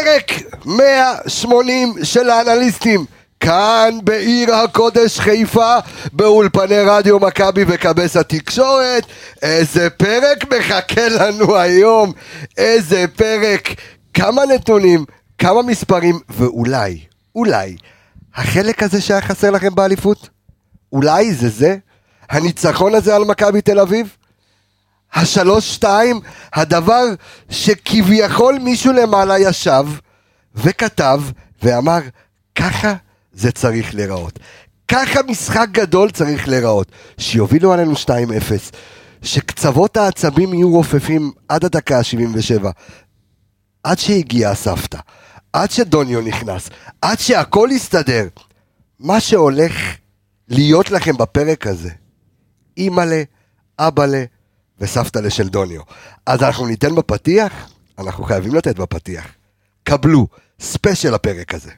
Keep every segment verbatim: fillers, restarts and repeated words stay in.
פרק מאה שמונים של האנליסטים, כאן בעיר הקודש חיפה, באולפני רדיו מכבי וקבס התקשורת. איזה פרק מחכה לנו היום, איזה פרק, כמה נתונים, כמה מספרים, ואולי, אולי, החלק הזה שהיה חסר לכם באליפות, אולי זה זה, הניצחון הזה על מכבי תל אביב, השלוש שתיים, הדבר שכביכול מישהו למעלה ישב וכתב ואמר, ככה זה צריך להיראות, ככה משחק גדול צריך להיראות, שיובילו עלינו שתיים אפס, שקצוות העצבים יהיו רופפים עד הדקה ה-שבעים ושבע, עד שהגיע הסבתא, עד שדוניו נכנס, עד שהכל יסתדר. מה שהולך להיות לכם בפרק הזה, אימאלה, אבאלה וסבתא לשל דוניו. אז אנחנו ניתן בפתיח, אנחנו חייבים לתת בפתיח. קבלו ספיישל הפרק הזה.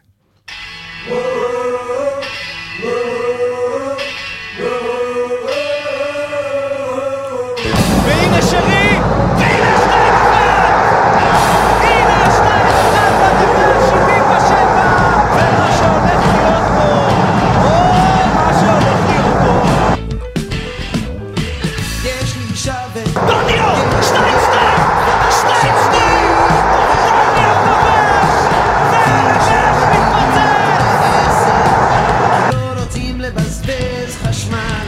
והנה שרי, והנה שתיים אחד, הנה שתיים אחד בדקה שבעים ושבע, ומה שהולך להיות פה, או מה שהולך להיות פה. יש לי שווה, דוניו, שתיים שתיים, שתיים שתיים, דוניו כובש, והמלך מתפוצץ. לא רוצים לבזבז חשמל,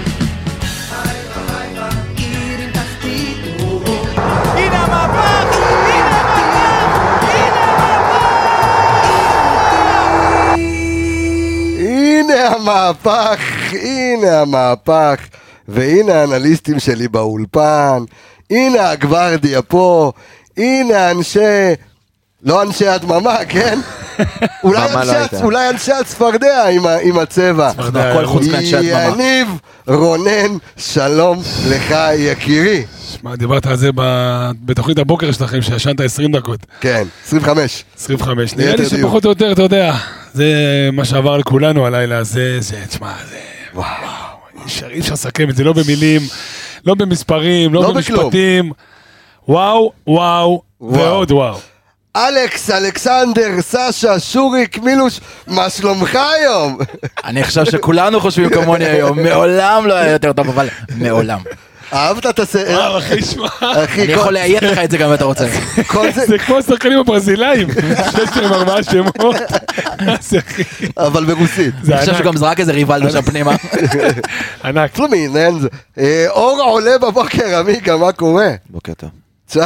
המהפך, הנה המהפך, והנה האנליסטים שלי באולפן, הנה הגוורדיה פה, הנה אנשי, לא אנשי הדממה, כן? אולי, אנשי, אולי אנשי הצפרדע עם, עם הצבע. הכל חוץ מאנשי הדממה. יניב רונן, שלום לך יקירי. שמע, דיברת על זה בתוכנית הבוקר שלכם, שישנת עשרים דקות. כן, עשרים וחמש. עשרים וחמש. נראה לי שפחות או יותר, אתה יודע, זה מה שעבר לכולנו הלילה, זה, זה, תשמע, זה, וואו, אי אפשר לסכם את זה, לא במילים, לא במספרים, לא במשפטים, וואו, וואו, ועוד וואו. אלכס, אלכסנדר, סשה, שוריק, מילוש, מה שלומך היום? אני חושב שכולנו חושבים כמוני היום, מעולם לא היה יותר טוב, אבל מעולם. אהבת את הסרט? וואו, אחי, שמע. אני יכול להעיית לך את זה גם אם אתה רוצה. זה כמו השחקנים הברזילאים, שיש להם ארבעה שמות. אבל ברוסית. אני חושב שגם זרק איזה ריבלדו שם פנימה. ענק. פלומין, אור עולה בבוקר, עמיגה, מה קורה? בוקר טוב.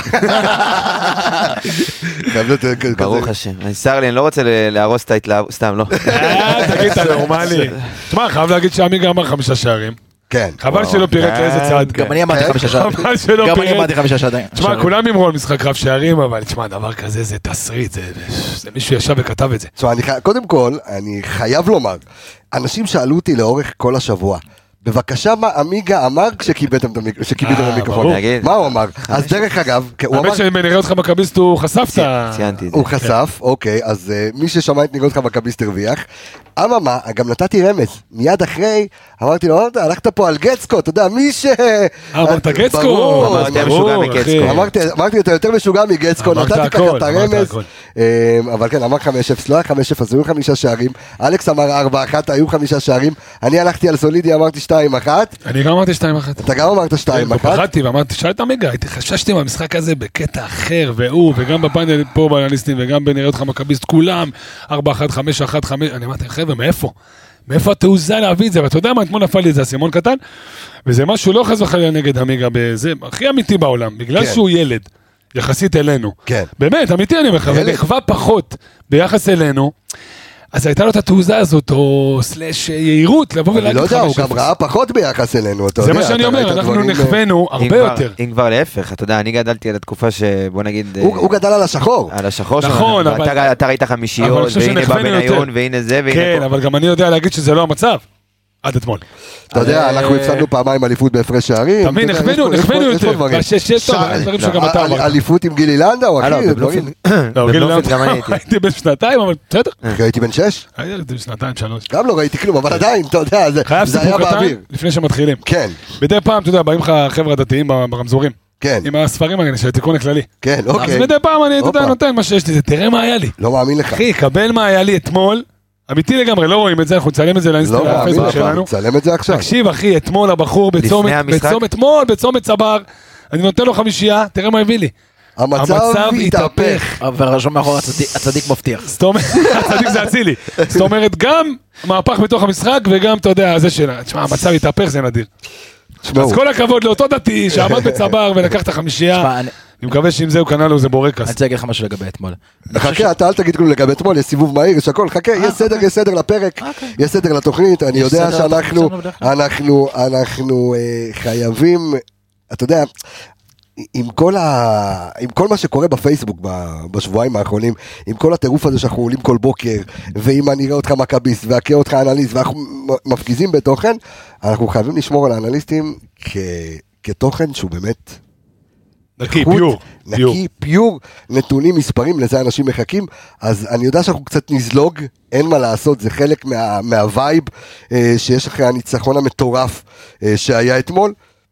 ברוך השם. אני שר לי, אני לא רוצה להרוס את ההתלהבות, סתם, לא. תגיד, אתה נורמלי. תשמע, חייב להגיד שעמיגה אמר חמישה שערים. כן. חבל שלא פירט לאיזה צד. גם אני אמרתי חמישה שערים. חבל שלא פירט. גם אני אמרתי חמישה שערים. תשמע, כולם אמרו על משחק רב שערים, אבל תשמע, דבר כזה זה תסריט, זה מישהו ישב וכתב את זה. תשמע, קודם כל, אני חייב לומר, אנשים שאלו אותי לאורך כל השבוע, בבקשה מה עמיגה אמר כשקיבלתם את המיקרופון, מה הוא אמר? אז דרך אגב, האמת שנראה אותך מכביסט הוא חשף את ה... ציינתי את זה. הוא חשף, אוקיי, אז מי ששמע את נראה אותך מכביסט הרוויח, אממה, גם נתתי רמז, מיד אחרי, אמרתי לו, הלכת פה על גצקו, אתה יודע, מי ש... אמרת גצקו, אמרתי, אתה יותר משוגע מגצקו, נתתי ככה את הרמז, אבל כן, אמר חמש אפס, לא היה חמש אפס, היו חמישה שערים, אלכס אמר ארבע אחת, היו חמישה שערים, אני הלכתי על סולידי, אמרתי שתיים אחת. אני גם אמרתי שתיים אחת. אתה גם אמרת שתיים אחת. פחדתי ואמרתי, שאלת עמיגה, חששתי מהמשחק הזה בקטע אחר, והוא, וגם בפאנל פה באנליסטים, וגם בנראה אותך מכביסט, כולם, ארבע אחת, חמש אחת, חמש, אני אמרתי, חבר'ה, מאיפה? מאיפה התעוזה להביא את זה? ואתה יודע מה, אתמול נפל לי את זה, הסימון קטן, וזה משהו לא חס וחלילה נגד עמיגה, זה הכי אמיתי בעולם, בגלל שהוא ילד, יחסית אלינו. כן. באמת, אמיתי אני אומר, נחווה פחות ביחס אלינו, אז הייתה לו את התעוזה הזאת, או סלש יעירות, לבוא ולהגיד חמש אפס. אני לא יודע, הוא גם ראה פחות ביחס אלינו, אתה יודע. זה מה שאני אומר, אנחנו נכוונו הרבה יותר. אם כבר להפך, אתה יודע, אני גדלתי על התקופה שבוא נגיד... הוא גדל על השחור. על השחור שלנו. נכון, אבל... אתה ראית חמישיות, והנה בא בניון, והנה זה, והנה פה. כן, אבל גם אני יודע להגיד שזה לא המצב. עד אתמול. אתה יודע, אנחנו הפסדנו פעמיים אליפות בהפרש שערים. תמיד, נכוונו, נכוונו יותר. בשש, טוב, דברים שגם אתה אמרת. אליפות עם גילי לנדאו, אחי. לא, גילי לנדאו, הייתי בן שנתיים, אבל בסדר. הייתי בן שש? הייתי בן שנתיים, שלוש. גם לא ראיתי כלום, אבל עדיין, אתה יודע, זה היה באוויר. לפני שמתחילים. כן. בדי פעם, אתה יודע, באים לך חבר'ה דתיים ברמזורים. כן. עם הספרים האלה של התיקון הכללי. כן, אוקיי. אז מדי פעם אני אתה יודע, נותן מה שיש לי, תראה מה היה לי. לא מאמין לך. אחי, קבל מה היה לי אתמול, אמיתי לגמרי, לא רואים את זה, אנחנו נצלם את זה לאינסטגרם, לא מאמין לך, נצלם את זה עכשיו. תקשיב אחי, אתמול הבחור בצומת, בצומת, אתמול בצומת צבר, אני נותן לו חמישייה, תראה מה הביא לי. המצב התהפך. ורשום מאחור הצדיק מבטיח. זאת אומרת, הצדיק זה אצילי. זאת אומרת, גם מהפך בתוך המשחק, וגם, אתה יודע, זה שלה. תשמע, המצב התהפך, זה נדיר. אז כל הכבוד לאותו דתי שעמד בצבר ולקח את החמישייה. אני מקווה שאם זהו קנה לו זה בורקס. אני רוצה להגיד לך משהו לגבי אתמול. חכה, אתה אל תגיד כלום לגבי אתמול, יש סיבוב מהיר, יש הכל, חכה, יש סדר, יש סדר לפרק, יש סדר לתוכנית, אני יודע שאנחנו, אנחנו, אנחנו חייבים, אתה יודע, עם כל, ה... עם כל מה שקורה בפייסבוק בשבועיים האחרונים, עם כל הטירוף הזה שאנחנו עולים כל בוקר, ואם אני אראה אותך מקביסט, ואקרא אותך אנליסט, ואנחנו מפגיזים בתוכן, אנחנו חייבים לשמור על האנליסטים כ... כתוכן שהוא באמת... נקי, פיור. נקי, פיור, נתונים, מספרים, לזה אנשים מחכים, אז אני יודע שאנחנו קצת נזלוג, אין מה לעשות, זה חלק מה... מהווייב שיש אחרי הניצחון המטורף שהיה אתמול,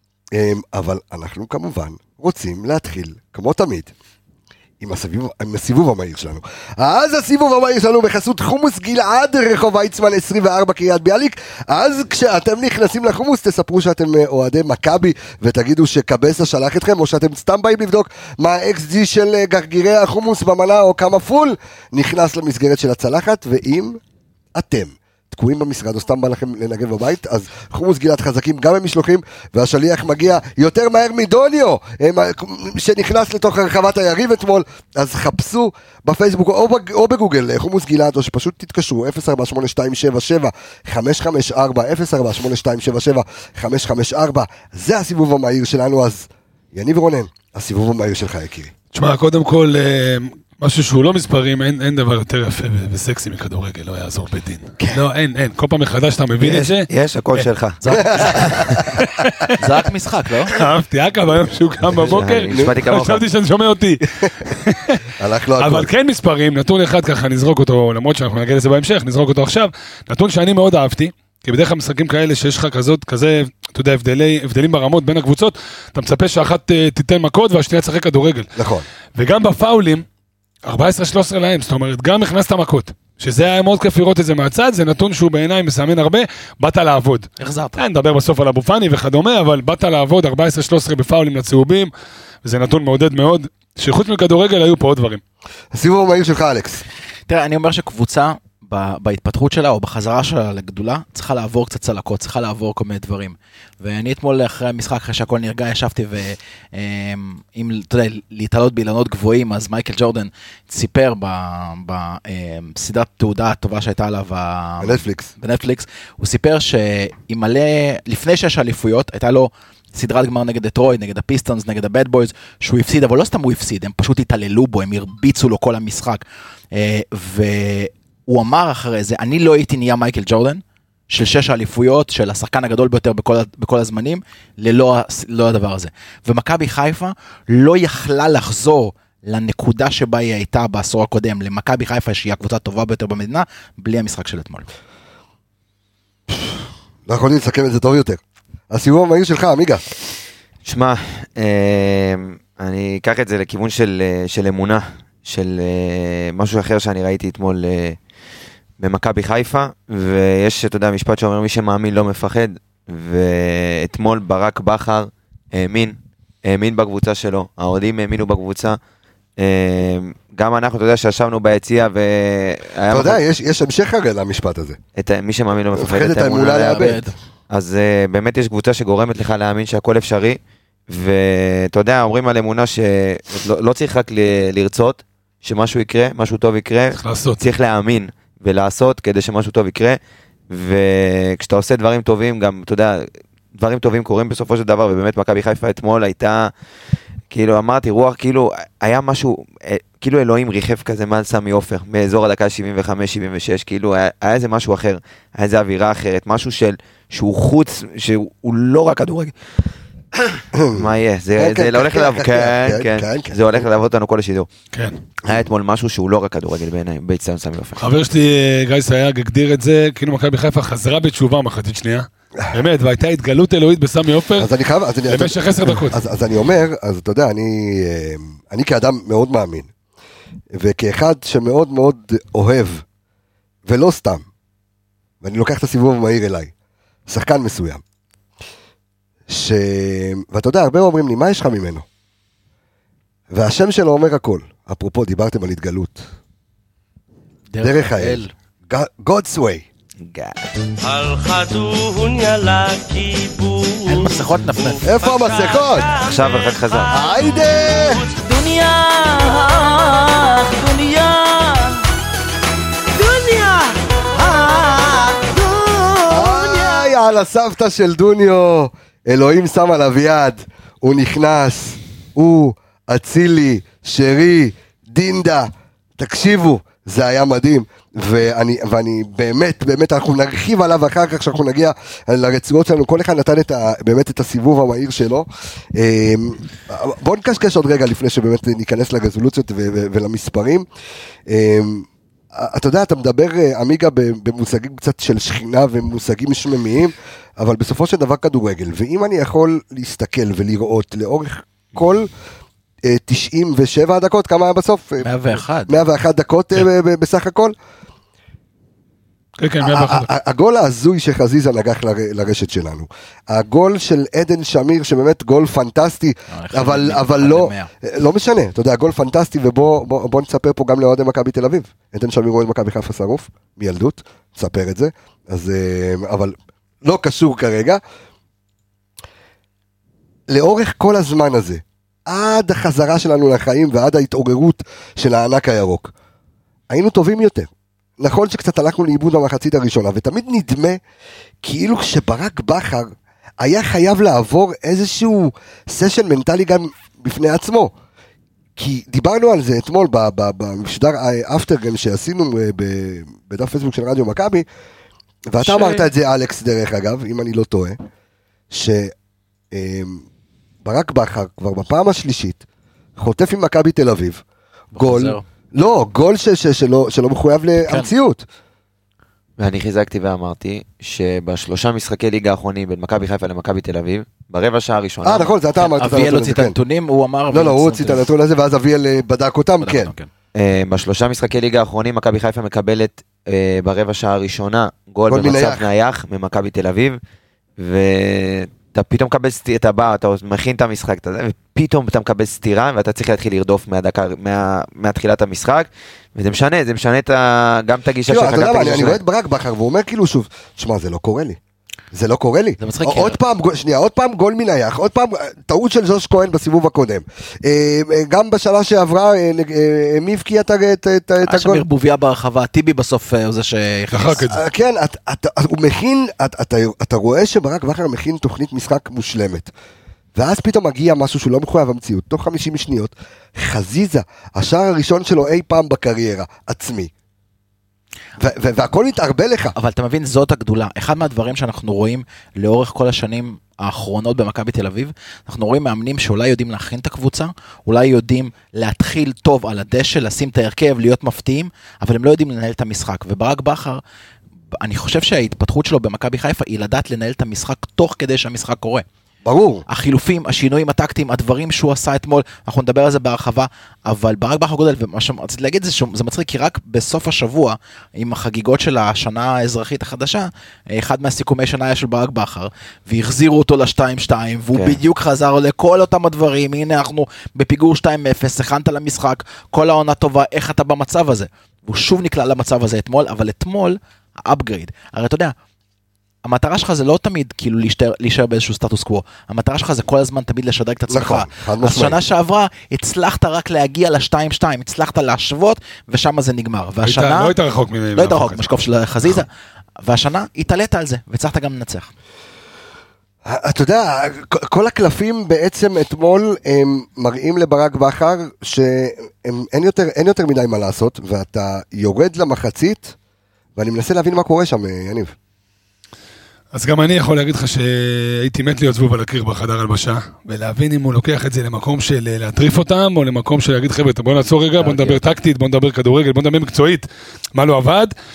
אבל אנחנו כמובן רוצים להתחיל, כמו תמיד, עם הסיבוב, עם הסיבוב המהיר שלנו. אז הסיבוב המהיר שלנו בחסות חומוס גלעד, רחוב ויצמן עשרים וארבע קריית ביאליק. אז כשאתם נכנסים לחומוס, תספרו שאתם אוהדי מכבי, ותגידו שקבסה שלח אתכם, או שאתם סתם באים לבדוק מה ה-אקס ג'י של גרגירי החומוס במנה, או כמה פול, נכנס למסגרת של הצלחת, ואם אתם תקועים במשרד או סתם בא לכם לנגב בבית, אז חומוס גלעד חזקים גם במשלוחים, והשליח מגיע יותר מהר מדוניו שנכנס לתוך הרחבת היריב אתמול. אז חפשו בפייסבוק או בגוגל חומוס גלעד, או שפשוט תתקשרו אפס ארבע שמונה שתיים שבע שבע חמש חמש ארבע אפס ארבע שמונה שתיים שבע שבע חמש חמש ארבע. זה הסיבוב המהיר שלנו. אז יניב רונן, הסיבוב המהיר שלך יקירי. תשמע, קודם כל משהו שהוא לא מספרים, אין, אין דבר יותר יפה וסקסי מכדורגל, לא יעזור בדין. לא, אין, אין. כל פעם מחדש אתה מבין את זה. יש, הכל שלך. זה רק משחק, לא? אהבתי, אקה ביום שהוא קם בבוקר, חשבתי שאני שומע אותי. אבל כן מספרים, נתון אחד ככה, נזרוק אותו, למרות שאנחנו נגיד את זה בהמשך, נזרוק אותו עכשיו, נתון שאני מאוד אהבתי, כי בדרך כלל משחקים כאלה שיש לך כזאת, כזה, אתה יודע, הבדלי, הבדלים ברמות בין הקבוצות, אתה מצפה שאחת תיתן מכות והשנייה תשחק כדורגל. נכון. וגם בפאולים, ארבע עשרה שלוש עשרה להם, זאת אומרת, גם הכנסת מכות, שזה היה מאוד כיף לראות את זה מהצד, זה נתון שהוא בעיניי מסמן הרבה, באת לעבוד. החזרת. אני נדבר בסוף על אבו פאני וכדומה, אבל באת לעבוד ארבע עשרה שלוש עשרה בפאולים לצהובים, וזה נתון מעודד מאוד, שחוץ מכדורגל היו פה עוד דברים. הסיבוב המהיר שלך, אלכס. תראה, אני אומר שקבוצה, בהתפתחות שלה או בחזרה שלה לגדולה, צריכה לעבור קצת צלקות, צריכה לעבור כל מיני דברים. ואני אתמול אחרי המשחק, אחרי שהכל נרגע, ישבתי ואם, אתה יודע, להתעלות באילנות גבוהים, אז מייקל ג'ורדן סיפר בסדרת תעודה הטובה שהייתה עליו בנטפליקס. בנטפליקס, הוא סיפר שאימלא, לפני שש אליפויות, הייתה לו סדרת גמר נגד דטרויט, נגד הפיסטונס, נגד הבד בויז, שהוא הפסיד, אבל לא סתם הוא הפסיד, הם פשוט התעללו בו, הם הרביצו לו כל המשחק. ו הוא אמר אחרי זה, אני לא הייתי נהיה מייקל ג'ורדן, של שש האליפויות, של השחקן הגדול ביותר בכל, בכל הזמנים, ללא לא הדבר הזה. ומכבי חיפה לא יכלה לחזור לנקודה שבה היא הייתה בעשור הקודם, למכבי חיפה שהיא הקבוצה הטובה ביותר במדינה, בלי המשחק של אתמול. לא יכולים לסכם את זה טוב יותר. הסיבוב המהיר שלך, אמיגה. שמע, אני אקח את זה לכיוון של, של אמונה, של משהו אחר שאני ראיתי אתמול במכבי חיפה, ויש, אתה יודע, משפט שאומר, מי שמאמין לא מפחד, ואתמול ברק בכר האמין, האמין בקבוצה שלו, האוהדים האמינו בקבוצה, גם אנחנו, אתה יודע, שישבנו ביציע, אתה יודע, יש המשך הרי למשפט הזה. מי שמאמין לא מפחד, את האמונה לאבד. אז באמת יש קבוצה שגורמת לך להאמין שהכל אפשרי, ואתה יודע, אומרים על אמונה שלא צריך רק לרצות, שמשהו יקרה, משהו טוב יקרה, צריך להאמין ולעשות כדי שמשהו טוב יקרה, וכשאתה עושה דברים טובים, גם, אתה יודע, דברים טובים קורים בסופו של דבר, ובאמת מכבי חיפה אתמול הייתה, כאילו אמרתי, רוח, כאילו, היה משהו, כאילו אלוהים ריחף כזה מעל סמי עופר, מאזור הדקה שבעים וחמש שבעים ושש, כאילו, היה, היה איזה משהו אחר, היה איזה אווירה אחרת, משהו של, שהוא חוץ, שהוא לא רק כדורגל. מה יהיה? זה הולך לעבוד, כן, כן, זה הולך לעבוד אותנו כל השידור. כן. היה אתמול משהו שהוא לא רק כדורגל בעיניי, באצטדיון סמי עופר. חבר שלי גיא סייג הגדיר את זה, כאילו מכבי חיפה חזרה בתשובה מחצית שנייה. באמת, והייתה התגלות אלוהית בסמי עופר, אז אני חייב, אז אני, למשך עשר דקות. אז, אז אני אומר, אז אתה יודע, אני, אני כאדם מאוד מאמין, וכאחד שמאוד מאוד אוהב, ולא סתם, ואני לוקח את הסיבוב המהיר אליי, שחקן מסוים, ש... ואתה יודע, הרבה אומרים לי, מה יש לך ממנו? והשם שלו אומר הכל, אפרופו, דיברתם על התגלות, דרך האל, God's way. הלכה דוניה לכיבוש. אין מסכות נפנף. איפה המסכות? עכשיו רק חזר. היידה! דוניה, דוניה, דוניה, דוניה. איי, על הסבתא של דוניו, אלוהים שם עליו יד, הוא נכנס, הוא, אצילי, שרי, דינדה, תקשיבו, זה היה מדהים, ואני, ואני באמת, באמת, אנחנו נרחיב עליו אחר כך, שאנחנו נגיע לרצועות שלנו, כל אחד נתן את ה, באמת את הסיבוב המהיר שלו. בואו נקשקש עוד רגע, לפני שבאמת ניכנס לרזולוציות ו- ו- ולמספרים. אתה יודע, אתה מדבר, אמיגה, במושגים קצת של שכינה ומושגים שממיים, אבל בסופו של דבר כדורגל, ואם אני יכול להסתכל ולראות לאורך כל תשעים ושבע דקות, כמה היה בסוף? מאה ואחת. מאה ואחת דקות בסך הכל. כן, כן, מאה ואחת. הגול ההזוי שחזיזה נגח לרשת שלנו. הגול של עדן שמיר, שבאמת גול פנטסטי, אבל לא, לא משנה, אתה יודע, גול פנטסטי, ובוא נספר פה גם לאוהדי מכבי תל אביב. עדן שמיר אוהד מכבי חיפה שרוף, מילדות, נספר את זה, אבל לא קשור כרגע. לאורך כל הזמן הזה, עד החזרה שלנו לחיים ועד ההתעוררות של הענק הירוק, היינו טובים יותר. נכון שקצת הלכנו לאיבוד במחצית הראשונה, ותמיד נדמה כאילו שברק בכר היה חייב לעבור איזשהו סשן מנטלי גם בפני עצמו. כי דיברנו על זה אתמול במשדר האפטרגיים שעשינו בדף פייסבוק של רדיו מכבי, ואתה ש... אמרת את זה, אלכס, דרך אגב, אם אני לא טועה, שברק בכר כבר בפעם השלישית חוטף עם מכבי תל אביב גול, חוזר. לא, גול ש- ש- שלא, שלא מחויב להמציאות. ואני חיזקתי ואמרתי שבשלושה משחקי ליגה האחרונים בין מכבי חיפה למכבי תל אביב, ברבע שעה הראשונה... אה, נכון, זה אתה אמרת. אביאל הוציא את הנתונים, הוא אמר... לא, לא, הוא הוציא את הנתון הזה, ואז אביאל בדק אותם, כן. בשלושה משחקי ליגה האחרונים, מכבי חיפה מקבלת ברבע שעה הראשונה גול במצב נייח ממכבי תל אביב, ואתה פתאום מקבל סטירה, אתה בא, אתה מכין את המשחק, ופתאום אתה מקבל סטירה, ואתה צריך להתחיל לרדוף מהתחילת המשחק, וזה משנה, זה משנה גם את הגישה שלך. אני רואה את ברק בכר, והוא אומר כאילו שוב, תשמע, זה לא קורה לי. זה לא קורה לי. עוד פעם, שנייה, עוד פעם גול מנייח, עוד פעם טעות של ז'וש כהן בסיבוב הקודם. גם בשנה שעברה, מי הבקיע את הגול? היה שם ערבוביה ברחבה, טיבי בסוף זה שיחק את זה. כן, הוא מכין, אתה רואה שברק בכר מכין תוכנית משחק מושלמת. ואז פתאום מגיע משהו שהוא לא מחויב המציאות, תוך חמישים שניות, חזיזה, השער הראשון שלו אי פעם בקריירה, עצמי. והכל יתערבל לך. אבל אתה מבין, זאת הגדולה. אחד מהדברים שאנחנו רואים לאורך כל השנים האחרונות במכבי תל אביב, אנחנו רואים מאמנים שאולי יודעים להכין את הקבוצה, אולי יודעים להתחיל טוב על הדשא, לשים את ההרכב, להיות מפתיעים, אבל הם לא יודעים לנהל את המשחק. וברק בכר, אני חושב שההתפתחות שלו במכבי חיפה היא לדעת לנהל את המשחק תוך כדי שהמשחק קורה. ברור. החילופים, השינויים הטקטיים, הדברים שהוא עשה אתמול, אנחנו נדבר על זה בהרחבה, אבל ברק בכר גודל, ומה שרציתי להגיד זה שזה מצחיק, כי רק בסוף השבוע, עם החגיגות של השנה האזרחית החדשה, אחד מהסיכומי שנה היה של ברק בכר, והחזירו אותו ל-שתיים שתיים, והוא כן. בדיוק חזר לכל אותם הדברים, הנה אנחנו בפיגור שתיים אפס, הכנת למשחק, כל העונה טובה, איך אתה במצב הזה? והוא שוב נקלע למצב הזה אתמול, אבל אתמול, האפגריד, הרי אתה יודע, המטרה שלך זה לא תמיד כאילו להישאר, להישאר באיזשהו סטטוס קוו, המטרה שלך זה כל הזמן תמיד לשדרג את עצמך. אז שנה שעברה הצלחת רק להגיע ל-שתיים שתיים, הצלחת להשוות ושם זה נגמר. והשנה... לא היית רחוק ממנו. לא היית רחוק, משקוף של חזיזה. והשנה התעלית על זה, והצלחת גם לנצח. אתה יודע, כל הקלפים בעצם אתמול הם מראים לברק בכר שאין יותר, אין יותר מדי מה לעשות, ואתה יורד למחצית, ואני מנסה להבין מה קורה שם, יניב. אז גם אני יכול להגיד לך שהייתי מת להיות זבוב על הקיר בחדר הלבשה, ולהבין אם הוא לוקח את זה למקום של להטריף אותם, או למקום של להגיד חבר'ה, בוא נעצור רגע, בוא נדבר טקטית, בוא נדבר כדורגל, בוא נדבר מקצועית, מה לא עבד.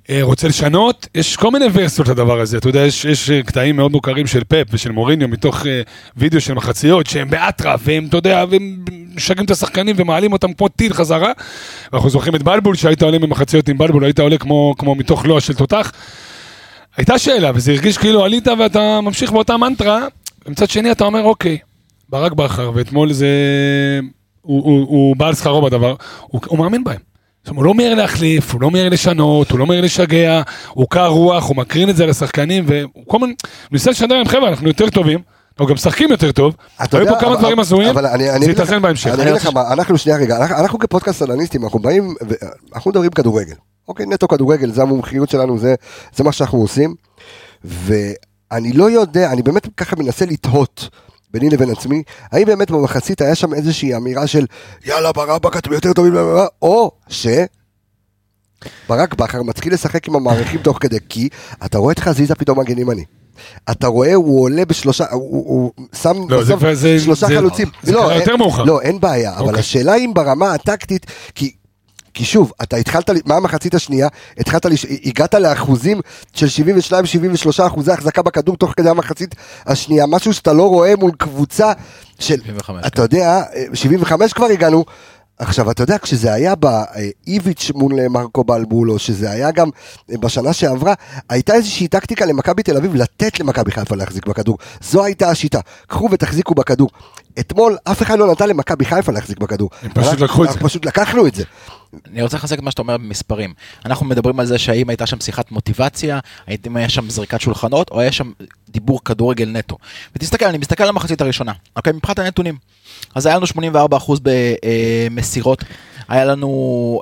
רוצה לשנות, יש כל מיני ורסיות לדבר הזה, אתה יודע, יש, יש קטעים מאוד מוכרים של פפ ושל מוריניו מתוך uh, וידאו של מחציות, שהם באטרף, והם, אתה יודע, והם משגעים את השחקנים ומעלים אותם כמו טיל חזרה, ואנחנו זוכרים את בלבול, שהיית עולה ממחציות עם בלבול, היית עולה כמו, כמו מתוך לוע של תותח, הייתה שאלה, וזה הרגיש כאילו עלית ואתה ממשיך באותה מנטרה, ומצד שני אתה אומר, אוקיי, ברק בכר, ואתמול זה, הוא, הוא, הוא, הוא בעל שכרו בדבר, הוא, הוא מאמין בהם. הוא לא מהר להחליף, הוא לא מהר לשנות, הוא לא מהר לשגע, הוא קר רוח, הוא מקרין את זה לשחקנים, והוא כל מיני, ניסה לשדר עם חבר'ה, אנחנו יותר טובים, אנחנו גם משחקים יותר טוב, היו פה כמה דברים הזויים, זה יתאזן בהמשך. אני אגיד לך מה, אנחנו שנייה רגע, אנחנו כפודקאסט אנליסטים, אנחנו באים, אנחנו מדברים כדורגל, אוקיי, נטו כדורגל, זה המומחיות שלנו, זה מה שאנחנו עושים, ואני לא יודע, אני באמת ככה מנסה לתהות, ביני לבין עצמי, האם באמת במחצית היה שם איזושהי אמירה של יאללה ברק אתם יותר טובים, או ש ברק בכר מתחיל לשחק עם המערכים תוך כדי, כי אתה רואה את חזיזה פתאום מגן ימני, אתה רואה הוא עולה בשלושה, הוא שם שלושה חלוצים, לא אין בעיה, אבל השאלה אם ברמה הטקטית, כי כי שוב, אתה התחלת, מה המחצית השנייה? התחלת, הגעת לאחוזים של שבעים ושתיים שבעים ושלושה אחוזי החזקה בכדור תוך כדי המחצית השנייה, משהו שאתה לא רואה מול קבוצה של, שבעים וחמש, אתה יודע, שבעים וחמש כבר הגענו, עכשיו אתה יודע, כשזה היה באיביץ' מול מרקו בלבול, או שזה היה גם בשנה שעברה, הייתה איזושהי טקטיקה למכבי תל אביב, לתת למכבי חיפה להחזיק בכדור, זו הייתה השיטה, קחו ותחזיקו בכדור, אתמול אף אחד לא נתן למכבי חיפה להחזיק בכדור, הם פשוט לקחו את זה, פשוט לקחנו את זה. אני רוצה לחזק את מה שאתה אומר במספרים, אנחנו מדברים על זה שהאם הייתה שם שיחת מוטיבציה, האם היה שם זריקת שולחנות, או היה שם דיבור כדורגל נטו, ותסתכל, אני מסתכל על המחצית הראשונה, אוקיי, מבחינת הנתונים, אז היה לנו שמונים וארבעה אחוז במסירות, היה לנו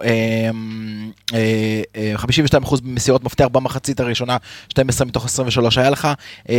חמישים ושתיים אחוז במסירות מפתח במחצית הראשונה, שתים עשרה מתוך עשרים ושלוש, היה לך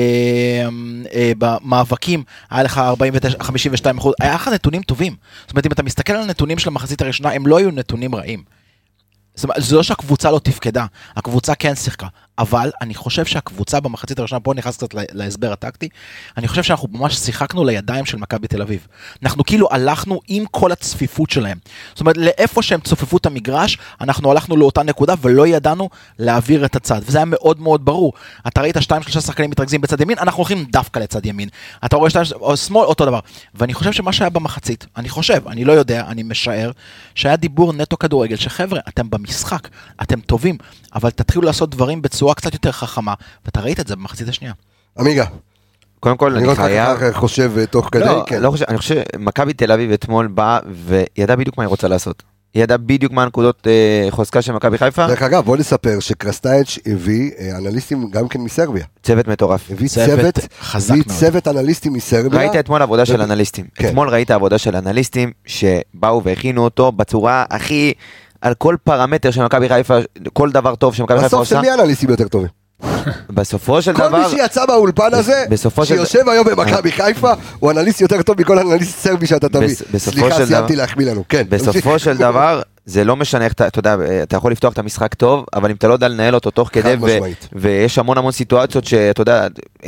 במאבקים, היה לך חמישים ושתיים אחוז, היה לך נתונים טובים, זאת אומרת אם אתה מסתכל על הנתונים של המחצית הראשונה, הם לא היו נתונים רעים, זאת אומרת, זה לא שהקבוצה לא תפקדה, הקבוצה כן שיחקה, אבל אני חושב שהקבוצה במחצית הראשונה, פה נכנס קצת להסבר הטקטי, אני חושב שאנחנו ממש שיחקנו לידיים של מכבי תל אביב. אנחנו כאילו הלכנו עם כל הצפיפות שלהם. זאת אומרת, לאיפה שהם צופפו את המגרש, אנחנו הלכנו לאותה נקודה ולא ידענו להעביר את הצד. וזה היה מאוד מאוד ברור. אתה ראית שתיים שלושה שחקנים מתרכזים בצד ימין, אנחנו הולכים דווקא לצד ימין. אתה רואה שתיים או שמאל, אותו דבר. ואני חושב שמה שהיה במחצית, אני חושב, אני לא יודע, אני משער, שהיה דיבור נטו כדורגל, שחבר'ה, אתם במשחק, אתם טובים, אבל תתחילו לעשות דברים בצורה קצת יותר חכמה, ואתה ראית את זה במחצית השנייה. עמיגה. קודם כל, אני חייב... אני חושב תוך כדי, כן. לא חושב, אני חושב שמכבי תל אביב אתמול בא וידע בדיוק מה היא רוצה לעשות. היא ידע בדיוק מה הנקודות חוזקה של מכבי חיפה. דרך אגב, בוא נספר שקרסטייץ' הביא אנליסטים גם כן מסרביה. צוות מטורף. הביא צוות חזק מאוד. צוות אנליסטים מסרביה. ראית אתמול עבודה של אנליסטים. אתמול ראית עבודה של אנליסטים שבאו והכינו אותו בצורה הכי... על כל פרמטר של מכבי חיפה, כל דבר טוב שמכבי חיפה עושה. בסוף זה מי אנליסטים יותר טובים? בסופו של דבר... כל מי שיצא באולפן הזה, שיושב היום במכבי חיפה, הוא אנליסט יותר טוב מכל אנליסט סרבי שאתה תביא. סליחה, סיימתי להחמיא לנו. בסופו של דבר, זה לא משנה איך אתה, אתה יודע, אתה יכול לפתוח את המשחק טוב, אבל אם אתה לא יודע לנהל אותו תוך כדי, ויש המון המון סיטואציות שאתה יודע,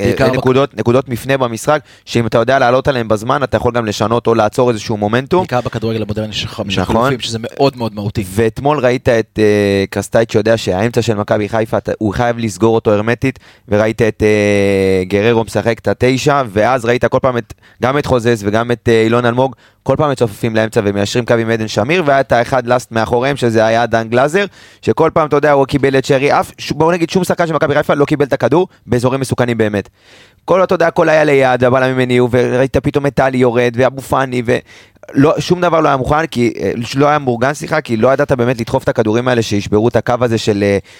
נקודות מפנה במשחק, שאם אתה יודע לעלות עליהם בזמן, אתה יכול גם לשנות או לעצור איזשהו מומנטום. בעיקר בכדורגל המודרני של חילופים, שזה מאוד מאוד מהותי. ואתמול ראית את קרסטייץ' שיודע שהאמצע של מכבי חיפה, הוא חייב לסגור אותו הרמטית, וראית את גררו משחק את התשע, ואז ראית כל פעם גם את חוזז וגם את אילון אלמוג, כל פעם מצופפים לאמצע ומיישרים קו עם עדן שמיר, והיה את האחד לאסט מאחוריהם, שזה היה דן גלאזר, שכל פעם, אתה יודע, הוא קיבל את שרי אף, בואו נגיד, שום שחקן של מכבי חיפה לא קיבל את הכדור, באזורים מסוכנים באמת. כל, אתה יודע, הכל היה ליד, הבעלה ממניעו, וראית פתאום את טלי יורד, ואבו פני, ולא, שום דבר לא היה מוכן, כי לא היה מורגן, סליחה, כי לא ידעת באמת לדחוף את הכדורים האלה, שישברו את הקו הזה של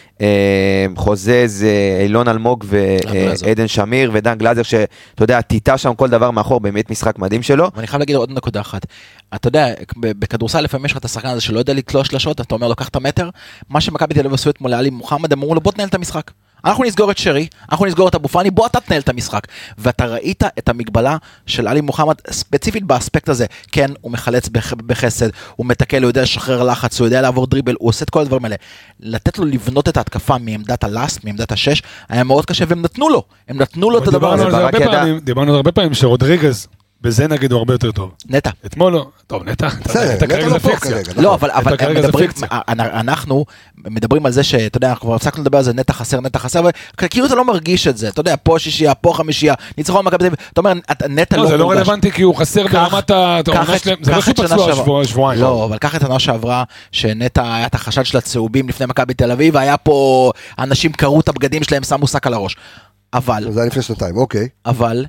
אה, חוזז, אילון אלמוג, ועדן שמיר, ודן גלאזר, שאתה יודע, טיטה שם כל דבר מאחור, באמת משחק מדהים שלו. ואני חייב להגיד עוד נקודה אחת. אתה יודע, בכדורסל לפעמים יש לך את השחקן הזה שלא יודע לתלוש שלשות, אתה אומר, לוקח את המטר, מה שמכבי תל אביב עשו אתמול לעלי מוחמד, אמרו לו, בוא תנהל את המשחק. אנחנו נסגור את שרי, אנחנו נסגור את אבו פני, בוא אתה תנהל את המשחק. ואתה ראית את המגבלה של עלי מוחמד, ספציפית באספקט הזה, כן, הוא מחלץ בחסד, הוא מתקל, הוא יודע לשחרר לחץ, הוא יודע לעבור דריבל, הוא עושה את כל הדברים האלה. לתת לו לבנות את ההתקפה מעמדת הלאסט, מעמדת השש, היה מאוד קשה, והם נתנו לו, הם נתנו לו את הדבר הזה. דיברנו על הרבה פעמים שרודריגז, בזה נגיד הוא הרבה יותר טוב. נטע. אתמול לא, טוב נטע, נטע כרגע זה פיקציה. לא, אבל אנחנו מדברים על זה שאתה יודע, אנחנו כבר הפסקנו לדבר על זה, נטע חסר, נטע חסר, וכאילו אתה לא מרגיש את זה, אתה יודע, פה שישייה, פה חמישייה, ניצחון מכבי תל אביב, אתה אומר, נטע לא... זה לא רלוונטי כי הוא חסר ברמת העונה שלהם, זה לא שפצוע שבועיים. לא, אבל קח את העונה שעברה, שנטע היה את החשד של הצהובים לפני מכבי תל אביב, היה פה אנשים קראו את הבגדים שלהם, שמו שק על הראש. אבל... זה היה לפני שנתיים, אוקיי. אבל...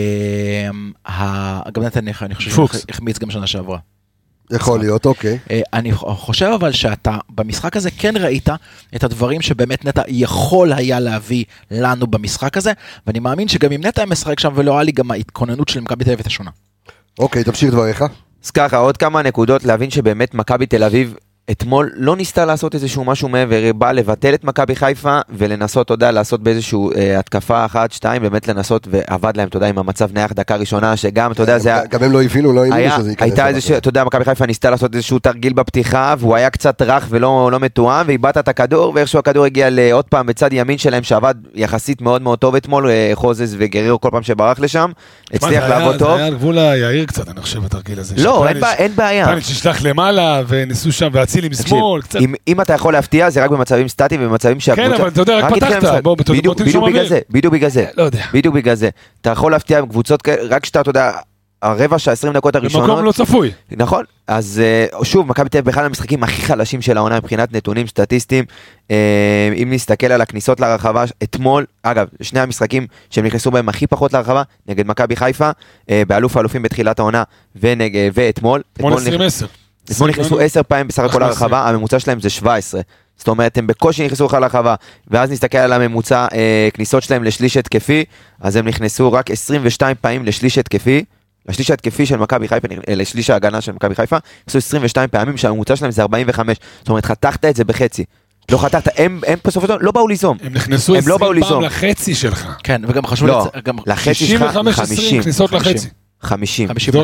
גם נתן אני חושב שהחמיץ גם שנה שעברה. יכול להיות, אוקיי. אני חושב אבל שאתה במשחק הזה כן ראית את הדברים שבאמת נטע יכול היה להביא לנו במשחק הזה, ואני מאמין שגם אם נטע משחק שם ולא היה לי גם ההתכוננות של מכבי תל אביב השונה. אוקיי, תמשיך דבריך. אז ככה, עוד כמה נקודות להבין שבאמת מכבי תל אביב אתמול לא ניסתה לעשות איזשהו משהו מעבר, בא לבטל את מכבי חיפה ולנסות, אתה יודע, לעשות באיזשהו אה, התקפה אחת, שתיים, באמת לנסות, ועבד להם, אתה יודע, עם המצב נייח דקה ראשונה, שגם, אתה יודע, זה היה... גם הם לא הבינו, לא הבינו שזה ייכנס. הייתה איזשהו, אתה יודע, מכבי חיפה ניסתה לעשות איזשהו תרגיל בפתיחה, והוא היה קצת רך ולא לא מתואם, ואיבדת את הכדור, ואיכשהו הכדור הגיע לעוד פעם בצד ימין שלהם, שעבד יחסית מאוד מאוד טוב אתמול, חוזז וגריר כל פעם שברח לשם, הצליח לעבוד טוב. זה היה גבול היעיר קצת, אני חושב, התרגיל הזה. לא, אין בעיה. פאניץ' נשלח למעלה וניסו שם והצילי משמאל, קצת. אם, אם אתה יכול להפתיע, זה רק במצבים סטטיים ובמצבים שהקבוצה... כן, אבל אתה יודע, רק פתחת. בדיוק בגלל זה, בדיוק בגלל זה. לא יודע. בדיוק בגלל זה. אתה יכול להפתיע קבוצות, רק שאתה, אתה יודע, הרבע של עשרים דקות הראשונות... במקום לא צפוי. נכון. אז שוב, מכבי תל אביב באחד המשחקים הכי חלשים של העונה מבחינת נתונים סטטיסטיים. אם נסתכל על הכניסות לרחבה, אתמול, אגב, שני המשחקים שהם נכנסו בהם הכי פחות לרחבה, נגד מכבי חיפה, באלוף האלופים בתחילת העונה, ואתמול... אתמול עשרים עשר. אתמול נכנסו עשר פעמים בסך הכל לרחבה, הממוצע שלהם זה שבע עשרה. זאת אומרת, הם בקושי נכנסו לך לרחבה, ואז נסתכל על הממוצע כניסות שלהם לשליש התקפי, אז הם נכנסו רק עשרים ושתיים פעמים לשליש התקפי, לשליש התקפי של מכבי חיפה, לשליש ההגנה של מכבי חיפה, נכנסו עשרים ושתיים פעמים, שהממוצע שלהם זה ארבעים וחמש. זאת אומרת, חתכת את זה בחצי. לא חתכת, הם בסוף אותו, לא באו ליזום. הם נכנסו עשרים פעם לחצי שלך. כן, וגם חשוב לחצי שישים וחמש עשרים כניסות לחצי. חמישים.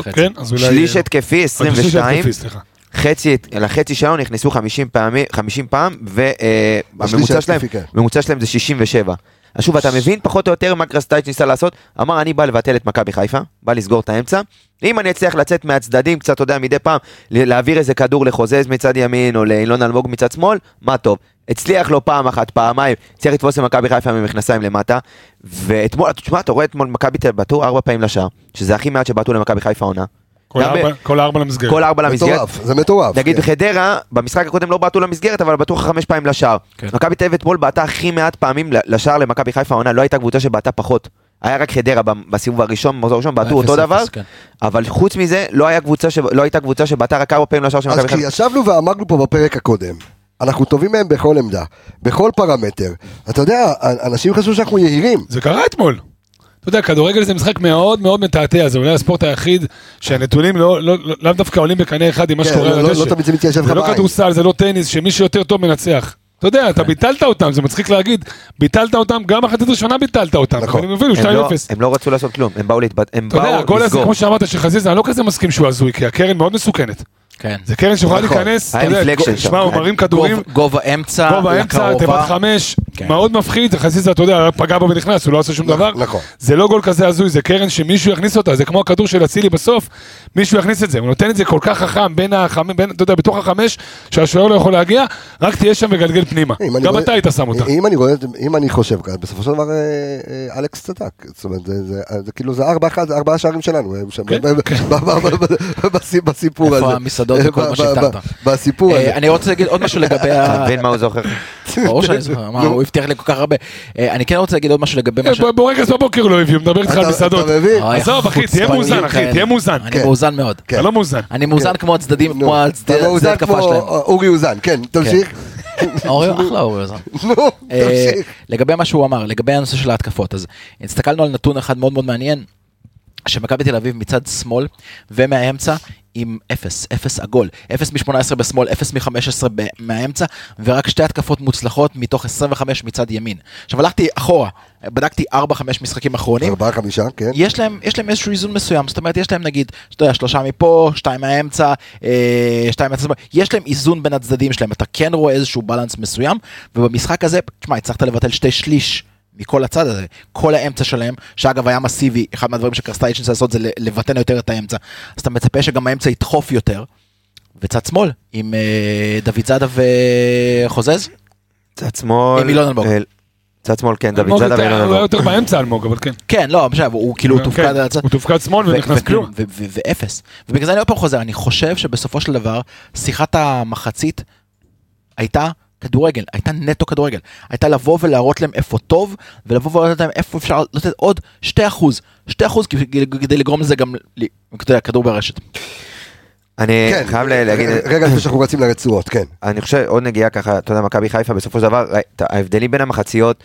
שליש התקפי עשרים ושתיים. חצי, לחצי שלנו נכנסו חמישים פעמים, חמישים פעם, והממוצע שלהם, הממוצע שלהם זה שישים ושבע. אז שוב, אתה מבין פחות או יותר מה קרסטייץ' ניסה לעשות? אמר, אני בא לבטל את מכבי חיפה, בא לסגור את האמצע. אם אני אצליח לצאת מהצדדים, קצת, אתה יודע, מדי פעם, להעביר איזה כדור לחוזז מצד ימין, או לאילון אלמוג מצד שמאל, מה טוב. הצליח לו פעם אחת, פעמיים, צריך לתפוס למכבי חיפה ממכנסיים למטה, ואתמול, תשמע, אתה רואה אתמול מכבי תל אביב בטור ארבע פעמים לשער, שזה הכי מעט שבטור למכבי חיפה עונה. כל ארבע למסגרת. כל ארבע למסגרת. זה מטורף. נגיד בחדרה, במשחק הקודם לא בעטו למסגרת, אבל בטוח חמש פעמים לשער. מכבי תל אביב אתמול בעטה הכי מעט פעמים לשער למכבי חיפה העונה, לא הייתה קבוצה שבעטה פחות. היה רק חדרה בסיבוב הראשון, במחזור הראשון, בעטו אותו דבר, אבל חוץ מזה, לא הייתה קבוצה שבעטה רק ארבע פעמים לשער של מכבי חיפה. אז כי ישבנו ואמרנו פה בפרק הקודם, אנחנו טובים מהם בכל עמדה, בכל פרמטר. אתה יודע, אנשים חשבו שאנחנו יהירים. זה קרה אתמול. אתה יודע, כדורגל זה משחק מאוד מאוד מתעתע, זה אולי הספורט היחיד שהנתונים לא, לא, לא, לא דווקא עולים בקנה אחד עם מה שקורה על הדשא. לא תמיד זה מתיישב לך זה לא בעין. כדורסל, זה לא טניס, שמי שיותר טוב מנצח. אתה יודע, אתה ביטלת אותם, זה מצחיק להגיד, ביטלת אותם, גם אחת ראשונה ביטלת אותם. נכון. הם הובילו שתיים אפס. הם לא רצו לעשות כלום, הם באו להתבט... אתה יודע, הגול הזה, כמו שאמרת שחזיזה, אני לא כזה מסכים שהוא הזוי, כי הקרן מאוד מסוכנת. כן. זה קרן שיכולה להיכנס, אתה יודע, שמע, הוא מרים כדורים, גובה אמצע, גובה אמצע, תיבת חמש, מאוד מפחיד, חזיזה, אתה יודע, פגע בו ונכנס, הוא לא עושה שום דבר, זה לא גול כזה הזוי, זה קרן שמישהו יכניס אותה, זה כמו הכדור של אצילי בסוף, מישהו יכניס את זה, הוא נותן את זה כל כך חכם, בין החמש, אתה יודע, בתוך החמש, שהשוער לא יכול להגיע, רק תהיה שם וגלגל פנימה, גם אתה היית שם אותה. אם אני חושב כאן, בסופו של דבר, אלכס צדק, זאת אומרת, זה כאילו, זה ארבעה שערים שלנו, בסיפור הזה. בסיפור הזה. אני רוצה להגיד עוד משהו לגבי בין מה הוא זוכר. ברור שאני זוכר, מה, הוא הבטיח לי כל כך הרבה. אני כן רוצה להגיד עוד משהו לגבי משהו. בורגס בבוקר לא הביא, הוא מדבר איתך על מסעדות. עזוב אחי, תהיה מאוזן אחי, תהיה מאוזן. אני מאוזן מאוד. אתה לא מאוזן. אני מאוזן כמו הצדדים, כמו אתה מאוזן כמו אורי אוזן, כן, תמשיך. אורי, אחלה אורי אוזן. לגבי מה שהוא אמר, לגבי הנושא של ההתקפות, אז הסתכלנו על נתון אחד מאוד מאוד מעניין, שמכבי תל אביב מצד שמאל ומהאמצע עם אפס, אפס עגול, אפס מ-שמונה עשרה בשמאל, אפס מ-חמש עשרה מהאמצע, ורק שתי התקפות מוצלחות מתוך עשרים וחמש מצד ימין. עכשיו הלכתי אחורה, בדקתי ארבע חמש משחקים אחרונים. ארבע חמישה, כן. יש להם, יש להם איזשהו איזון מסוים, זאת אומרת, יש להם נגיד, שאתה יודע, שלושה מפה, שתיים מהאמצע, שתיים מהצד, יש להם איזון בין הצדדים שלהם, אתה כן רואה איזשהו בלנס מסוים, ובמשחק הזה, תשמע, הצלחת לבטל שתי שליש מכל הצד הזה, כל האמצע שלהם, שאגב היה מסיבי, אחד מהדברים שקרסטייץ' ניסה לעשות זה לבטן יותר את האמצע, אז אתה מצפה שגם האמצע ידחוף יותר, וצד שמאל, עם דוד זאדה וחוזז? צד שמאל... עם אילון אלמוג. צד שמאל, כן, דוד זאדה ואילון אלמוג. הוא היה יותר באמצע אלמוג, אבל כן. כן, לא, עכשיו, הוא כאילו תופקד על הצד. הוא תופקד שמאל ונכנס פנימה. ואפס. ובגלל זה אני עוד פעם חוזר, אני חושב שבסופו של דבר, שיחת המחצית הייתה כדורגל, הייתה נטו כדורגל. הייתה לבוא ולהראות להם איפה טוב, ולבוא ולהראות להם איפה אפשר לתת עוד שתי אחוז. שתי אחוז כדי לגרום לזה גם, אתה יודע, כדור ברשת. אני חייב להגיד... רגע לפני שאנחנו רצים לרצועות, כן. אני חושב, עוד נגיעה ככה, אתה יודע, מכבי חיפה, בסופו של דבר, ההבדלים בין המחציות,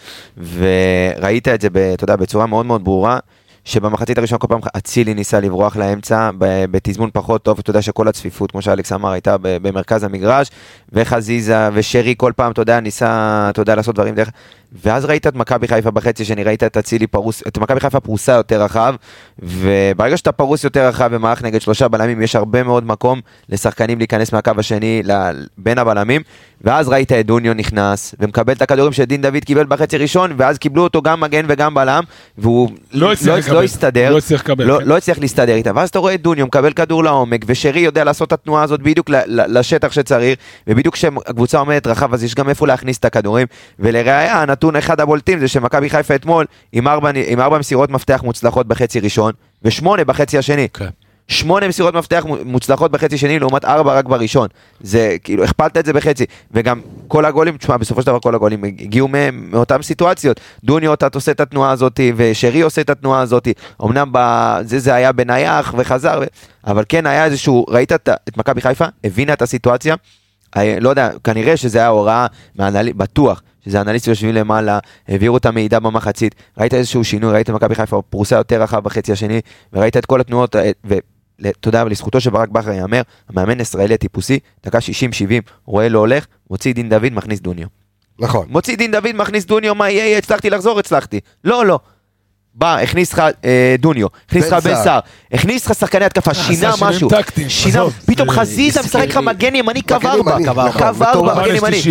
וראית את זה, אתה יודע, בצורה מאוד מאוד ברורה, שבמחצית הראשונה כל פעם אצילי ניסה לברוח לאמצע, בתזמון פחות טוב, אתה יודע שכל הצפיפות, כמו שאלכס אמר, הייתה במרכז המגרש, וחזיזה ושרי כל פעם, אתה יודע, ניסה, אתה יודע, לעשות דברים דרך, ואז ראית את מכבי חיפה בחצי שני, ראית את אצילי פרוס, את מכבי חיפה פרוסה יותר רחב, וברגע שאתה פרוס יותר רחב במערך נגד שלושה בלמים, יש הרבה מאוד מקום לשחקנים להיכנס מהקו השני בין הבלמים, ואז ראית את דוניו נכנס, ומקבל את הכדורים שדין דוד קיבל בחצי ראשון, ואז קיבלו אותו גם מגן וגם בלם, והוא לא הסתדר, לא הצליח להסתדר איתה, ואז אתה רואה את דוניו מקבל כדור לעומק, ושרי יודע לעשות את התנועה הזאת בדיוק לשטח שצריך, ובדיוק כשהקבוצה עומדת רחב, אז יש גם איפה להכניס את הכדורים, ולראיה, הנתון אחד הבולטים זה שמכבי חיפה אתמול עם ארבע, עם ארבע מסירות מפתח מוצלחות בחצי ראשון, ושמונה בחצי השני. Okay. שמונה מסירות מפתח מוצלחות בחצי שני, לעומת ארבע רק בראשון. זה, כאילו, הכפלת את זה בחצי. וגם כל הגולים, תשמע, בסופו של דבר כל הגולים הגיעו מאותן סיטואציות. דוניו, אתה עושה את התנועה הזאת, ושרי עושה את התנועה הזאת. אמנם זה, זה היה בנייח וחזר, ו... אבל כן היה איזשהו, ראית את, את מכבי חיפה, הבינה את הסיטואציה, לא יודע, כנראה שזה היה הוראה מהנהל... בטוח, שזה אנליסטים יושבים למעלה, העבירו את המידע במחצית, ראית איזשהו שינוי, ראית מכבי חיפה פרוסה יותר רחב בחצי השני, וראית את כל התנועות, ותודה, ולזכותו שברק בכר יאמר, המאמן ישראלי הטיפוסי, דקה שישים שבעים, רואה לו הולך, מוציא דין דוד, מכניס דוניו. נכון. מוציא דין דוד, מכניס דוניו, מה יהיה, הצלחתי לחזור, הצלחתי. לא, לא. בא, הכניס לך דוניו, הכניס לך בן סער, הכניס לך שחקני התקפה, שינה משהו, שינה, פתאום חזיזה משחק לך מגן ימני קו ארבע, קו ארבע, מגן ימני.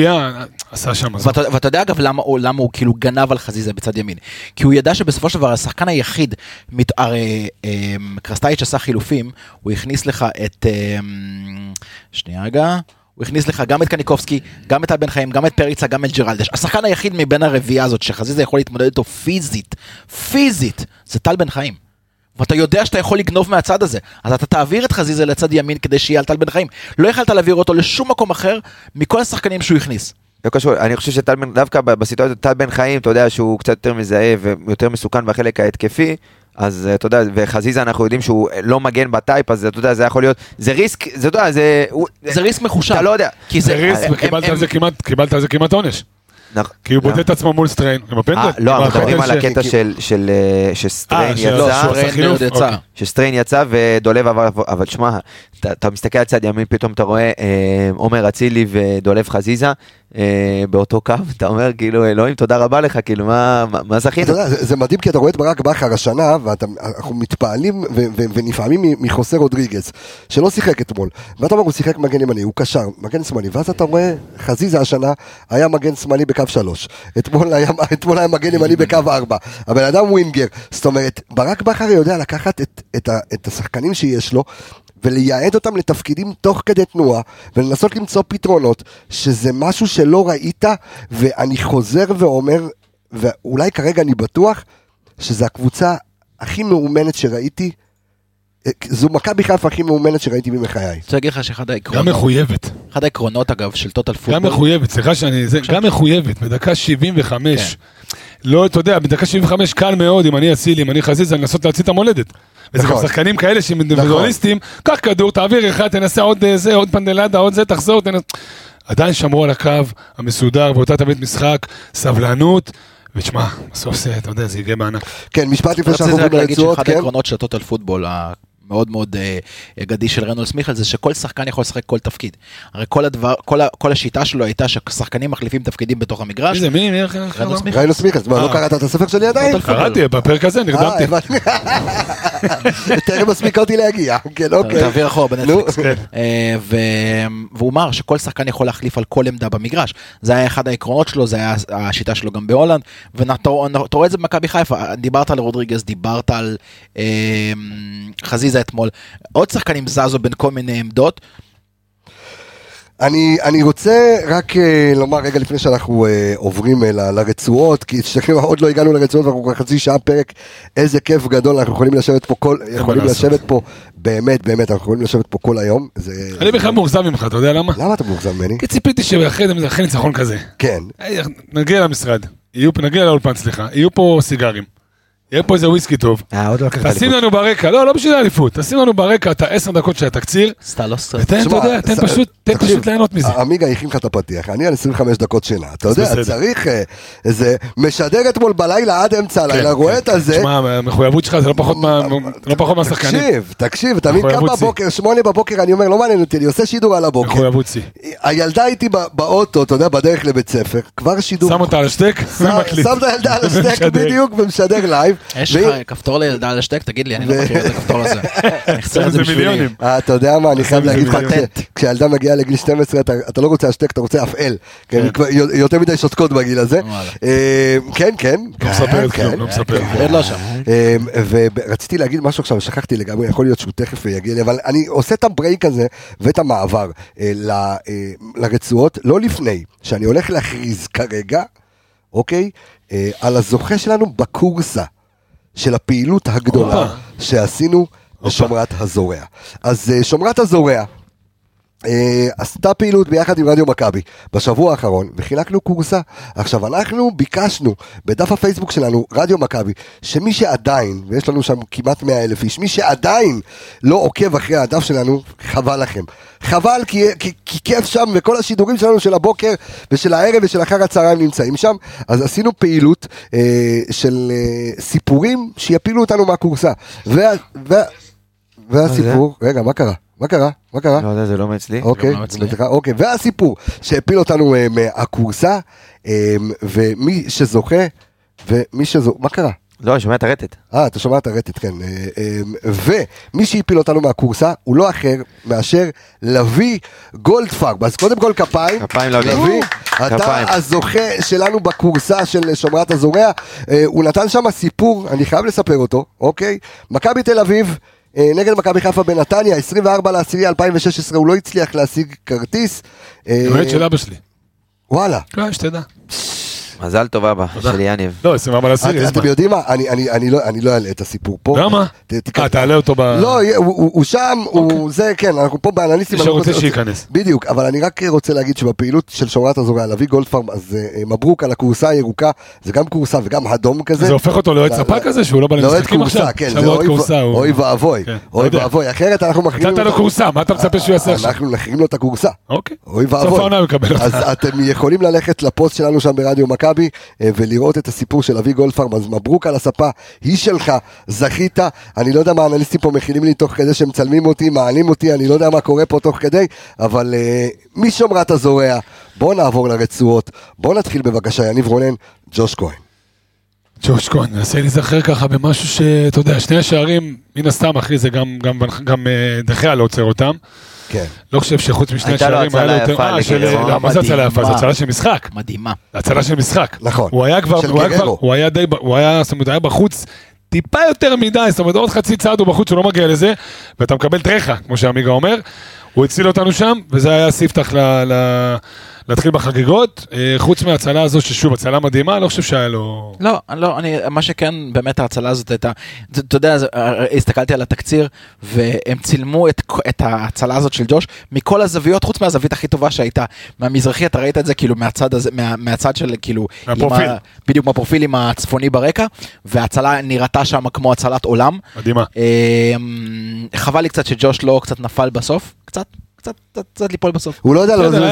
ואתה יודע אגב למה הוא כאילו גנב על חזיזה בצד ימין, כי הוא ידע שבסופו של דבר השחקן היחיד, הרי קרסטייץ' עשה חילופים, הוא הכניס לך את, שנייה רגע, הוא הכניס לך גם את קניקובסקי, גם את טל בן חיים, גם את פריצה, גם את ג'רלדש. השחקן היחיד מבין הרביעייה הזאת שחזיזה יכול להתמודד איתו פיזית, פיזית, זה טל בן חיים. ואתה יודע שאתה יכול לגנוב מהצד הזה, אז אתה תעביר את חזיזה לצד ימין כדי שיהיה על טל בן חיים. לא יכלת להעביר אותו לשום מקום אחר מכל השחקנים שהוא הכניס. לא קשור, אני חושב שטל בן, דווקא בסיטואציה, טל בן חיים, אתה יודע שהוא קצת יותר מזהה ויותר מסוכן בחלק ההתקפי, אז אתה יודע, וחזיזה אנחנו יודעים שהוא לא מגן בטייפ, אז אתה יודע, זה יכול להיות, זה ריסק, זה אתה יודע, זה... זה ריסק מחושב. אתה לא יודע. זה ריסק, וקיבלת על זה כמעט עונש. כי הוא בודד את עצמו מול סטריין. לא, אנחנו מדברים על הקטע שסטריין יצא, שסטריין יצא ודולב עבר, אבל שמה, אתה מסתכל על צד ימין, פתאום אתה רואה עומר אצילי ודולב חזיזה, באותו קו, אתה אומר, כאילו, אלוהים, תודה רבה לך, כאילו, מה זכינו? זה מדהים, כי אתה רואה את ברק בכר השנה, ואנחנו מתפעלים ונפעמים מחוסה רודריגז, שלא שיחק אתמול, ואתה אומר, הוא שיחק מגן ימני, הוא קשר, מגן שמאלי, ואז אתה רואה, חזיזה השנה היה מגן שמאלי בקו שלוש, אתמול היה מגן ימני בקו ארבע, הבן אדם ווינגר, זאת אומרת, ברק בכר יודע לקחת את השחקנים שיש לו, ולייעד אותם לתפקידים תוך כדי תנועה, ולנסות למצוא פתרונות, שזה משהו שלא ראית, ואני חוזר ואומר, ואולי כרגע אני בטוח, שזה הקבוצה הכי מאומנת שראיתי, זו מכבי חיפה הכי מאומנת שראיתי במחיי. אני רוצה להגיד לך שאחד העקרונות... גם מחויבת. אחד העקרונות אגב של טוטל פוטבול... גם מחויבת, סליחה שאני... גם מחויבת, בדקה שבעים וחמש. לא, אתה יודע, בדקה שבעים וחמש קל מאוד, אם אני אצילי, אם אני חזיזה, לנסות להציל את המולדת. וזה גם שחקנים כאלה שהם אינדיבידואליסטים, קח כדור, תעביר אחד, תנסה עוד זה, עוד פנדלדה, עוד זה, תחזור, עדיין שמרו על הקו המסודר, ואותה תמיד משחק, סבלנות, ותשמע, בסוף זה, אתה יודע, זה יגע בענק. כן, משפט לפני שאנחנו עוברים לרצועות, אחד העקרונות של הטוטל פוטבול, מאוד מאוד אגדי של רנולדס מיכל, זה שכל שחקן יכול לשחק כל תפקיד. הרי כל הדבר, כל השיטה שלו הייתה ששחקנים מחליפים תפקידים בתוך המגרש. איזה מי? רנולדס מיכל. רנולדס מיכל, לא קראת את הספר שלי עדיין? קראתי, בפרק הזה נרדמתי. תראה מספיק אותי להגיע, כן, אוקיי. תעביר אחורה בנטפליקס. והוא אמר שכל שחקן יכול להחליף על כל עמדה במגרש. זה היה אחד העקרונות שלו, זה היה השיטה שלו גם בהולנד, ואתה רואה את זה במכבי חיפה, דיברת על רודריגז, דיברת על חזיזה אתמול, עוד שחקנים זזו בין כל מיני עמדות. אני, אני רוצה רק uh, לומר רגע לפני שאנחנו uh, עוברים uh, ל, לרצועות, כי שכם עוד לא הגענו לרצועות, ואנחנו כבר חצי שעה פרק, איזה כיף גדול, אנחנו יכולים לשבת פה כל, יכולים לשבת פה, באמת, באמת, אנחנו יכולים לשבת פה כל היום. זה, אני בכלל מאוכזב ממך, אתה יודע למה? למה אתה מאוכזב ממני? כי ציפיתי שאחרי ניצחון כזה. כן. נגיע למשרד, נגיע לאולפן, סליחה, יהיו פה סיגרים. יהיה פה איזה וויסקי טוב. תשים לנו ברקע, לא, לא בשביל האליפות, תשים לנו ברקע את העשר דקות של התקציר. ותן, אתה יודע, תן פשוט ליהנות מזה. עמיגה הכין לך את הפתיח, אני על עשרים וחמש דקות שינה. אתה יודע, צריך איזה, משדר אתמול בלילה עד אמצע הלילה, רואה את הזה. תשמע, המחויבות שלך זה לא פחות מהשחקנים. תקשיב, תקשיב, תמיד קם בבוקר, שמונה בבוקר, אני אומר, לא מעניין אותי, אני עושה שידור על הבוקר. מחויבות שיא. הילדה איתי באוטו, אתה יודע, בדרך לבית ספר, כבר שידור. שם אותה על השטק, שם את הילדה על השטק בדיוק ומשדר לייב. יש לך כפתור לילדה על השטק, תגיד לי, אני לא מכיר את הכפתור הזה. נחסר את זה בשבילי. אתה יודע מה, אני חייב להגיד לך, כשהילדה מגיעה לגיל שתים עשרה, אתה לא רוצה השטק, אתה רוצה אפעל. יותר מדי שותקות בגיל הזה. כן, כן. לא מספר את כלום, לא מספר. אין לא שם. ורציתי להגיד משהו עכשיו, שכחתי לגמרי, יכול להיות שהוא תכף יגיע לי, אבל אני עושה את הברייק הזה, ואת המעבר לרצועות, לא לפני, שאני הולך להכריז כרגע, אוקיי, על הזוכה שלנו בקורסה. של הפעילות הגדולה שעשינו בשומרת הזורע. אז שומרת הזורע עשתה פעילות ביחד עם רדיו מכבי בשבוע האחרון, וחילקנו קורסה. עכשיו אנחנו ביקשנו בדף הפייסבוק שלנו, רדיו מכבי, שמי שעדיין, ויש לנו שם כמעט מאה אלף איש, מי שעדיין לא עוקב אחרי הדף שלנו, חבל לכם. חבל כי, כי, כי כיף שם, וכל השידורים שלנו של הבוקר ושל הערב ושל אחר הצהריים נמצאים שם. אז עשינו פעילות אה, של אה, סיפורים שיפילו אותנו מהקורסה. וה, וה, והסיפור, רגע, מה קרה? מה קרה? מה קרה? לא יודע, זה לא מאצלי. אוקיי, אוקיי, והסיפור שהפיל אותנו מהקורסה, ומי שזוכה, ומי שזוכה, מה קרה? לא, אני שומע את הרטט. אה, אתה שומע את הרטט, כן. ומי שהפיל אותנו מהקורסה, הוא לא אחר מאשר לוי גולדפרב. אז קודם כל כפיים. כפיים לוי. לוי, אתה הזוכה שלנו בקורסה של שומרת הזורע. הוא נתן שם סיפור, אני חייב לספר אותו, אוקיי? מכבי תל אביב, נגד מכבי חיפה בנתניה, עשרים וארבעה לעשירי אלפיים ושש עשרה, הוא לא הצליח להשיג כרטיס. יועד של אבא שלי. וואלה. כן, שתדע. מזל טוב אבא, שלי יניב. לא, עשרים וארבעה לעשירי. אתם יודעים מה? אני לא אעלה את הסיפור פה. למה? אה, תעלה אותו ב... לא, הוא שם, הוא זה, כן, אנחנו פה באנליסטים. מי שרוצה שייכנס. בדיוק, אבל אני רק רוצה להגיד שבפעילות של שומרת הזורע, לוי גולדפרב, אז מברוק על הקורסה הירוקה, זה גם קורסה וגם אדום כזה. זה הופך אותו לאוהד ספק כזה, שהוא לא בא למשחקים עכשיו? אוי ואבוי, אוי ואבוי, אחרת אנחנו מחרימים נתת לו קורסה, מה אתה מצפה שהוא יעשה עכשיו? אנחנו נחרים לו את הקורסה. אוקיי. אוי ואבוי. אז אתם יכולים ללכת לפוסט שלנו שם ברדיו מכבי ולראות את הסיפור של אבי גולדפרב. אז מברוק על הספה, היא שלך, זכית. אני לא יודע מה האנליסטים פה מכינים לי תוך כדי שמצלמים אותי, מעלים אותי, אני לא יודע מה קורה פה תוך כדי, אבל uh, מי שומרת הזורע? בואו נעבור לרצועות, בואו נתחיל בבקשה, יניב רונן, ג'וש כהן. ג'וש כהן, ננסה להיזכר ככה במשהו שאתה יודע, שני השערים, מן הסתם אחרי זה גם, גם, גם דחיה לא עוצר אותם. כן. לא חושב שחוץ משני השערים היה לו יותר... אה, של... מה זה הצלה יפה? זה הצלה של משחק. מדהימה. הצלה של משחק. נכון. הוא היה כבר... הוא היה כבר... הוא היה די... הוא היה... זאת אומרת, היה בחוץ טיפה יותר מדי, זאת אומרת, עוד חצי צעד הוא בחוץ, הוא לא מגיע לזה, ואתה מקבל טרחה, כמו שעמיגה אומר. הוא הציל אותנו שם, וזה היה ספתח ל... ל... להתחיל בחגיגות, חוץ מההצלה הזו, ששוב, הצלה מדהימה, אני לא חושב שהיה לו... לא, לא, אני, מה שכן, באמת ההצלה הזאת הייתה, אתה יודע, הסתכלתי על התקציר, והם צילמו את, את ההצלה הזאת של ג'וש, מכל הזוויות, חוץ מהזווית הכי טובה שהייתה, מהמזרחי, אתה ראית את זה, כאילו, מהצד הזה, מה, מהצד של, כאילו... הפרופיל. ה, בדיוק מהפרופיל עם הצפוני ברקע, וההצלה נראתה שם כמו הצלת עולם. מדהימה. חבל לי קצת שג'וש לא קצת נפל בסוף, קצת. קצת, קצת, קצת ליפול בסוף. הוא לא יודע לעשות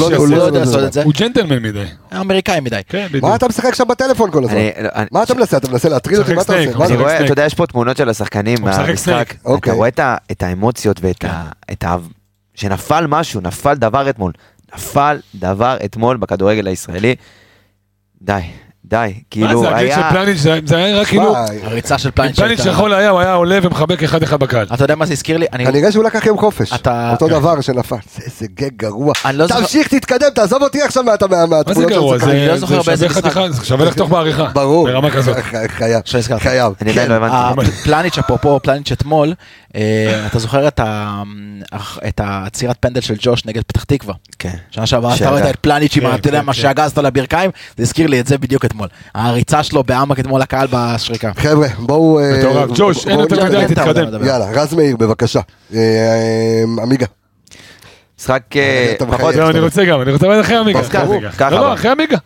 את זה. הוא ג'נטלמן מדי. אמריקאי מדי. מה אתה משחק שם בטלפון כל הזמן? מה אתה מנסה? אתה מנסה להטריד אותי? מה אתה עושה? אתה יודע, יש פה תמונות של השחקנים במשחק. אתה רואה את האמוציות ואת ה... שנפל משהו, נפל דבר אתמול. נפל דבר אתמול בכדורגל הישראלי. די. די, כאילו מה זה, הגיל של היה... פלניץ' זה היה רק כאילו... הריצה של פלניץ' פלניץ' שיכול היה, הוא היה עולה ומחבק אחד אחד בקהל. אתה יודע מה זה הזכיר לי? כנראה שהוא לקח יום חופש, אותו דבר שנפל, איזה גג גרוע. תמשיך, תתקדם, תעזוב אותי עכשיו מהתמונות. מה זה גרוע? זה שווה לחתוך בעריכה. ברור. ברמה כזאת. חייב, חייב. אני עדיין לא הבנתי. פלניץ' אפרופו, פלניץ' אתמול, אתה זוכר את העצירת פנדל של ג'וש נגד פתח תקווה? כן. שנה שעברה, אתה רואה את פלניץ' עם, אתה יודע, מה שהגזת לברכיים, זה הזכיר לי את זה בדיוק אתמול. הריצה שלו בעמק אתמול לקהל בשריקה. חבר'ה, בואו... ג'וש, אין יותר מדי, תתקדם. יאללה, רז מאיר, בבקשה. עמיגה. משחק פחות... אני רוצה גם, אני רוצה אחרי עמיגה. לא, לא, אחרי עמיגה.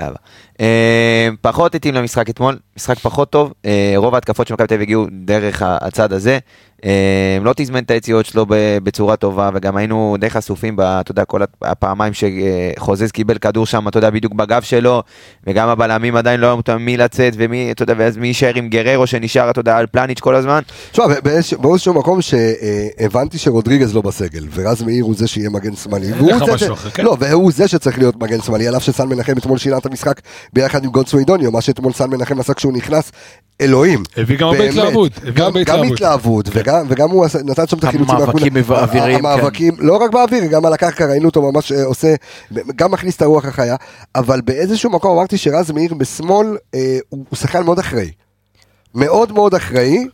פחות התאים למשחק אתמול, משחק פחות טוב, רוב ההתקפות של מכבי תל אביב הגיעו דרך הצד הזה, לא תזמן את היציאות שלו בצורה טובה, וגם היינו די חשופים, אתה יודע, כל הפעמיים שחוזז קיבל כדור שם, אתה יודע, בדיוק בגב שלו, וגם הבלמים עדיין לא יודעים מי לצאת, ומי, אתה יודע, ומי יישאר עם גררו שנשאר, אתה יודע, על פלניץ' כל הזמן. תשמע, באיזשהו מקום שהבנתי שרודריגז לא בסגל, ורז מאיר הוא זה שיהיה מגן שמאלי, והוא זה שצריך להיות מגן שמאלי, עליו שסן מנחם אתמול שינה את המשחק ביחד עם גונסו אידוניו, מה שאתמול סן מנחם עשה כשהוא נכנס, אלוהים. הביא גם הרבה התלהבות. גם התלהבות, וגם הוא נתן שם את החילוצים. המאבקים באווירים. המאבקים, לא רק באוויר, גם על הקרקע, ראינו אותו ממש עושה, גם מכניס את הרוח החיה, אבל באיזשהו מקום אמרתי שרז מאיר בשמאל, הוא שחקן מאוד אחראי. מאוד מאוד אחראי,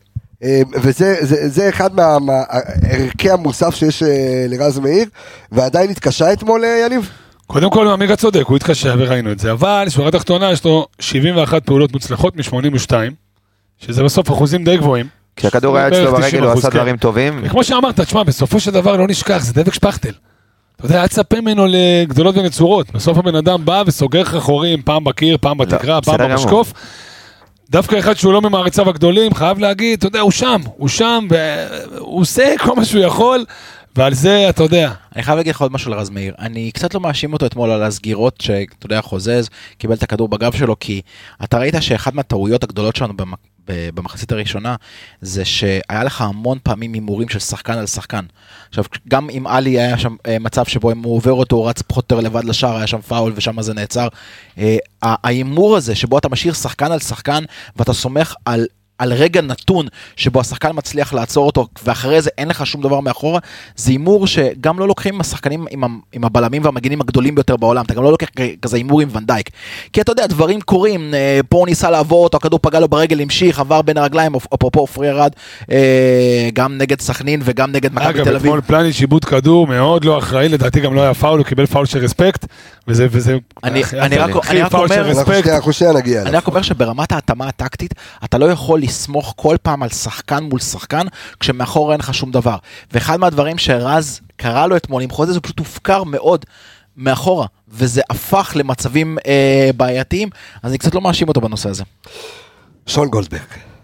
וזה אחד מהערכי המוסף שיש לרז מאיר, ועדיין התקשה אתמול, יניב? קודם כל, עמיגה צודק, הוא התקשה וראינו את זה, אבל שורה תחתונה יש לו שבעים ואחת פעולות מוצלחות מ-שמונים ושתיים, שזה בסוף אחוזים די גבוהים. כשהכדור היה אצלו ברגל הוא עשה דברים טובים. וכמו שאמרת, תשמע, בסופו של דבר לא נשכח, זה דבק שפכטל. אתה יודע, היה צפה ממנו לגדולות ונצורות. בסוף הבן אדם בא וסוגר חורים, פעם בקיר, פעם בתקרה, פעם במשקוף. דווקא אחד שהוא לא ממעריציו הגדולים, חייב להגיד, אתה יודע, הוא שם, הוא שם, והוא עושה כל מה שהוא יכול, ועל זה, אתה יודע. אני חייב להגיד לך עוד משהו לרז מאיר. אני קצת לא מאשים אותו אתמול על הסגירות, שאתה יודע, חוזז, קיבל את הכדור בגב שלו, כי אתה ראית שאחד מהטעויות הגדולות שלנו במחצית הראשונה, זה שהיה לך המון פעמים הימורים של שחקן על שחקן. עכשיו, גם אם אלי היה שם מצב שבו אם הוא עובר אותו, הוא רץ פחות יותר לבד לשער, היה שם פאול ושם זה נעצר. ההימור הזה, שבו אתה משאיר שחקן על שחקן, ואתה סומך על על רגע נתון שבו השחקן מצליח לעצור אותו, ואחרי זה אין לך שום דבר מאחורה, זה אימור שגם לא לוקחים עם השחקנים, עם, עם הבלמים והמגנים הגדולים ביותר בעולם, אתה גם לא לוקח כזה אימור עם ונדייק, כי אתה יודע, דברים קורים, פה הוא ניסה לעבור אותו, הכדור פגע לו ברגל, המשיך, עבר בין הרגליים, אפרופו פרי ירד, גם נגד סכנין וגם נגד מכבי תל אביב. אגב, אתמול פלניץ' שיבוט כדור מאוד לא אחראי, לדעתי גם לא היה פאול, הוא קיבל פאול של רספקט, וזה, וזה, אני, אני רק, אני רק אומר, אני רק אומר שברמת ההתאמה הטקטית, אתה לא יכול לסמוך כל פעם על שחקן מול שחקן, כשמאחור אין לך שום דבר. ואחד מהדברים שרז קרא לו אתמול עם חוזז, הוא פשוט הופקר מאוד מאחורה, וזה הפך למצבים אה, בעייתיים, אז אני קצת לא מאשים אותו בנושא הזה. שון גולדברג.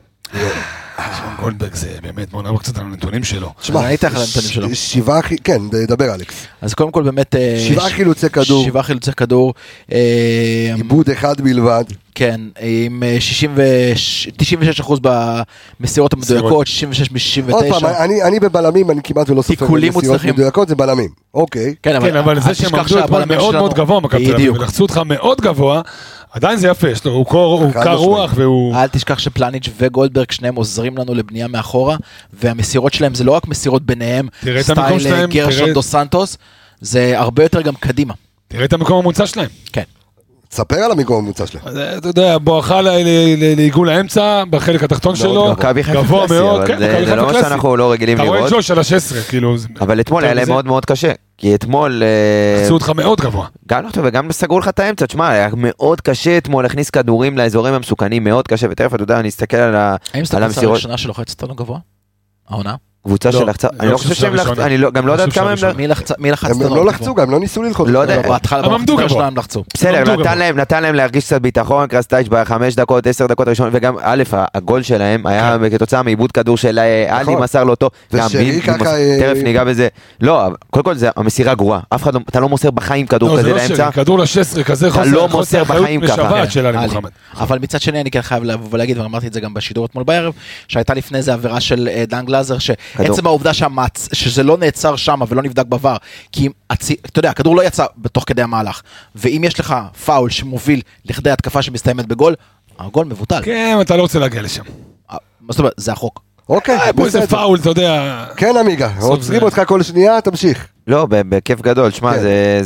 שון גולדברג זה באמת, בוא נעבור קצת על הנתונים שלו. שמע, אני אתן לך על הנתונים שלו. שבעה, כן, דבר אלכס. אז קודם כל באמת... שבעה חילוצי כדור. שבעה חילוצי כדור. עיבוד אחד בלבד. כן, עם תשעים ושש אחוז במסירות המדויקות, שישים ושש מ-שישים ותשע. עוד פעם, אני בבלמים, אני כמעט ולא סופר במסירות מדויקות, זה בלמים, אוקיי. כן, אבל זה שהם עמדו אתמול מאוד מאוד גבוה, ולחצו אותך מאוד גבוה, עדיין זה יפה, הוא קר רוח והוא... אל תשכח שפלניץ' וגולדברג שניהם עוזרים לנו לבנייה מאחורה, והמסירות שלהם זה לא רק מסירות ביניהם, סטייל גרשון דו סנטוס, זה הרבה יותר גם קדימה. תראה את המקום המוצא שלהם. כן. תספר על המקום המוצא שלהם. אתה יודע, בואכה לעיגול האמצע, בחלק התחתון שלו, גבוה מאוד, זה לא מה שאנחנו לא רגילים לראות. אתה רואה ג'וש על ה-שש עשרה, כאילו... אבל אתמול היה להם מאוד מאוד קשה, כי אתמול... עשו אותך מאוד גבוה. גם לא טוב, וגם סגרו לך את האמצע, תשמע, היה מאוד קשה אתמול להכניס כדורים לאזורים המסוכנים, מאוד קשה, ותכף אתה יודע, אני אסתכל על המסירות. האם סתכל על הראשונה שלוחצת אותנו גבוה? העונה? קבוצה של לחצה, אני לא חושב שהם לחצו, אני גם לא יודעת כמה הם לחצו. מי לחץ? הם לא לחצו, גם לא ניסו ללחוץ. לא יודע. בהתחלה במחצית שלהם לחצו. בסדר, נתן להם להרגיש קצת ביטחון, קרסטייץ' בחמש דקות, עשר דקות ראשון, וגם א', הגול שלהם היה כתוצאה מעיבוד כדור של אלי מסר לו אותו, גם בי, טרף ניגע בזה. לא, קודם כל זה המסירה גרועה, אף אחד, אתה לא מוסר בחיים כדור כזה לאמצע. כדור ל-שש עשרה כזה חוסר אחריות משוועת של אלי מוחמד. אבל מצד שני אני כן חייב להגיד, ואמרתי את זה גם בשידור אתמול בערב, שהייתה לפני זה עבירה של דן גלאזר, עצם העובדה שהמעצ... שזה לא נעצר שם ולא נבדק בעבר, כי הצ... אתה יודע, הכדור לא יצא בתוך כדי המהלך, ואם יש לך פאול שמוביל לכדי התקפה שמסתיימת בגול, הגול מבוטל. כן, אתה לא רוצה להגיע לשם. מה זאת אומרת? זה החוק. אוקיי, פה איזה פאול, אתה יודע. כן, עמיגה, עוצרים אותך כל שנייה, תמשיך. לא, בכיף גדול, שמע,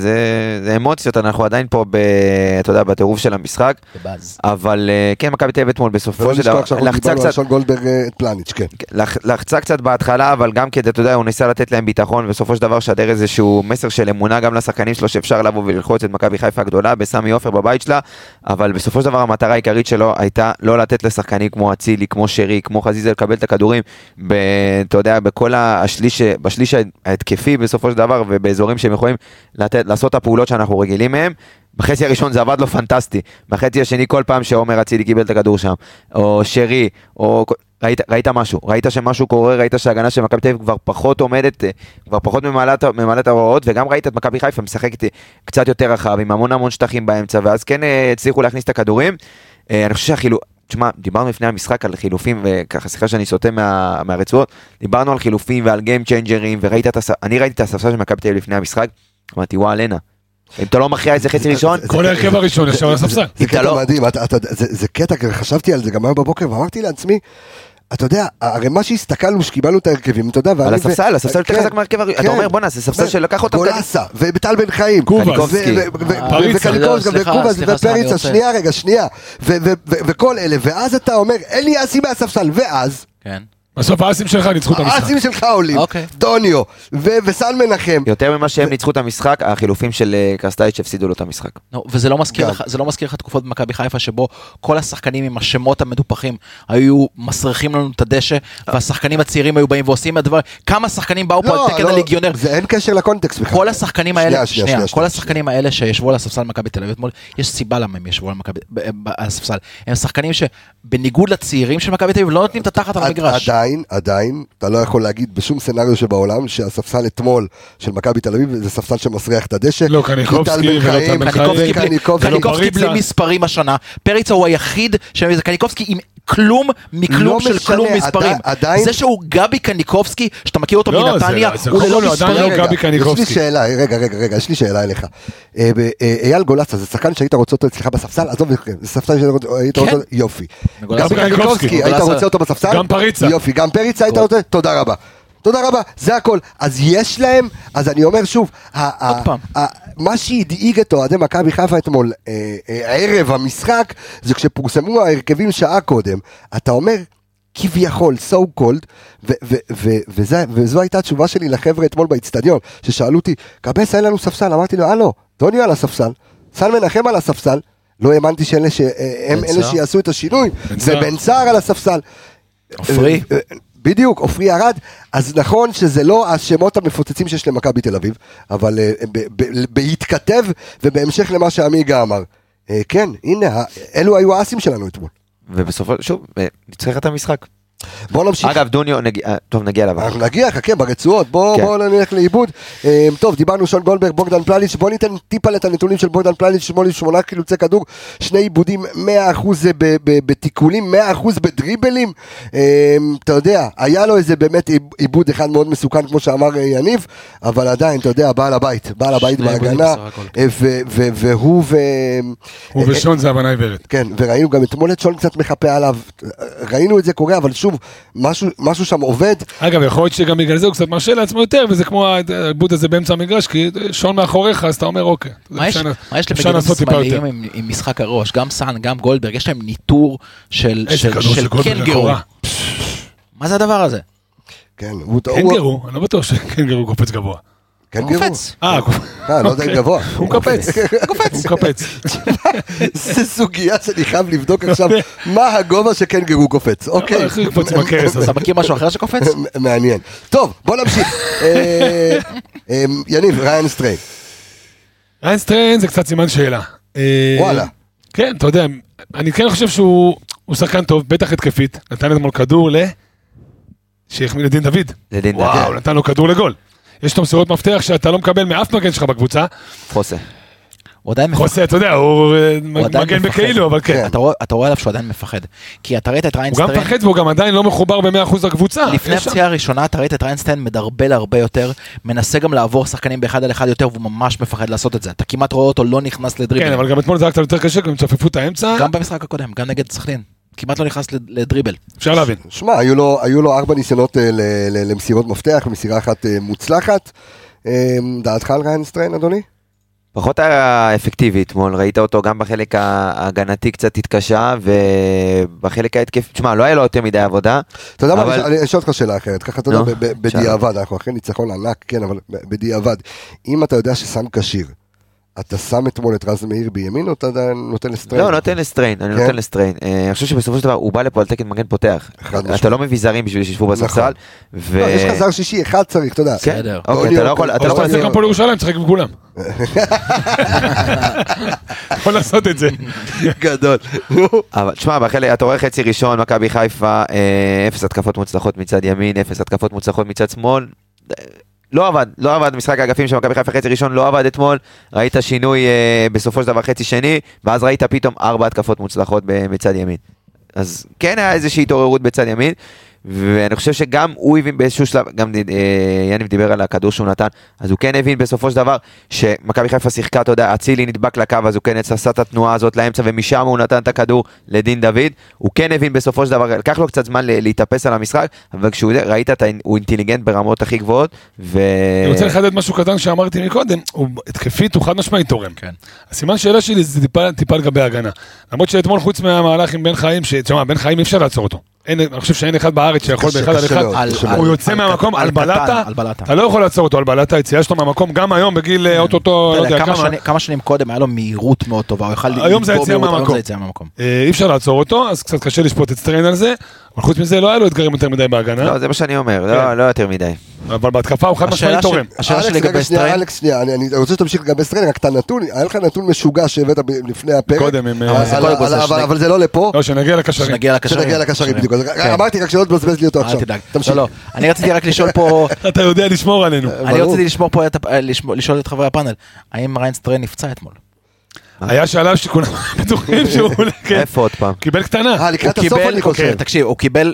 זה אמוציות, אנחנו עדיין פה, אתה יודע, בטירוף של המשחק, אבל כן, מכבי תל אביב אתמול בסופו של דבר, לחצה קצת, שון גולדברג פלניץ', כן. לחצה קצת בהתחלה, אבל גם כדי, אתה יודע, הוא ניסה לתת להם ביטחון, בסופו של דבר שדר איזשהו מסר של אמונה גם לשחקנים שלו, שאפשר לבוא וללחוץ את מכבי חיפה הגדולה, בסמי עופר בבית שלה, אבל בסופו של דבר המטרה העיקרית שלו הייתה לא לתת לשחקנים כמו אצילי, כמו שרי, כמו חזיזה לקבל את הכדורים, אתה יודע, בכל השליש, בשליש ההתקפי בסופו של דבר, ובאזורים שהם יכולים לתת, לעשות את הפעולות שאנחנו רגילים מהם. בחצי הראשון זה עבד לו פנטסטי, בחצי השני כל פעם שעומר אצילי קיבל את הכדור שם, או שרי, או ראית, ראית משהו, ראית שמשהו קורה, ראית שההגנה של מכבי תל אביב כבר פחות עומדת, כבר פחות ממלאת ההוראות, וגם ראית את מכבי חיפה משחקת קצת יותר רחב, עם המון המון שטחים באמצע, ואז כן הצליחו להכניס את הכדורים. אני חושב שהחילו, תשמע, דיברנו לפני המשחק על חילופים, וככה שיחה שאני סוטה מה, מהרצועות, דיברנו על חילופים ועל גיים צ'יינג'רים, ואני ראיתי את הספסל של מכבי תל אביב לפני המשחק, אמרתי, וואו, אלנה, אם אתה לא מכריע איזה חצי ראשון, כל הרכב הראשון ישר על הספסל. זה קטע מדהים, זה קטע, חשבתי על זה גם היום בבוקר, ואמרתי לעצמי, אתה יודע, הרי מה שהסתכלנו שקיבלנו את ההרכבים, אתה יודע, על הספסל, הספסל יותר חזק מהרכב, אתה אומר בוא נעשה ספסל שלקח אותם, גולסה, ובטל בן חיים, קניקובסקי, וקניקובסקי, ופריצה, שנייה רגע, שנייה, וכל אלה, ואז אתה אומר, אין לי אסי מהספסל, ואז, בסוף האסים שלך ניצחו את המשחק. האסים שלך עולים, דוניו, וסן מנחם. יותר ממה שהם ניצחו את המשחק, החילופים של קרסטייץ' הפסידו לו את המשחק. וזה לא מזכיר לך תקופות במכבי חיפה, שבו כל השחקנים עם השמות המדופחים, היו מסריחים לנו את הדשא, והשחקנים הצעירים היו באים ועושים את הדבר, כמה שחקנים באו פה על תקן הליגיונר. זה אין קשר לקונטקסט בכלל. כל השחקנים האלה, שנייה, כל השחקנים האלה שישבו על הספסל מכבי תל אביב אתמול, יש סיבה למה הם ישבו על הספסל. הם שחקנים שבניגוד לצעירים של מכבי תל אביב לא נותנים את התחת על המגרש. עדיין, עדיין, אתה לא יכול להגיד בשום סצנריו שבעולם שהספסל אתמול של מכבי תל אביב זה ספסל שמסריח את הדשא. לא, קניקובסקי קניקובסקי בלי מספרים השנה. פריצה הוא היחיד, קניקובסקי עם כלום מכלום של כלום מספרים. זה שהוא גבי קניקובסקי, שאתה מכיר אותו מנתניה, הוא ללא מספרים. יש לי שאלה, רגע, רגע, רגע, יש לי שאלה אליך. אייל גולסה, זה שחקן שהיית רוצה אותו אצלך בספסל? עזוב, זה ספסל שהיית רוצה אותו, יופי. גם קניקובסקי, היית רוצה אותו בספסל? גם פריצה. יופי, גם פריצה היית רוצה? תודה רבה. תודה רבה, זה הכל. אז יש להם, אז אני אומר שוב, מה שהדאיג את אוהדי מכבי חיפה אתמול, ערב המשחק, זה כשפורסמו ההרכבים שעה קודם, אתה אומר, כביכול, so called, וזו הייתה התשובה שלי לחבר'ה אתמול באצטדיון, ששאלו אותי, קבס, אין לנו ספסל, אמרתי לו, הלו, דוניו על הספסל, סן מנחם על הספסל, לא האמנתי שהם אלה שיעשו את השינוי, ובן סער על הספסל. עופרי. בדיוק, עופרי ירד, אז נכון שזה לא השמות המפוצצים שיש למכבי תל אביב, אבל בהתכתב ובהמשך למה שעמיגה אמר. כן, הנה, אלו היו האסים שלנו אתמול. ובסופו, שוב, נצטרך את המשחק. בוא נמשיך. אגב, דוניו, טוב, נגיע אליו. אנחנו נגיע, חכה, ברצועות, בואו נלך לאיבוד. טוב, דיברנו שון גולדברג, בוגדן פלניץ', בואו ניתן טיפה את הנתונים של בוגדן פלניץ', שמונה חילוצי כדור, שני עיבודים, מאה אחוז בתיקולים, מאה אחוז בדריבלים, אתה יודע, היה לו איזה באמת עיבוד אחד מאוד מסוכן, כמו שאמר יניב, אבל עדיין, אתה יודע, בעל הבית, בעל הבית בהגנה, והוא ו... הוא ושון זה הבנה עיוורת. כן, וראינו גם אתמול את שון קצת מחפה עליו, ראינו את זה קורה, אבל שוב, משהו, משהו שם עובד. אגב, יכול להיות שגם בגלל זה הוא קצת מרשה לעצמו יותר, וזה כמו העיבוד הזה באמצע המגרש, כי שון מאחוריך, אז אתה אומר, אוקיי. מה יש לבגדים שמאליים עם משחק הראש? גם סן, גם גולדברג, יש להם ניטור של קנגרו. מה זה הדבר הזה? קנגרו, אני לא בטוח שקנגרו קופץ גבוה. קנגרו? קופץ. אה, לא יודע אם גבוה. הוא מקפץ. הוא מקפץ. זה סוגיה שאני חייב לבדוק עכשיו מה הגובה שקנגרו קופץ. אוקיי. אתה מכיר משהו אחר שקופץ? מעניין. טוב, בוא נמשיך. יניב, ריין סטריין. ריין סטריין זה קצת סימן שאלה. וואלה. כן, אתה יודע, אני כן חושב שהוא שחקן טוב, בטח התקפית. נתן אתמול כדור ל... שייך לדין דוד. לדין דוד. וואו, נתן לו כדור לגול. יש לו מסירות מפתח שאתה לא מקבל מאף מגן שלך בקבוצה. חוסה. הוא עדיין מפחד. חוסה, אתה יודע, הוא מגן בכאילו, אבל כן. אתה רואה עליו שהוא עדיין מפחד. כי אתה ראית את ריינסטיין... הוא גם מפחד והוא גם עדיין לא מחובר ב-מאה אחוז לקבוצה. לפני הפציעה הראשונה, אתה ראית את ריינסטיין מדרבל הרבה יותר, מנסה גם לעבור שחקנים באחד על אחד יותר, והוא ממש מפחד לעשות את זה. אתה כמעט רואה אותו לא נכנס לדריבל. כן, אבל גם אתמול זה היה קצת יותר קשה, כי הם צופפו את האמצע. גם במשחק הקודם, גם נגד סכנין. כמעט לא נכנס לדריבל. אפשר להבין. שמע, היו לו, היו לו ארבע ניסיונות למסירות מפתח, מסירה אחת מוצלחת. דעתך על ריינסטיין, אדוני? פחות היה אפקטיבי אתמול, ראית אותו גם בחלק ההגנתי קצת התקשה, ובחלק ההתקף, תשמע, לא היה לו יותר מדי עבודה. אתה יודע מה, אני אשאל אותך שאלה אחרת, ככה אתה יודע, בדיעבד, אנחנו אחרי ניצחון ענק, כן, אבל בדיעבד, אם אתה יודע ששם קשיר, אתה שם אתמול את רז מאיר בימין, או אתה נותן לסטריין? לא, נותן לסטריין, אני נותן לסטריין. אני חושב שבסופו של דבר הוא בא לפה על תקן מגן פותח. אתה לא מביא זרים בשביל שישבו בספסל. יש לך זר שישי, אחד צריך, אתה יודע. בסדר. אוקיי, אתה לא יכול... אתה יכול לעשות גם פה לירושלים, תשחק עם כולם. יכול לעשות את זה. גדול. אבל תשמע, אתה רואה חצי ראשון, מכבי חיפה, אפס התקפות מוצלחות מצד ימין, אפס התקפות מוצלחות מצד שמאל. לא עבד, לא עבד משחק האגפים של מכבי חיפה חצי ראשון, לא עבד אתמול, ראית שינוי אה, בסופו של דבר חצי שני, ואז ראית פתאום ארבע התקפות מוצלחות בצד ימין. אז כן היה איזושהי התעוררות בצד ימין, ואני חושב שגם הוא הבין באיזשהו שלב, גם אה, יניב דיבר על הכדור שהוא נתן, אז הוא כן הבין בסופו של דבר, שמכבי חיפה שיחקה, אתה יודע, אצילי נדבק לקו, אז הוא כן עשה את התנועה הזאת לאמצע, ומשם הוא נתן את הכדור לדין דוד, הוא כן הבין בסופו של דבר, לקח לו קצת זמן להתאפס על המשחק, אבל כשהוא ראית, הוא אינטליגנט ברמות הכי גבוהות, ו... אני רוצה לחדד משהו קטן שאמרתי מקודם, הוא התקפית, הוא חד משמעית תורם. כן. הסימן שאלה שלי זה טיפה, טיפה לגבי ההגנה. למרות שאתמול חוץ מהמהלך עם בן חיים, שתשמע, בן חיים אי אפשר לעצור אותו. אני חושב שאין אחד בארץ שיכול באחד על אחד, הוא יוצא מהמקום, על בלטה, אתה לא יכול לעצור אותו על בלטה, היציאה שלו מהמקום, גם היום בגיל אוטוטו, כמה שנים קודם היה לו מהירות מאוד טובה, היום זה היציאה מהמקום, אי אפשר לעצור אותו, אז קצת קשה לשפוט את סטריין על זה, אבל חוץ מזה לא היה לו אתגרים יותר מדי בהגנה. לא, זה מה שאני אומר, לא יותר מדי. אבל בהתקפה הוא חד משמעית תורם. השאלה שלי לגבי סטריין. אלכס, שנייה, אני רוצה שתמשיך לגבי סטריין, רק אתה נתון, היה לך נתון משוגע שהבאת לפני הפרק. קודם, אבל זה לא לפה. לא, שנגיע לקשרים. שנגיע לקשרים בדיוק. אמרתי רק שלא תבזבז לי אותו עכשיו. לא, לא. אני רציתי רק לשאול פה... אתה יודע לשמור עלינו. אני רציתי לשמור פה, לשאול את חברי הפאנל, האם ריינסטיין נפצע אתמול? היה שאלה שכולם בטוחים שהוא... איפה עוד פעם? קיבל קטנה. אה, לקראת הסוף אני חושב. תקשיב, הוא קיבל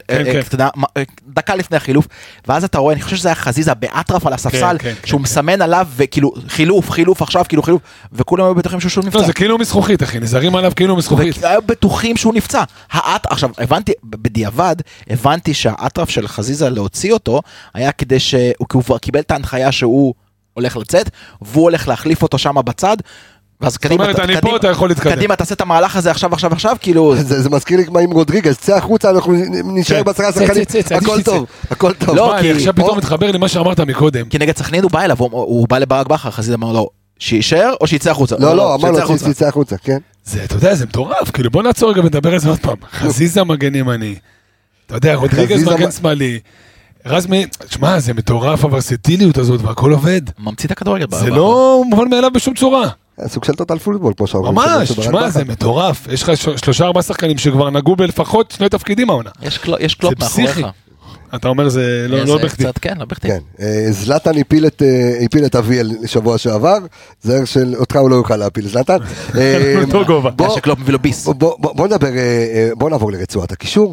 דקה לפני החילוף, ואז אתה רואה, אני חושב שזה היה חזיזה באטרף על הספסל, שהוא מסמן עליו, וכאילו חילוף, חילוף עכשיו, כאילו חילוף, וכולם היו בטוחים שהוא נפצע. לא, זה כאילו משחוקית, אחי, נזרים עליו כאילו משחוקית. והיו בטוחים שהוא נפצע. עכשיו, הבנתי, בדיעבד, הבנתי שהאטרף של חזיזה להוציא אותו, היה כדי שהוא כבר קיבל את ההנחיה שהוא הולך לצאת, והוא הולך להחליף אותו שם בצד, ואז קדימה, זאת אומרת, אני פה, אתה יכול להתקדם. קדימה, תעשה את המהלך הזה עכשיו, עכשיו, עכשיו, כאילו... זה מזכיר לי כמו עם רודריגז, צא החוצה, אנחנו נשאר בעשרה שחקנים, הכל טוב, הכל טוב. לא, כי עכשיו פתאום מתחבר לי מה שאמרת מקודם. כי נגד סכנין הוא בא אליו, הוא בא לברק בכר, חזיזה אמר לו, שישאר או שיצא החוצה? לא, לא, אמר לו שיצא החוצה, כן. זה, אתה יודע, זה מטורף, כאילו בוא נעצור רגע ונדבר על זה עוד פעם. חזיזה מגן ימני, אתה יודע, רודריגז מגן שמאלי. רזמי, תשמע, זה מטורף הוורסטיליות הזאת והכל עובד. ממציא את הכדורגל. זה לא מובן מאליו בשום צורה. סוג של טוטל פוטבול, כמו שאומרים. ממש, תשמע, זה מטורף. יש לך שלושה ארבעה שחקנים שכבר נגעו בלפחות שני תפקידים העונה. יש קלופ מאחוריך. אתה אומר זה לא בכדי. כן, לא בכדי. זלטן הפיל את אביאל שבוע שעבר, זה של אותך הוא לא יוכל להפיל, זלטן. אותו גובה. שקלופ מביא לו ביס. בוא נדבר, בוא נעבור לרצועת הקישור.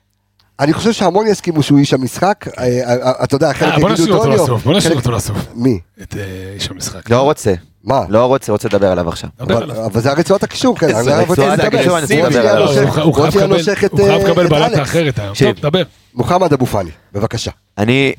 אני חושב שהמון יסכימו שהוא איש המשחק, אתה יודע, חלק יגידו דוניו. בוא נשאיר אותו לסוף. מי? את איש המשחק. לא רוצה. מה? לא רוצה, רוצה לדבר עליו עכשיו. אבל זה הרצועת הקישור, כן. רצועת הקישור, אני רוצה לדבר עליו. הוא חייב לקבל בלטה אחרת. טוב, דבר. מוחמד אבו פאני, בבקשה. אני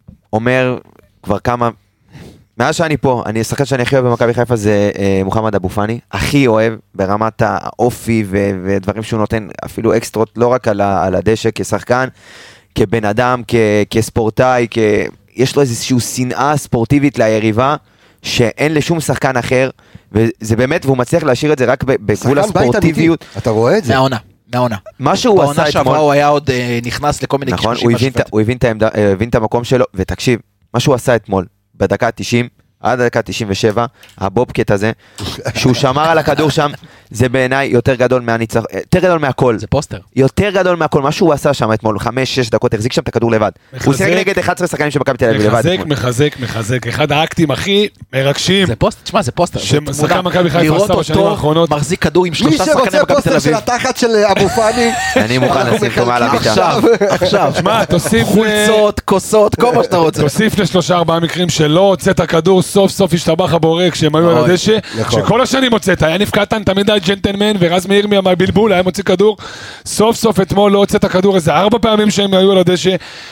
אומר כבר כמה... מאז שאני פה, אני השחקן שאני הכי אוהב במכבי חיפה זה מוחמד אבו פאני, הכי אוהב ברמת האופי ודברים שהוא נותן אפילו אקסטרות, לא רק על הדשא כשחקן, כבן אדם, כספורטאי, יש לו איזושהי שנאה ספורטיבית ליריבה, שאין לשום שחקן אחר, וזה באמת, והוא מצליח להשאיר את זה רק בגבול הספורטיביות. אתה רואה את זה? מהעונה. מהעונה. מה שהוא עשה אתמול... שעברה הוא היה עוד נכנס לכל מיני... נכון, הוא הבין את המקום שלו, ותקשיב, מה שהוא עשה אתמול, בדקה תשעים, עד הדקה תשעים ושבע, הבובקט הזה, שהוא שמר על הכדור שם, זה בעיניי יותר גדול מהניצח, יותר גדול מהכל. זה פוסטר. יותר גדול מהכל, מה שהוא עשה שם אתמול, חמש, שש דקות, החזיק שם את הכדור לבד. הוא שיחק נגד אחד עשרה שחקנים שמכבי תל אביב לבד. מחזק, מחזק, מחזק. אחד האקטים הכי מרגשים. זה פוסטר, תשמע, זה פוסטר. ששחקן מכבי חיפה עשה בשנים האחרונות. מחזיק כדור עם שלושה מי שחקנים שרוצה מכבי תל פוסטר של אביב. התחת של אבו פאני, אני מוכן לשים אותו מעל המיטה. עכשיו, עכשיו. שמע, תוסיף... חולצות, כוסות, כל מה שאתה רוצה. תוסיף לשלושה ארבעה מקרים שלא הוצאת הכדור, סוף סוף השתבח הבורק כשהם היו על הדשא, שכל השנים הוצאת, היה נפקעתן תמיד היה ג'נטלמן, ורז מאיר מהבלבול היה מוציא כדור, סוף סוף אתמול לא הוצאת הכדור איזה ארבע פעמים שהם היו על הדשא,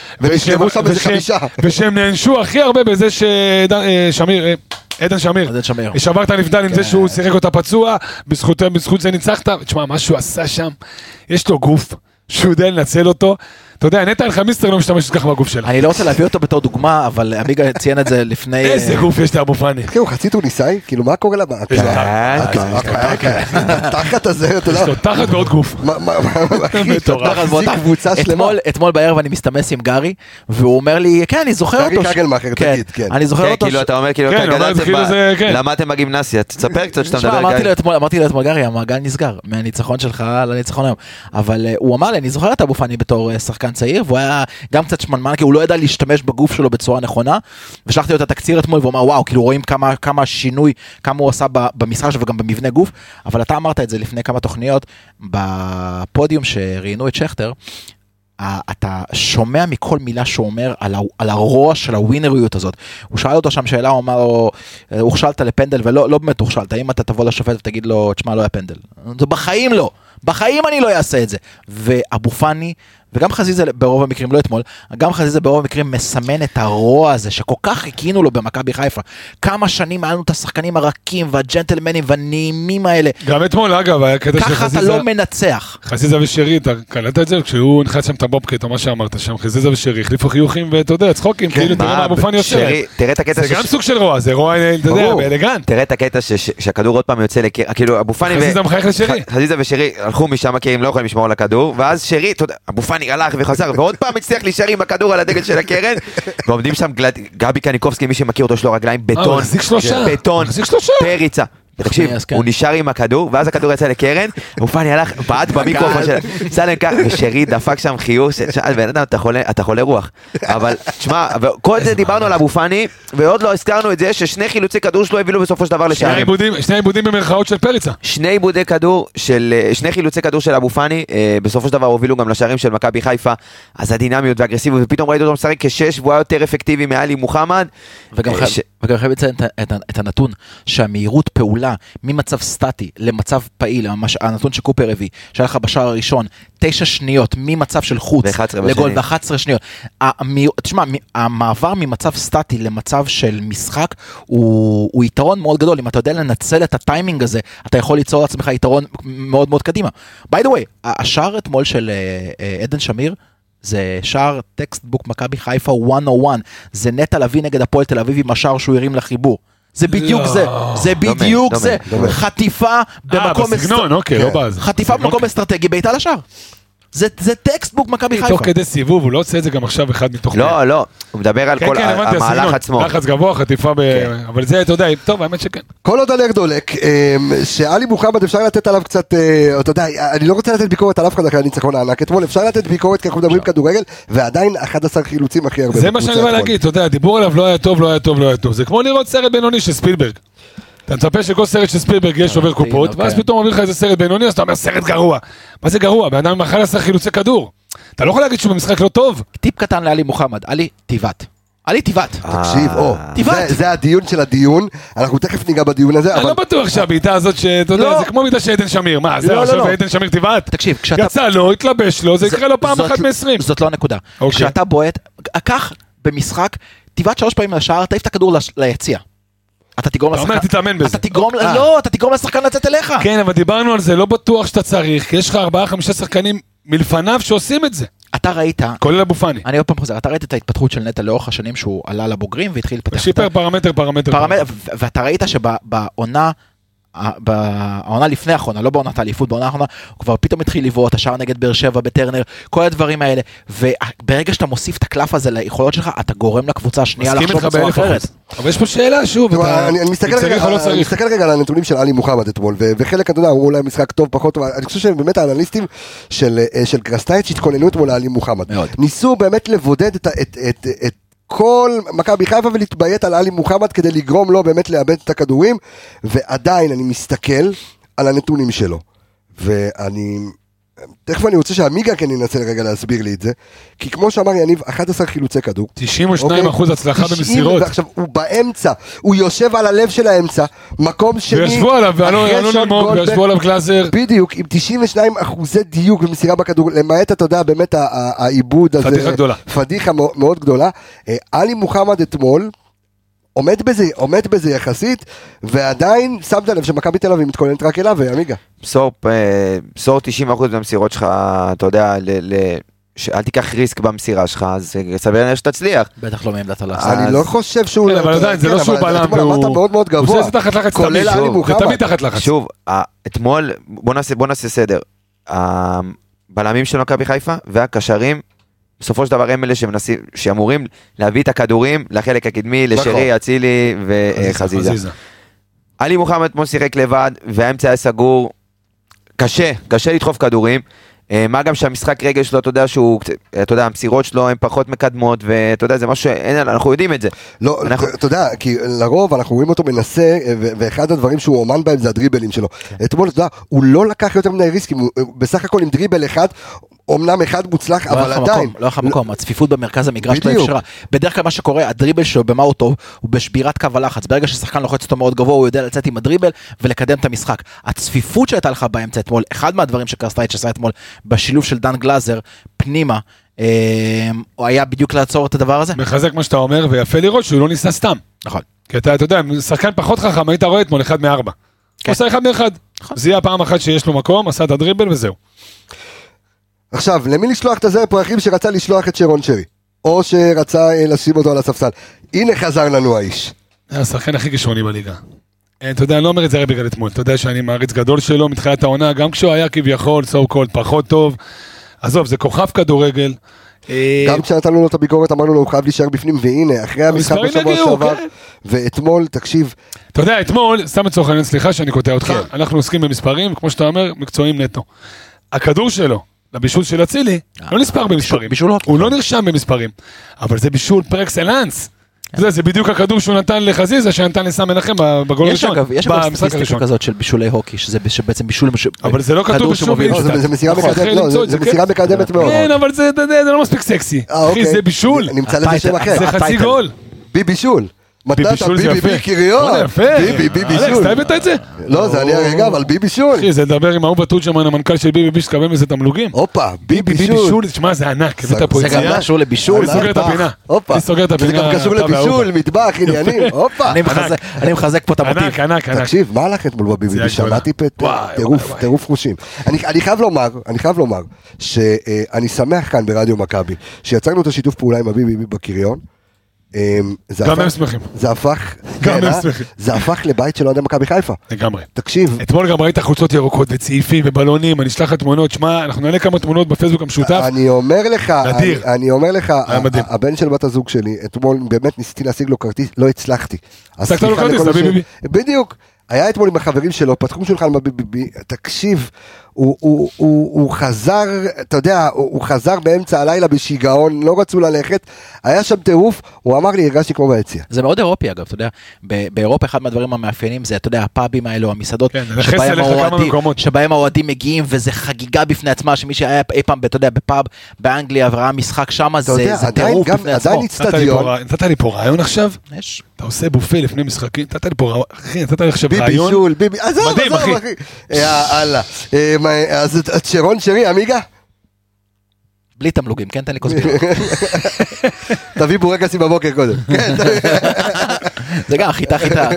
ושהם נענשו הכי הרבה בזה ששמיר, עדן שמיר, עדן שמיר. שבר את הנבדל עם זה שהוא שיחק אותה פצוע, בזכות זה ניצחת, תשמע, מה שהוא עשה שם, יש לו גוף, שהוא יודע לנצל אותו, אתה יודע, נטע אלחמיסטר לא משתמש ככה בגוף שלה. אני לא רוצה להביא אותו בתור דוגמה, אבל עמיגה ציין את זה לפני... איזה גוף יש לאבו פאני. הוא חצי טוניסאי? כאילו, מה קורה למה? תחת הזה, אתה יודע. יש לו תחת ועוד גוף. אתמול בערב אני מסתמס עם גרי, והוא אומר לי, כן, אני זוכר אותו. גרי קגלמאכר, תגיד, כן. אני זוכר אותו. כאילו, אתה אומר, כאילו, למדתם בגימנסיה, תספר קצת שאתה מדבר, גרי. אמרתי לו אתמול, גרי, המעגל נסגר, מהניצחון שלך לניצחון היום. אבל הוא אמר לי, אני זוכר את אבו פאני בתור שחקן צעיר, והוא היה גם קצת שמנמן, כי הוא לא ידע להשתמש בגוף שלו בצורה נכונה, ושלחתי לו את התקציר אתמול, והוא אמר, וואו, כאילו רואים כמה, כמה שינוי, כמה הוא עשה במשחק שלו וגם במבנה גוף, אבל אתה אמרת את זה לפני כמה תוכניות, בפודיום שראיינו את שכטר, אתה שומע מכל מילה שהוא אומר על, ה, על הרוע של הווינריות הזאת. הוא שאל אותו שם שאלה, הוא אמר לו, הוכשלת לפנדל, ולא לא באמת הוכשלת, האם אתה תבוא לשופט ותגיד לו, תשמע, לא היה פנדל. בחיים לא, בחיים אני לא אעשה את זה. ואבו פאני, וגם חזיזה ברוב המקרים, לא אתמול, גם חזיזה ברוב המקרים מסמן את הרוע הזה, שכל כך חיכינו לו במכבי חיפה. כמה שנים היה לנו את השחקנים הרכים, והג'נטלמנים, והנעימים האלה. גם אתמול, אגב, היה קטע של חזיזה. ככה אתה לא מנצח. חזיזה ושרי, אתה קלטת את זה? כשהוא נכנס שם את הבובקט, או מה שאמרת שם, חזיזה ושרי, החליפו חיוכים, ואתה יודע, צחוקים, כאילו, תראה מה אבו פאני יוצא. זה גם סוג של רוע, זה רוע, אתה יודע, באלגנט. תראה את הקטע שהכדור עוד פעם יוצא לקיר, כאילו, אבו פאני חזיזה מחייך לשרי. חזיזה ושרי הלכו משם, כי הם לא יכולים לשמור על הכדור, ואז שרי, אתה יודע, אבו פאני הלך וחזר, ועוד פעם הצליח להישאר עם הכדור על הדגל של הקרן, ועומדים שם גבי קניקובסקי, מי שמכיר אותו, יש לו רגליים בטון, בטון, פריצה. תקשיב, הוא נשאר עם הכדור, ואז הכדור יצא לקרן, אבו פאני הלך, בעט במיקרופון של סלם כך, ושרי דפק שם חיוך, שאל בן אדם, אתה חולה רוח. אבל, תשמע, כל זה דיברנו על אבו פאני, ועוד לא הזכרנו את זה, ששני חילוצי כדור שלו הבילו בסופו של דבר לשערים. שני עיבודים במרכאות של פריצה. שני עיבודי כדור, שני חילוצי כדור של אבו פאני, בסופו של דבר הובילו גם לשערים של מכבי חיפה, אז הדינמיות והאגרסיביות, ופתאום ראיתי אותו משחק כשש, והוא היה יותר אפקטיבי מעלי מוחמד. וגם חייב לציין את הנתון שהמהירות פעולה ממצב סטטי למצב פעיל, הנתון שקופר הביא, שהיה לך בשער הראשון, תשע שניות ממצב של חוץ לגול ו-אחת עשרה שניות. תשמע, המעבר ממצב סטטי למצב של משחק הוא, הוא יתרון מאוד גדול. אם אתה יודע לנצל את הטיימינג הזה, אתה יכול ליצור לעצמך יתרון מאוד מאוד קדימה. By the way, השער אתמול של עדן שמיר, זה שער טקסטבוק מכבי חיפה מאה ואחת, זה נטע לביא נגד הפועל תל אביב עם השער שהוא הרים לחיבור. זה בדיוק זה, זה בדיוק זה, חטיפה במקום חטיפה במקום אסטרטגי, בעיטה לשער. זה טקסטבוק מכבי חיפה. תוך כדי סיבוב, הוא לא עושה את זה גם עכשיו אחד מתוך... לא, לא, הוא מדבר על כל המהלך עצמו. לחץ גבוה, חטיפה ב... אבל זה, אתה יודע, טוב, האמת שכן. כל עוד הנר דולק, שאלי מוחמד אפשר לתת עליו קצת, אתה יודע, אני לא רוצה לתת ביקורת על אף אחד אחרי הניצחון הענק, אתמול אפשר לתת ביקורת כי אנחנו מדברים כדורגל, ועדיין אחד עשר חילוצים הכי הרבה. זה מה שאני בא להגיד, אתה יודע, הדיבור עליו לא היה טוב, לא היה טוב, לא היה טוב. זה כמו לראות סרט בינוני של ספילברג. אתה מצפה שכל סרט של ספילברג יש עובר קופות, ואז פתאום מביא לך איזה סרט בינוני, אז אתה אומר סרט גרוע. מה זה גרוע? בן אדם אחד עשה חילוצי כדור. אתה לא יכול להגיד שהוא במשחק לא טוב. טיפ קטן לאלי מוחמד, אלי טיבת. אלי טיבת. תקשיב, או, זה הדיון של הדיון, אנחנו תכף ניגע בדיון הזה. אני לא בטוח שהביתה הזאת, שאתה יודע, זה כמו ביתה שעדן שמיר, מה, זה עכשיו עדן שמיר טיבת? תקשיב, יצא לו, התלבש לו, זה יקרה לו פעם אחת מ-עשרים. זאת לא הנקודה. כשאתה בועט, כך במשחק, טיבת שלוש פעמים לשער, תעיף את הכדור ליציע. אתה תגרום לשחקן... אתה אומר, תתאמן בזה. אתה תגרום... לא, אתה תגרום לשחקן לצאת אליך. כן, אבל דיברנו על זה, לא בטוח שאתה צריך, כי יש לך ארבעה, חמישה שחקנים מלפניו שעושים את זה. אתה ראית... כולל אבו פאני. אני עוד פעם חוזר, אתה ראית את ההתפתחות של נטע לאורך השנים שהוא עלה לבוגרים והתחיל לפתח... שיפר פרמטר, פרמטר. ואתה ראית שבעונה בעונה לפני האחרונה, לא בעונת האליפות, בעונה האחרונה, הוא כבר פתאום התחיל לבעוט, השער נגד באר שבע בטרנר, כל הדברים האלה, וברגע שאתה מוסיף את הקלף הזה ליכולות שלך, אתה גורם לקבוצה השנייה לחשוב בצורה אחרת. אבל יש פה שאלה, שוב, אני מסתכל רגע על הנתונים של עלי מוחמד אתמול, וחלק, אתה יודע, אמרו להם משחק טוב, פחות טוב, אני חושב שבאמת האנליסטים של קרסטייץ' התכוננו אתמול לעלי מוחמד. ניסו באמת לבודד את כל מכבי חיפה ולהתביית על עלי מוחמד כדי לגרום לו באמת לאבד את הכדורים, ועדיין אני מסתכל על הנתונים שלו, ואני תכף אני רוצה שהמיגה כן ינסה רגע להסביר לי את זה, כי כמו שאמר יניב, אחד עשר חילוצי כדור. תשעים ושניים אחוז הצלחה במסירות. ועכשיו, הוא באמצע, הוא יושב על הלב של האמצע, מקום שני. וישבו עליו, ואלון אלמוג, וישבו עליו גלאזר. בדיוק, עם תשעים ושניים אחוזי דיוק במסירה בכדור, למעט, אתה יודע, באמת העיבוד הזה. פדיחה גדולה. פדיחה מאוד גדולה. עלי מוחמד אתמול, עומד בזה, עומד בזה יחסית, ועדיין שמת לב שמכבי תל אביב מתכוננת רק אליו, ועמיגה. בסור תשעים אחוז במסירות שלך, אתה יודע, אל תיקח ריסק במסירה שלך, אז סביר להניח שתצליח. בטח לא מעמדת הלחץ. אני לא חושב שהוא... אבל עדיין, זה לא שהוא בלם, והוא... מאוד מאוד גבוה. הוא עושה תחת לחץ תמיד, זה תמיד תחת לחץ. שוב, אתמול, בוא נעשה סדר. הבלמים של מכבי חיפה והקשרים, בסופו של דבר הם אלה שאמורים להביא את הכדורים לחלק הקדמי, לשרי, אצילי וחזיזה. עלי מוחמד כמו שיחק לבד, והאמצע היה סגור, קשה, קשה לדחוף כדורים, מה גם שהמשחק רגל שלו, אתה יודע שהוא, אתה יודע, המסירות שלו הן פחות מקדמות, ואתה יודע, זה משהו, אנחנו יודעים את זה. לא, אתה יודע, כי לרוב אנחנו רואים אותו מנסה, ואחד הדברים שהוא אומן בהם זה הדריבלים שלו. אתמול, אתה יודע, הוא לא לקח יותר מדי ריסקים, בסך הכל עם דריבל אחד, אומנם אחד מוצלח, אבל עדיין. לא אחר מקום, הצפיפות במרכז המגרש לא אפשרה. בדרך כלל מה שקורה, הדריבל שלו, במה הוא טוב, הוא בשבירת קו הלחץ. ברגע ששחקן לוחץ אותו מאוד גבוה, הוא יודע לצאת עם הדריבל ולקדם את המשחק. הצפיפות שהייתה לך באמצע אתמול, אחד מהדברים שקרסטייץ' עשה אתמול, בשילוב של דן גלאזר, פנימה, הוא היה בדיוק לעצור את הדבר הזה. מחזק מה שאתה אומר, ויפה לראות שהוא לא ניסה סתם. נכון. כי אתה יודע, שחקן פחות חכם, היית רואה אתמול אחד מארבע. הוא עושה אחד מאחד. זה יהיה הפעם אחת שיש לו מקום, עשה את הדריבל וזהו. עכשיו, למי לשלוח את הזר פרחים שרצה לשלוח את שרון שרי? או שרצה לשים אותו על הספסל? הנה חזר לנו האיש. זה השחקן הכי כישרוני בליגה. אתה יודע, אני לא אומר את זה רק בגלל אתמול. אתה יודע שאני מעריץ גדול שלו, מתחילת העונה, גם כשהוא היה כביכול, סו קולד, פחות טוב. עזוב, זה כוכב כדורגל. גם כשנתנו לו את הביקורת, אמרנו לו, הוא חייב להישאר בפנים, והנה, אחרי המשחק בשבוע שעבר, ואתמול, תקשיב. אתה יודע, אתמול, סתם לצורך העניין, סליחה שאני קוטע אותך, אנחנו עוסקים במספרים, כמו שאתה אומר, מקצועיים נטו. הכדור שלו, לבישול של אצילי, לא נספר במספרים. הוא לא נרשם במספרים, אבל זה בישול פר אקסלנס. זה בדיוק הכדור שהוא נתן לחזיזה, שנתן לסם מנחם בגול הראשון. יש אגב סטטיסטיקה כזאת של בישולי הוקי, שזה בעצם בישול... אבל זה לא כתוב בשום בישול. זה מסירה מקדמת מאוד. כן, אבל זה לא מספיק סקסי. אחי, זה בישול. נמצא לזה שם אחר. זה חצי גול. בי בישול. ביבישול זה יפה. ביבי, ביבי בישול. אלכס, אתה הבאת את זה? לא, זה אני הרגע, אבל ביבי בישול. אחי, זה לדבר עם ההוא בתולג'מן, המנכ"ל של ביבי בישול, תקבל מזה תמלוגים. הופה, ביבי בישול. תשמע, זה ענק. זה גם קשור לבישול. אני סוגר את הפינה. הופה. סוגר את הפינה. זה גם קשור לבישול, מטבח, עניינים. הופה. אני מחזק פה את המוטיב. ענק, ענק, ענק. תקשיב, מה הלך אתמול בביבי? שמעתי טירוף חושים. אני חייב לומר, אני חייב לומר, שאני שמח כאן ברדיו מכבי, שיצרנו את השיתוף פעולה עם הביבי בקריון. גם הם שמחים. זה הפך, גם הם שמחים. זה הפך לבית של אוהדי מכבי חיפה. לגמרי. תקשיב. אתמול גם ראית חולצות ירוקות וצעיפים ובלונים, אני אשלח את תמונות, שמה, אנחנו נעלה כמה תמונות בפייסבוק המשותף. אני אומר לך, נדיר. אני אומר לך, הבן של בת הזוג שלי, אתמול באמת ניסיתי להשיג לו כרטיס, לא הצלחתי. עסקת לו כרטיס, לביבי. בדיוק. היה אתמול עם החברים שלו, פתחו שולחן בביבי, תקשיב, הוא, הוא, הוא, הוא חזר, אתה יודע, הוא, הוא חזר באמצע הלילה בשיגעון, לא רצו ללכת, היה שם טירוף, הוא אמר לי, הרגשתי כמו ביציאה. זה מאוד אירופי אגב, אתה יודע, באירופה אחד מהדברים המאפיינים זה, אתה יודע, הפאבים האלו, המסעדות, כן, שבהם, האוהדים, שבהם האוהדים מגיעים, וזה חגיגה בפני עצמה, שמי שהיה אי פעם, אתה יודע, בפאב באנגליה, וראה משחק שם, זה, יודע, זה עדיין, טירוף גם, בפני עצמו. נתת לי פה רעיון עכשיו? יש. אתה עושה בופה לפני משחקים, נתת לי פה, אחי, נתת לי עכשיו רעיון. ביבי שול, ביבי, עזוב, עזוב, אחי. יאללה. אז שרון שרי, אמיגה? בלי תמלוגים, כן? תן לי קוסביר. תביא בורקסים בבוקר קודם. זה גם חיטה חיטה.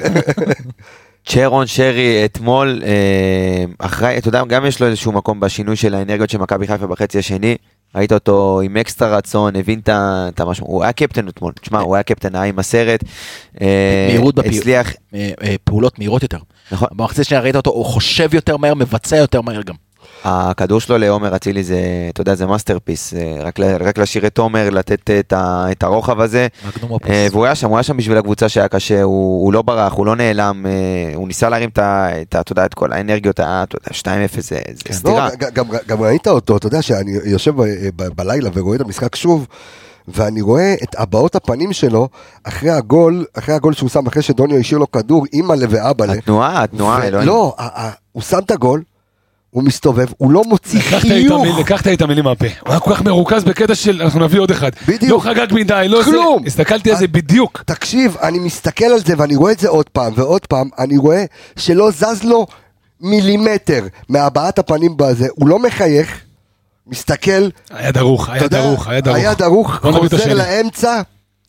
שרון שרי אתמול, אחרי, אתה יודע, גם יש לו איזשהו מקום בשינוי של האנרגיות של מכבי חיפה בחצי השני, ראית אותו עם אקסטרה רצון, הבין את המשמעות, הוא היה קפטן אתמול, תשמע, הוא היה קפטן, היה עם הסרט, מהירות הצליח, פעולות מהירות יותר. נכון. במחצית שנייה ראית אותו, הוא חושב יותר מהר, מבצע יותר מהר גם. הכדור שלו לעומר אצילי זה, אתה יודע, זה מאסטרפיס, רק, רק לשיר את עומר, לתת את, ה, את הרוחב הזה, והוא היה שם, הוא היה שם בשביל הקבוצה שהיה קשה, הוא, הוא לא ברח, הוא לא נעלם, הוא ניסה להרים את, את, אתה יודע, את כל האנרגיות, שתיים אפס זה, זה סתירה. לא, גם, גם ראית אותו, אתה יודע שאני יושב ב, ב, בלילה ורואה את המשחק שוב, ואני רואה את הבעות הפנים שלו אחרי הגול, אחרי הגול שהוא שם, אחרי שדוניו השאיר לו כדור, אימא לב לה. התנועה, התנועה, לא, הוא שם את הגול, הוא מסתובב, הוא לא מוציא חיוך. לקחת את המילים מהפה. הוא היה כל כך מרוכז בקטע של, אנחנו נביא עוד אחד. בדיוק. לא חגג מדי, לא זה. כלום. הסתכלתי על זה בדיוק. תקשיב, אני מסתכל על זה ואני רואה את זה עוד פעם ועוד פעם, אני רואה שלא זז לו מילימטר מהבעת הפנים בזה, הוא לא מחייך, מסתכל. היה דרוך, היה דרוך, היה דרוך. היה דרוך, חוזר לאמצע.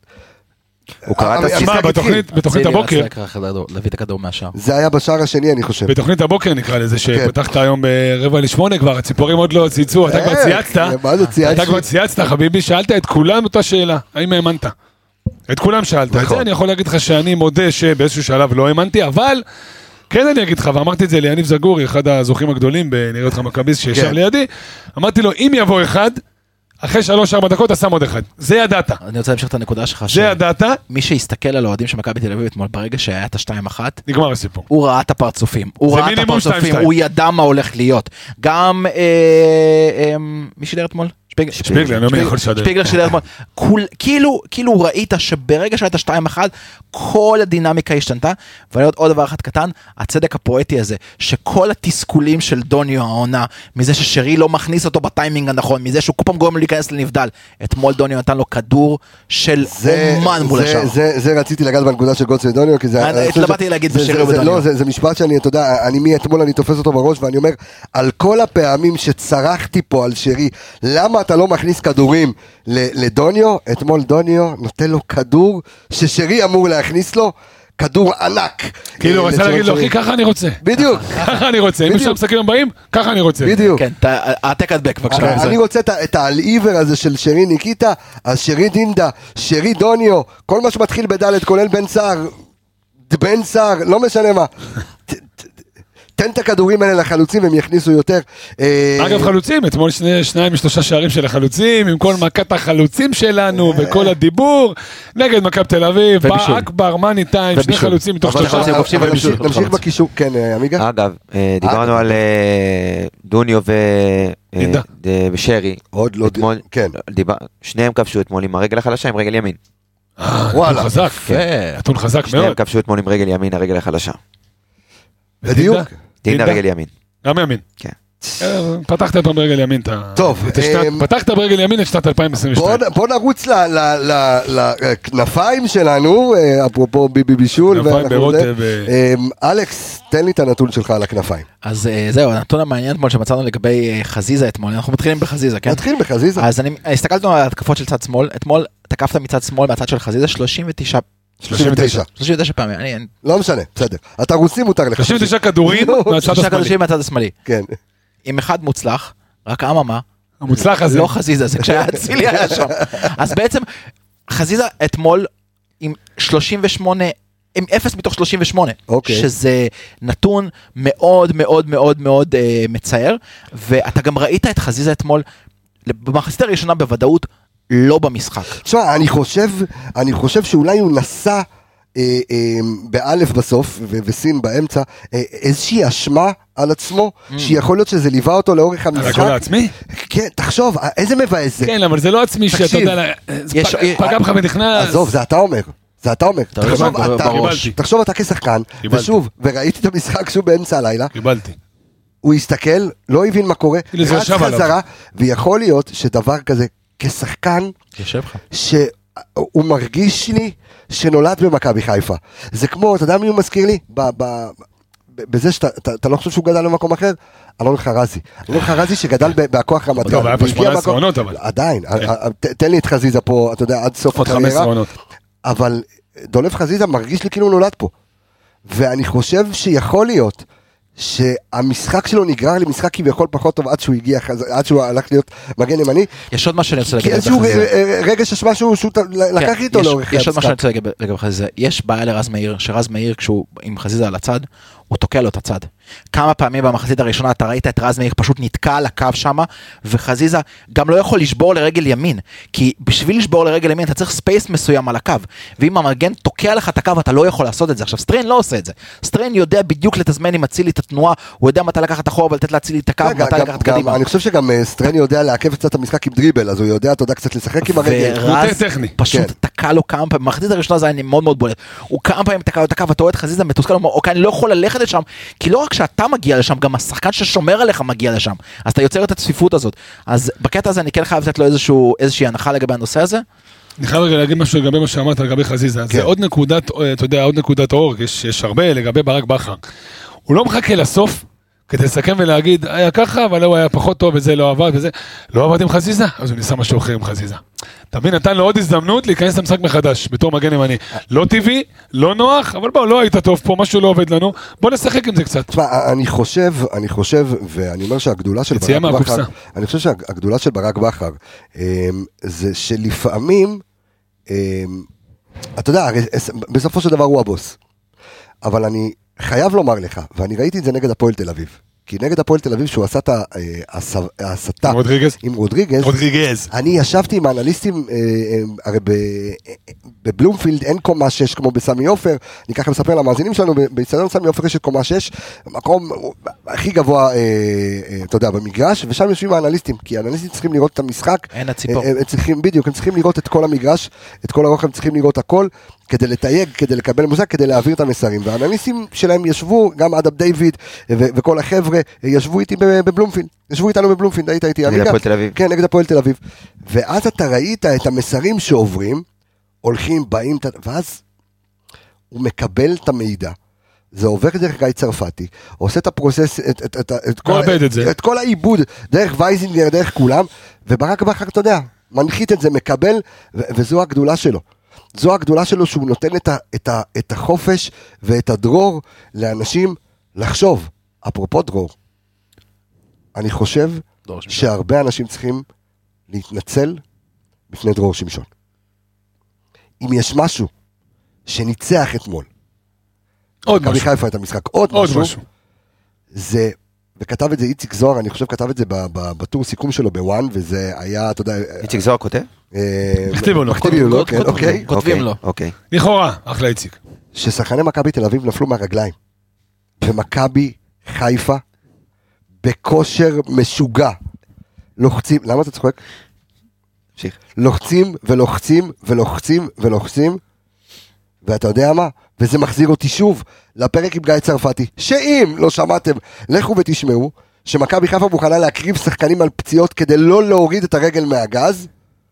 הוא קרא את הסיסמה בתוכנית הבוקר. להביא את הכדור מהשאר. זה היה בשער השני, אני חושב. בתוכנית הבוקר נקרא לזה, שפתחת היום ברבע לשמונה כבר, הציפורים עוד לא צייצו, אתה כבר צייצת. אתה כבר צייצת, חביבי, שאלת את כולם אותה שאלה, האם האמנת? את כולם שאלת. את זה אני יכול להגיד לך שאני מודה שבאיזשהו שלב לא האמנתי, אבל כן אני אגיד לך, ואמרתי את זה ליניב זגורי, אחד הזוכים הגדולים בנראה אותך מכביסט שישב לידי, אמרתי לו, אם יבוא אחד, אחרי שלוש ארבע דקות, עשם עוד אחד. זה ידעת. אני רוצה להמשיך את הנקודה שלך. זה ידעת. מי שהסתכל על האוהדים של מכבי תל אביב אתמול, ברגע שהיה את השתיים אחת, נגמר הסיפור. הוא ראה את הפרצופים. הוא ראה את הפרצופים, הוא ידע מה הולך להיות. גם, מי שידר אתמול? שפיגלר, אני אומר יכול לשדר. שפיגלר שידר אתמול. כאילו ראית שברגע שהיה את השתיים אחת, כל הדינמיקה השתנתה, ואני עוד עוד דבר אחד קטן, הצדק הפואטי הזה, שכל התסכולים של דוניו העונה, מזה ששרי לא מכניס אותו בטיימינג הנכון, מזה שהוא כל פעם גורם לו להיכנס לנבדל, אתמול דוניו נתן לו כדור של אומן מול השאר. זה רציתי לגעת בנקודה של גולד של דוניו, כי זה... התלבטתי להגיד בשרי ובדוניו. לא, זה משפט שאני, אתה יודע, אני מאתמול אני תופס אותו בראש, ואני אומר, על כל הפעמים שצרחתי פה על שרי, למה אתה לא מכניס כדורים לדוניו? אתמול דוניו נותן לו כדור ששרי אמור להכניס לו, כדור ענק. כאילו רצה להגיד לו, אחי, ככה אני רוצה. בדיוק. ככה אני רוצה. אם אפשר משחקים הבאים, ככה אני רוצה. בדיוק. כן, העתק הדבק, בבקשה. אני רוצה את העליבר הזה של שרי ניקיטה, אז שרי דינדה, שרי דוניו, כל מה שמתחיל בדלת, כולל בן סער, בן סער, לא משנה מה. תן את הכדורים האלה לחלוצים, הם יכניסו יותר. אגב, חלוצים, אתמול שניים משלושה שערים של החלוצים, עם כל מכת החלוצים שלנו, וכל הדיבור, נגד מכבי תל אביב, בא אקבר, מאני טיים, שני חלוצים מתוך שלושה. נמשיך בקישור, כן, עמיגה? אגב, דיברנו על דוניו ושרי. עוד לא, כן. שניהם כבשו אתמול עם הרגל החלשה, עם רגל ימין. נתון חזק, נתון חזק מאוד. שניהם כבשו אתמול עם רגל ימין, הרגל החלשה. בדיוק. דינדה רגל ימין. גם ימין. כן. פתחת פעם ברגל ימין. טוב. פתחת ברגל ימין את שנת אלפיים עשרים ושתיים. בוא נרוץ לכנפיים שלנו, אפרופו ביבי בישול. אלכס, תן לי את הנתון שלך על הכנפיים. אז זהו, הנתון המעניין אתמול שמצאנו לגבי חזיזה אתמול, אנחנו מתחילים בחזיזה, כן? נתחיל בחזיזה. אז הסתכלנו על התקפות של צד שמאל, אתמול תקפת מצד שמאל מהצד של חזיזה שלושים ותשע שלושים ותשע. שלושים ותשע פעמים, אני... לא משנה, בסדר. אתה רוסי מותר לך. שלושים ותשע כדורים מהצד השמאלי. מהצד השמאלי. כן. עם אחד מוצלח, רק אממה. המוצלח הזה. לא חזיזה, זה כשהיה אצילי היה שם. אז בעצם, חזיזה אתמול עם שלושים ושמונה, עם אפס מתוך שלושים ושמונה. שזה נתון מאוד מאוד מאוד מאוד מצער, ואתה גם ראית את חזיזה אתמול, במחצית הראשונה בוודאות, לא במשחק. תשמע, אני חושב, אני חושב שאולי הוא נסע אה, אה, באלף בסוף ו- וסין באמצע, אה, איזושהי אשמה על עצמו, mm. שיכול להיות שזה ליווה אותו לאורך המשחק. על הכל העצמי? כן, תחשוב, איזה מבאס זה. כן, אבל זה לא עצמי שאתה יודע, יש, פג, פגע בך ונכנס. עזוב, זה אתה אומר. זה אתה אומר. תחשוב, אתה, תחשוב אתה כשחקן, ושוב, וראיתי את המשחק שוב באמצע הלילה. קיבלתי. הוא הסתכל, לא הבין מה קורה, רץ חזרה, ויכול להיות שדבר כזה, כשחקן, שהוא מרגיש לי שנולד במכבי חיפה. זה כמו, אתה יודע מי הוא מזכיר לי? בזה שאתה לא חושב שהוא גדל במקום אחר? אלון חרזי. אלון חרזי שגדל בהכוח רמת גן. היה פה שמונה עשרה עונות אבל. עדיין, תן לי את חזיזה פה, אתה יודע, עד סוף הקריירה. אבל דולף חזיזה מרגיש לי כאילו הוא נולד פה. ואני חושב שיכול להיות שהמשחק שלו נגרר למשחק כביכול פחות טוב עד שהוא הגיע, עד שהוא הלך להיות מגן ימני. יש עוד מה שאני רוצה להגיד. כי איזשהו רגע ששמה שהוא לקח איתו לאורך. יש עוד מה שאני רוצה להגיד לגבי חזיזה. יש בעיה לרז מאיר, שרז מאיר כשהוא עם חזיזה על הצד, הוא תוקע לו את הצד. כמה פעמים במחצית הראשונה אתה ראית את רז מאיר פשוט נתקע על הקו שם, וחזיזה גם לא יכול לשבור לרגל ימין, כי בשביל לשבור לרגל ימין אתה צריך ספייס מסוים על הקו, ואם המגן תוקע לך את הקו אתה לא יכול לעשות את זה. עכשיו סטריין לא עושה את זה, סטריין יודע בדיוק לתזמן עם אצילי את התנועה, הוא יודע מתי לקחת אחורה ולתת לאצילי את הקו, מתי לקחת קדימה. אני חושב שגם סטריין יודע לעכב קצת את המשחק עם דריבל, אז הוא יודע, אתה יודע, קצת לשחק עם הרגל. ורז פשוט תקע לו כמה פעמים, במחצית הראשונה זה היה מאוד מאוד בולט. הוא כמה פעמים תקע לו את הקו, ואתה רואה את חזיזה מתוסכל, אומר, אוקיי, אני לא יכול ללכת לשם, כי לא רק שאתה מגיע לשם, גם השחקן ששומר עליך מגיע לשם. אז אתה יוצר את הצפיפות הזאת. אז בקטע הזה אני כן חייב לתת לו איזשהו, איזושהי הנחה לגבי הנושא הזה. אני חייב להגיד משהו לגבי מה שאמרת לגבי חזיזה. זה עוד נקודת, אתה יודע, עוד נקודת אור, יש הרבה לגבי ברק בכר. הוא לא מחכה לסוף, כדי לסכם ולהגיד, היה ככה, אבל הוא היה פחות טוב, וזה לא עבד, וזה לא עבד עם חזיזה, אז הוא ניסה משהו אחר עם חזיזה. תבין, נתן לו עוד הזדמנות להיכנס למשחק מחדש, בתור מגן ימני. לא טבעי, לא נוח, אבל בוא, לא היית טוב פה, משהו לא עובד לנו, בוא נשחק עם זה קצת. תשמע, אני חושב, אני חושב, ואני אומר שהגדולה של ברק בכר, אני חושב שהגדולה של ברק בכר, זה שלפעמים, אתה יודע, בסופו של דבר הוא הבוס, אבל אני חייב לומר לך, ואני ראיתי את זה נגד הפועל תל אביב, כי נגד הפועל תל אביב שהוא עשה את ההסתה עם רודריגז, עם רודריגז, רודריגז. אני ישבתי עם האנליסטים, הרי בבלומפילד אין קומה שש כמו בסמי עופר, אני ככה מספר למאזינים שלנו, באצטדיון סמי עופר יש קומה שש, מקום הכי גבוה, אתה יודע, במגרש, ושם יושבים האנליסטים, כי האנליסטים צריכים לראות את המשחק, אין הציפור. הם צריכים, בדיוק, הם צריכים לראות את כל המגרש, את כל הרוחב, הם צריכים לראות הכל, כדי לתייג, כדי לקבל מושג, כדי להעביר את המסרים. והאנליסטים שלהם ישבו, גם אדם דיוויד ו- וכל החבר'ה, ישבו איתי בבלומפילד. ישבו איתנו בבלומפילד, היית איתי. נגד הפועל תל אביב. כן, נגד הפועל תל אביב. ואז אתה ראית את המסרים שעוברים, הולכים, באים, ואז הוא מקבל את המידע. זה עובר דרך גיא צרפתי, עושה את הפרוסס, את, את, את, את, כל, את, את כל העיבוד, דרך וייזינגר, דרך כולם, וברק בכר, אתה יודע, מנחית את זה, מקבל, ו- וזו הגדולה שלו. זו הגדולה שלו שהוא נותן את, ה, את, ה, את החופש ואת הדרור לאנשים לחשוב. אפרופו דרור, אני חושב שהרבה אנשים צריכים להתנצל בפני דרור שמשון. אם יש משהו שניצח אתמול, עוד משהו. חיפה את המשחק, עוד, עוד משהו, משהו, זה, וכתב את זה איציק זוהר, אני חושב כתב את זה בטור סיכום שלו בוואן, וזה היה, אתה יודע... איציק זוהר כותב? כתיבו לו. כתיבו לו, אוקיי. כותבים לו. אוקיי. לכאורה, אחלה איציק. ששחקני מכבי תל אביב נפלו מהרגליים, ומכבי חיפה, בכושר משוגע, לוחצים, למה אתה צוחק? שייך. לוחצים ולוחצים ולוחצים ולוחצים, ואתה יודע מה? וזה מחזיר אותי שוב לפרק עם גיא צרפתי, שאם לא שמעתם, לכו ותשמעו, שמכבי חיפה מוכנה להקריב שחקנים על פציעות כדי לא להוריד את הרגל מהגז,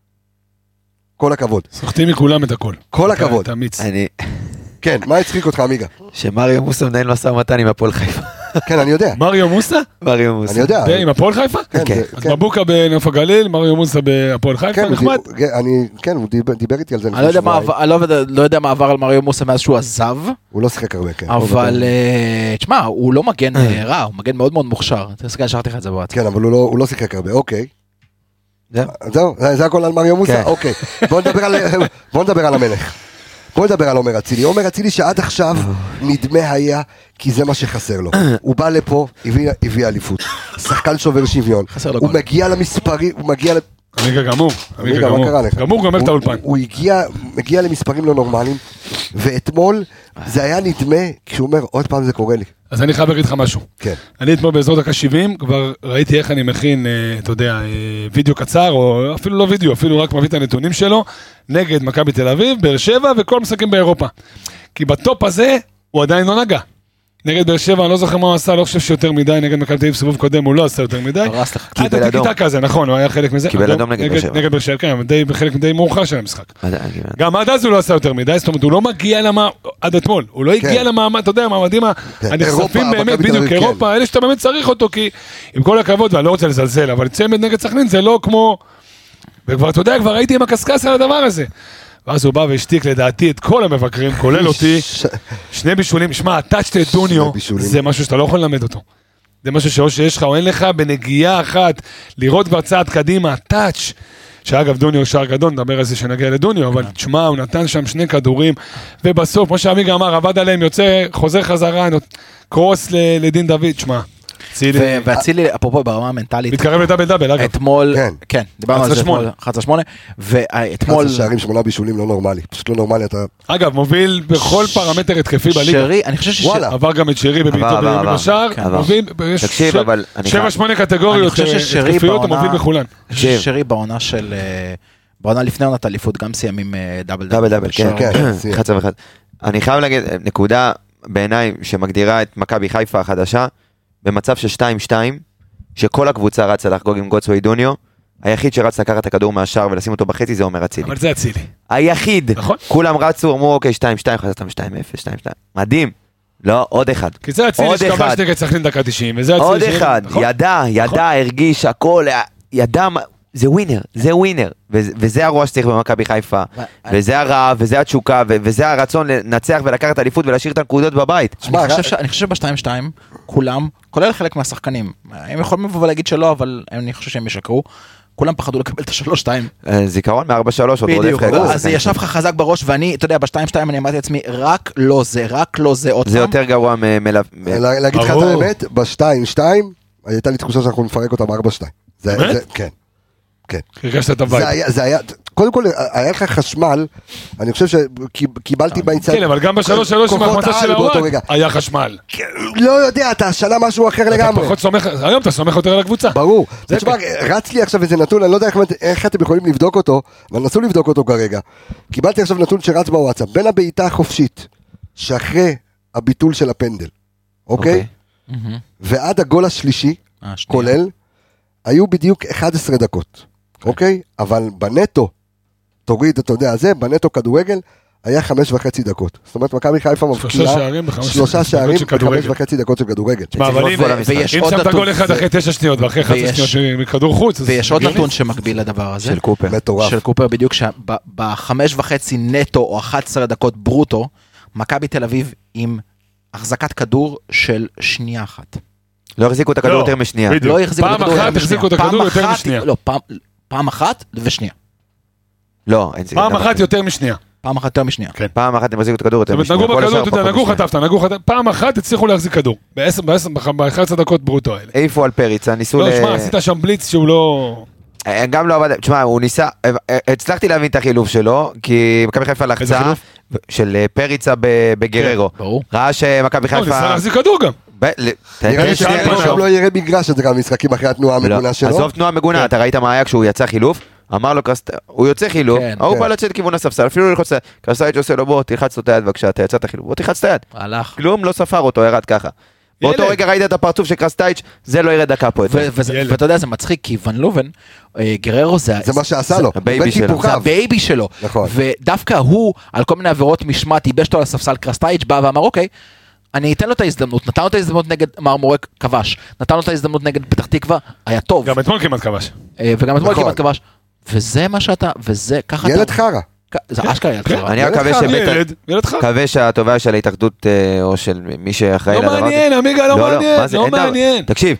כל הכבוד. שחטים מכולם את הכל. כל הכבוד. אני... כן, מה הצחיק אותך, עמיגה? שמריו מוסה מנהל משא ומתן עם הפועל חיפה. כן, אני יודע. מריו מוסה? מריו מוסה. אני יודע. עם הפועל חיפה? כן. אז מבוקה בנוף הגליל, מריו מוסה בהפועל חיפה, נחמד. כן, הוא דיבר איתי על זה. אני לא יודע מה עבר על מריו מוסה מאז שהוא עזב. הוא לא שיחק הרבה, כן. אבל, תשמע, הוא לא מגן רע, הוא מגן מאוד מאוד מוכשר. תסגן, שרתי לך את זה בוואט. כן, אבל הוא לא שיחק הרבה, אוקיי. זהו, זה הכל על מריו מוסה? אוקיי. בוא נדבר על המלך. בוא נדבר על עומר אצילי. עומר אצילי שעד עכשיו נדמה היה כי זה מה שחסר לו. הוא בא לפה, הביא אליפות. שחקן שובר שוויון. הוא מגיע למספרים, הוא מגיע... עמיגה גמור, עמיגה גמור. גמור גמר את האולפן. הוא הגיע למספרים לא נורמליים, ואתמול זה היה נדמה כשהוא אומר, עוד פעם זה קורה לי. אז אני חייב להגיד לך משהו. כן. אני אתמול באזור דקה שבעים, כבר ראיתי איך אני מכין, אתה יודע, וידאו קצר, או אפילו לא וידאו, אפילו רק מביא את הנתונים שלו, נגד מכבי תל אביב, באר שבע וכל משחקים באירופה. כי בטופ הזה הוא עדיין לא נגע. נגד באר שבע, אני לא זוכר מה הוא עשה, לא חושב שיותר מדי, נגד מכבי תל אביב סיבוב קודם, הוא לא עשה יותר מדי. קיבל אדום. כזה, נכון, הוא היה חלק מזה. קיבל אדום נגד באר שבע. נגד באר שבע, כן, חלק די מאוחר של המשחק. גם עד אז הוא לא עשה יותר מדי, זאת אומרת, הוא לא מגיע למעמד, עד אתמול, הוא לא הגיע למעמד, אתה יודע, המעמדים הנחשפים באמת, בדיוק, אירופה, אלה שאתה באמת צריך אותו, כי עם כל הכבוד, ואני לא רוצה לזלזל, אבל צמד נגד סכנין זה לא כמו, וכבר, אתה יודע, כבר הייתי עם הקסקס על הדבר הזה. ואז הוא בא והשתיק לדעתי את כל המבקרים, כולל אותי, שני בישולים, שמע, הטאצ' את דוניו, זה משהו שאתה לא יכול ללמד אותו. זה משהו שאו שיש לך או אין לך, בנגיעה אחת, לראות כבר צעד קדימה, טאצ' שאגב דוניו שער גדול, נדבר על זה שנגיע לדוניו, אבל תשמע, הוא נתן שם שני כדורים, ובסוף, כמו שעמיגה אמר, עבד עליהם, יוצא, חוזר חזרה, קרוס לדין דוד, תשמע. ואצילי, אפרופו ברמה המנטלית, מתקרב לדאבל דאבל, אגב. אתמול, כן, דיברנו על זה אתמול, אחת עשרה שמונה, ואתמול... אחת עשרה שערים, שמונה בישולים, לא נורמלי, פשוט לא נורמלי, אתה... אגב, מוביל בכל פרמטר התקפי בליגה. שרי, אני חושב ששרי... עבר גם את שרי בביתו בשער, מוביל שבע שמונה קטגוריות התקפיות, הוא מוביל בכולן. שרי בעונה של... בעונה לפני עונת האליפות, גם סיים עם דאבל דאבל דאבל, כן, אחד צו אחד. אני חייב להגיד, נקודה בעיניי שמגדירה את מכבי חיפה החדשה, במצב של שתיים שתיים, שכל הקבוצה רצה לחגוג עם גוטסווי דוניו, היחיד שרץ לקחת את הכדור מהשאר ולשים אותו בחצי זה עומר אצילי. אבל זה אצילי. היחיד. נכון. כולם רצו, אמרו אוקיי, שתיים שתיים, חזרתם שתיים אפס, שתיים שתיים. מדהים. לא, עוד אחד. כי זה אצילי שכבש נגד סכנין דקה תשעים, וזה אצילי עוד אחד. ידע, ידע, הרגיש הכל, ידע, זה ווינר, זה ווינר. וזה הרוע שצריך במכבי חיפה, וזה הרעב, וזה התשוקה, וזה הרצון לנצח ולקחת אליפות ולהשאיר את הנקודות בבית. אני חושב שב-שתיים שתיים, כולם, כולל חלק מהשחקנים, הם יכולים לבוא ולהגיד שלא, אבל אני חושב שהם ישקרו, כולם פחדו לקבל את ה-שלוש שתיים. זיכרון מ-ארבע שלוש, עוד רודף חלק. אז זה ישב לך חזק בראש, ואני, אתה יודע, ב-שתיים שתיים אני אמרתי לעצמי, רק לא זה, רק לא זה עוד פעם. זה יותר גרוע מלב... להגיד לך את האמת, ב-שתיים שתיים, הייתה לי תחושה שאנחנו נפרק אותה ב-ארבע שתיים. באמת? כן. כן. הרגשת את הבית. זה היה, קודם כל, היה לך חשמל, אני חושב שקיבלתי באינסייד. כן, אבל גם בשלוש שלוש עם ההחמצה של הוואט, היה חשמל. לא יודע, אתה השאלה משהו אחר לגמרי. אתה פחות סומך, היום אתה סומך יותר על הקבוצה. ברור. תשמע, רץ לי עכשיו איזה נתון, אני לא יודע איך אתם יכולים לבדוק אותו, אבל נסו לבדוק אותו כרגע. קיבלתי עכשיו נתון שרץ בוואטסאפ, בין הבעיטה החופשית, שאחרי הביטול של הפנדל, אוקיי? ועד הגול השלישי, כולל, היו בדיוק אחת עשרה דקות. אוקיי? אבל בנטו, תוריד, אתה יודע, זה, בנטו כדורגל, היה חמש וחצי דקות. זאת אומרת, מכבי חיפה מבקילה שלושה שערים בחמש וחצי דקות של כדורגל. אבל אם שמת גול אחד אחרי תשע שניות, ואחרי אחת עשרה שניות מכדור חוץ, ויש עוד נתון שמקביל לדבר הזה. של קופר. מטורף. של קופר בדיוק, שבחמש וחצי נטו או אחת עשרה דקות ברוטו, מכבי תל אביב עם החזקת כדור של שנייה אחת. לא החזיקו את הכדור יותר משנייה. לא החזיקו את הכדור פעם אחת החזיקו את הכדור יותר משנייה. לא, פעם אחת ושנייה. לא, פעם אחת יותר משנייה. פעם אחת יותר משנייה. כן. פעם אחת הם החזיקו את הכדור יותר משנייה. נגעו בכדור, אתה יודע, נגעו חטפת, נגעו חטפת. פעם אחת הצליחו להחזיק כדור. ב-אחת עשרה דקות ברוטו האלה. איפה על פריצה, ניסו ל... לא, שמע, עשית שם בליץ שהוא לא... גם לא עבד, תשמע, הוא ניסה, הצלחתי להבין את החילוף שלו, כי מכבי חיפה לחצה של פריצה בגררו. ראה שמכבי חיפה... ניסה להחזיק כדור גם. נראה שפעם לא ירד מגרש, זה גם משחקים אחרי התנועה המגונה שלו. עזוב תנועה מגונה, אתה ראית מה היה כשהוא יצא חילוף? אמר לו, הוא יוצא חילוף, הוא בא לצאת לכיוון הספסל, אפילו לא ללחוץ, קרסטייץ' עושה לו, בוא, תלחץ לו את היד בבקשה, אתה יצאת חילוף, בוא תלחץ את היד. הלך. כלום, לא ספר אותו, ירד ככה. באותו רגע ראית את הפרצוף של קרסטייץ', זה לא ירד דקה פה. ואתה יודע, זה מצחיק, כי ון לובן, גררו זה... זה מה שעשה לו, זה הבייבי שלו. ודווקא הוא, על כל מיני עבירות משמעת, ייבש אותו על הספסל, קרסטייץ' בא ואמר, אוקיי, אני אתן לו את ההזדמנות, נתן לו את ההזדמנות נגד מרמורק כבש, נתן לו את ההזדמנות נגד פתח תקווה, היה טוב. גם אתמול כמעט כבש. וגם אתמול כמעט כבש. וזה מה שאתה, וזה ככה אתה... ילד חרה. זה אשכרה ילד חרה. אני מקווה שהטובה של ההתאחדות, או של מי שאחראי לדבר הזה. לא מעניין, עמיגה, לא מעניין, לא מעניין. תקשיב,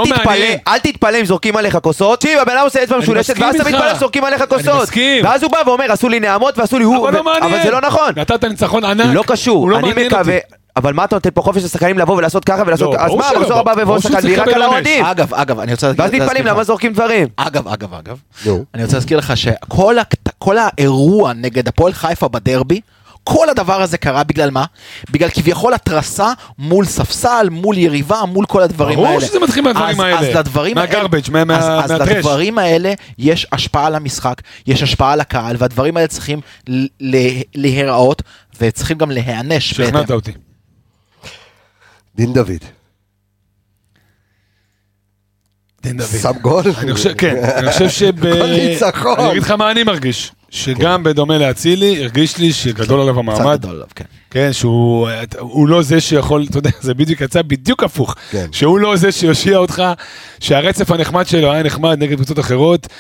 אל תתפלא אם זורקים עליך כוסות, תקשיב, הבן אדם עושה אצבע משולשת, ואז אתה מתפלא שזורקים עליך כוסות. ואז הוא בא ואומר, עשו לי נעמות ועשו לי הוא, אבל זה לא נכון. נתת ניצחון ענק. לא קשור, אני מקווה. אבל מה אתה נותן פה חופש לשחקנים לבוא ולעשות ככה ולעשות ככה? אז מה, מחזור הבא ובוא שחקן, והיא רק על האוהדים. אגב, אגב, אני רוצה... ואז מתפלאים למה זורקים דברים. אגב, אגב, אגב. אני רוצה להזכיר לך שכל האירוע נגד הפועל חיפה בדרבי, כל הדבר הזה קרה בגלל מה? בגלל כביכול התרסה מול ספסל, מול יריבה, מול כל הדברים האלה. ברור שזה מתחיל מהדברים האלה. אז לדברים האלה... מהגרבג', מהטרש. אז לדברים האלה יש השפעה על המשחק, יש השפעה על הקהל, והדברים האלה צריכים להיראות, וצריכים גם להיענש. שכנעת אותי. דין דוד. דין דוד. שם גול? אני חושב, כן. אני חושב שב... גול ניצחון. אני אגיד לך מה אני מרגיש. שגם בדומה להצילי, הרגיש לי שגדול עליו המעמד. גדול עליו, כן. כן, שהוא לא זה שיכול, אתה יודע, זה בדיוק יצא בדיוק הפוך. כן. שהוא לא זה שיושיע אותך, שהרצף הנחמד שלו היה נחמד נגד קבוצות אחרות,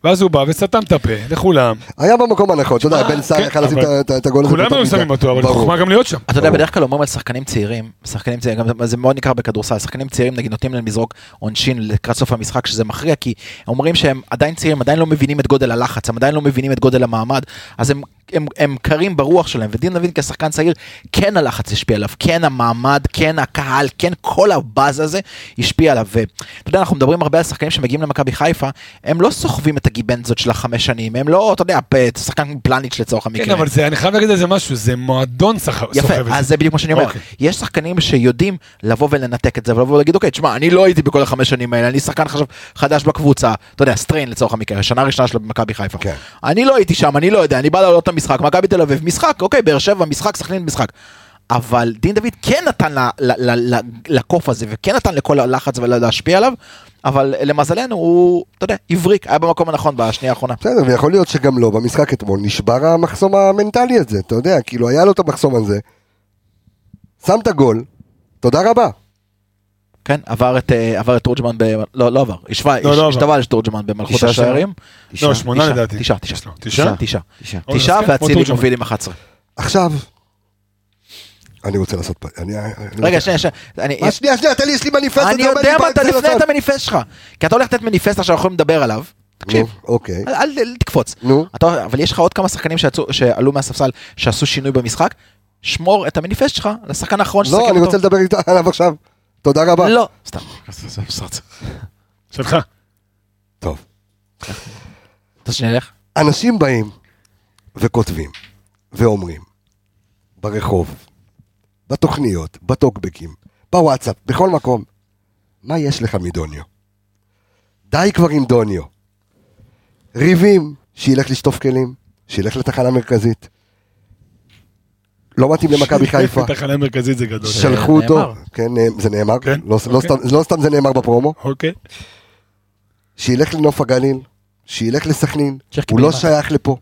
ואז הוא בא וסתם את הפה לכולם. היה במקום הנכון, אתה יודע, בן סער יכל לשים את הגול הזה. כולם היו שמים אותו, אבל חוכמה גם להיות שם. אתה יודע, בדרך כלל אומרים על שחקנים צעירים, שחקנים צעירים, זה מאוד ניכר בכדורסל, שחקנים צעירים נגיד נותנים להם לזרוק עונשין לקראת סוף המשחק, שזה מכריע, כי אומרים שהם עדיין צעירים, עדיין לא מבינים את גודל הלחץ, הם עדיין לא מבינים את גודל המעמד, אז הם הם, הם קרים ברוח שלהם, ודין דוד כשחקן צעיר, כן הלחץ השפיע עליו, כן המעמד, כן הקהל, כן כל הבאז הזה השפיע עליו, ואתה יודע, אנחנו מדברים הרבה על שחקנים שמגיעים למכבי חיפה, הם לא סוחבים את הגיבנט זאת של החמש שנים, הם לא, אתה יודע, שחקן כמו פלניץ' לצורך המקרה. כן, אבל זה, אני חייב להגיד על זה משהו, זה מועדון סוחב את זה. יפה, אז זה בדיוק מה שאני אומר, יש שחקנים שיודעים לבוא ולנתק את זה, ולבוא ולהגיד, אוקיי, תשמע, אני לא הייתי בכל החמש שנים האלה, אני שחקן חדש בקבוצה, אתה יודע, סטריין לצורך המקרה, שנה ראשונה שלו במכבי חיפה. אני לא הייתי שם, אני לא יודע, אני בא לעלות את המשחק, מכבי תל אביב, משחק, אוקיי, באר שבע, משחק, סכנין, משחק. אבל דין דוד כן נתן לקוף הזה, וכן נתן לכל הלחץ ולהשפיע עליו, אבל למזלנו הוא, אתה יודע, עבריק, היה במקום הנכון בשנייה האחרונה. בסדר, ויכול להיות שגם לא, במשחק אתמול נשבר המחסום המנטלי הזה, אתה יודע, כאילו היה לו את המחסום הזה, שם את הגול, תודה רבה. כן, עבר את, עבר את תורג'מן, ב... לא, לא עבר, השתווה לתורג'מן במלכות השערים. לא, שמונה לדעתי. תשעה, תשעה. תשעה? תשעה. תשעה, והצילי מוביל עם אחת עשרה. עכשיו, אני רוצה לעשות... רגע, שנייה, שנייה. שנייה, שנייה, תן לי, יש לי מניפסט. אני יודע מה, אתה לפני את המניפסט שלך. כי אתה הולך לתת מניפסט עכשיו, יכולים לדבר עליו. תקשיב, אוקיי. אל תקפוץ. אבל יש לך עוד כמה שחקנים שעלו מהספסל, שעשו שינוי במשחק. שמור את המניפסט שלך לשחקן האחרון ששחק לא, אני רוצה לדבר עליו עכשיו. תודה רבה. לא, סתם. שלך. טוב. אתה שנלך? אנשים באים וכותבים ואומרים ברחוב, בתוכניות, בטוקבקים, בוואטסאפ, בכל מקום, מה יש לך מדוניו? די כבר עם דוניו. ריבים, שילך לשטוף כלים, שילך לתחנה מרכזית. לא מתאים למכבי חיפה. תחנה מרכזית זה גדול. שלחו אותו, כן, זה נאמר, לא סתם זה נאמר בפרומו. אוקיי. שילך לנוף הגליל, שילך לסכנין, הוא לא שייך לפה.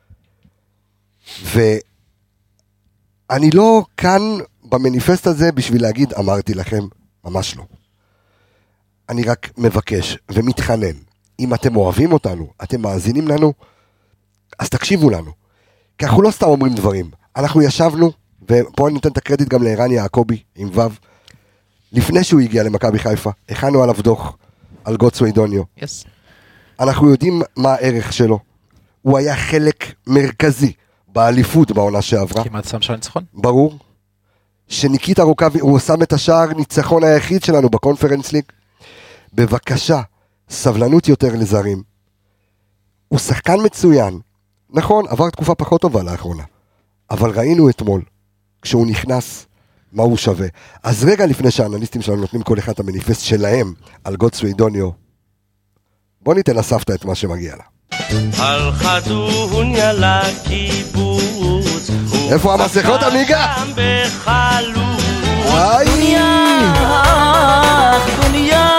ואני לא כאן במניפסט הזה בשביל להגיד, אמרתי לכם, ממש לא. אני רק מבקש ומתחנן, אם אתם אוהבים אותנו, אתם מאזינים לנו, אז תקשיבו לנו. כי אנחנו לא סתם אומרים דברים. אנחנו ישבנו, ופה אני נותן את הקרדיט גם לערן יעקובי, עם וו, לפני שהוא הגיע למכבי חיפה, הכנו עליו דוח על גוטסווי דוניו. Yes. אנחנו יודעים מה הערך שלו. הוא היה חלק מרכזי באליפות בעונה שעברה. כמעט שם שער ניצחון. ברור. שניקיטה רוקאבי, הוא שם את השער ניצחון היחיד שלנו בקונפרנס ליג. בבקשה, סבלנות יותר לזרים. הוא שחקן מצוין. נכון, עבר תקופה פחות טובה לאחרונה. אבל ראינו אתמול, כשהוא נכנס, מה הוא שווה. אז רגע לפני שהאנליסטים שלנו נותנים כל אחד את המניפסט שלהם על גוטסווי דוניו, בוא ניתן לסבתא את מה שמגיע לה. הלכה דוניה לקיבוץ, איפה המסכות עמיגה? דוניה, דוניה,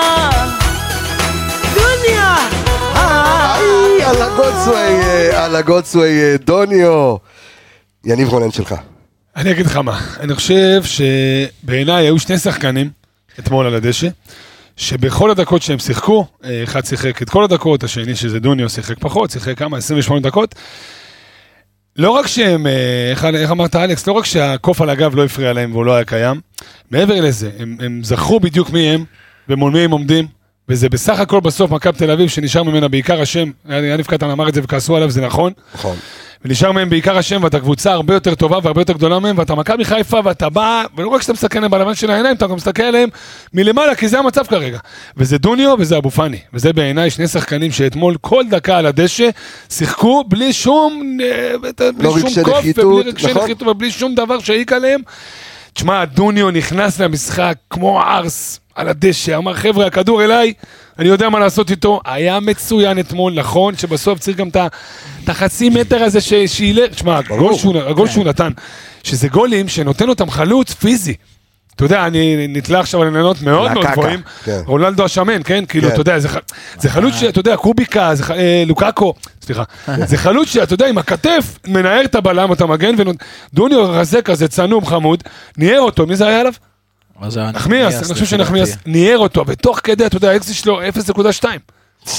דוניה, על הגוטסווי, על הגוטסווי דוניו. יניב רונן שלך. אני אגיד לך מה, אני חושב שבעיניי היו שני שחקנים אתמול על הדשא, שבכל הדקות שהם שיחקו, אחד שיחק את כל הדקות, השני שזה דוניו שיחק פחות, שיחק כמה, עשרים ושמונה דקות, לא רק שהם, איך, איך אמרת אלכס, לא רק שהקוף על הגב לא הפריע להם והוא לא היה קיים, מעבר לזה, הם, הם זכרו בדיוק מי הם, ומול מי הם עומדים, וזה בסך הכל בסוף מכבי תל אביב, שנשאר ממנה בעיקר השם, יניב קטן אמר את זה וכעסו עליו, זה נכון. נכון. ונשאר מהם בעיקר השם, ואתה קבוצה הרבה יותר טובה והרבה יותר גדולה מהם, ואתה מכבי חיפה, ואתה בא, ולא רק שאתה מסתכל עליהם בלבן של העיניים, אתה גם מסתכל עליהם מלמעלה, כי זה המצב כרגע. וזה דוניו וזה אבו פאני. וזה בעיניי שני שחקנים שאתמול כל דקה על הדשא, שיחקו בלי שום, בלי שום קוף, ובלי רגשי נחיתות, ובלי שום דבר שהעיק עליהם. תשמע, דוניו נכנס למשחק כמו ארס על הדשא, אמר חבר'ה, הכדור אליי, אני יודע מה לעשות איתו, היה מצוין אתמול, נכון, שבסוף צריך גם את החצי מטר הזה שילך, תשמע, הגול שהוא נתן, שזה גולים שנותן אותם חלוץ פיזי, אתה יודע, אני נתלה עכשיו על עניינות מאוד מאוד גבוהים, רונלדו השמן, כן, כאילו, אתה יודע, זה חלוץ שאתה יודע, קוביקה, לוקאקו, סליחה, זה חלוץ שאתה יודע, עם הכתף, מנער את הבלם, אתה מגן, ודוניו רזה כזה, צנום חמוד, ניער אותו, מי זה היה עליו? נחמיאס, אני חושב שנחמיאס ניער אותו, ותוך כדי, אתה יודע, האקסי שלו אפס נקודה שתיים.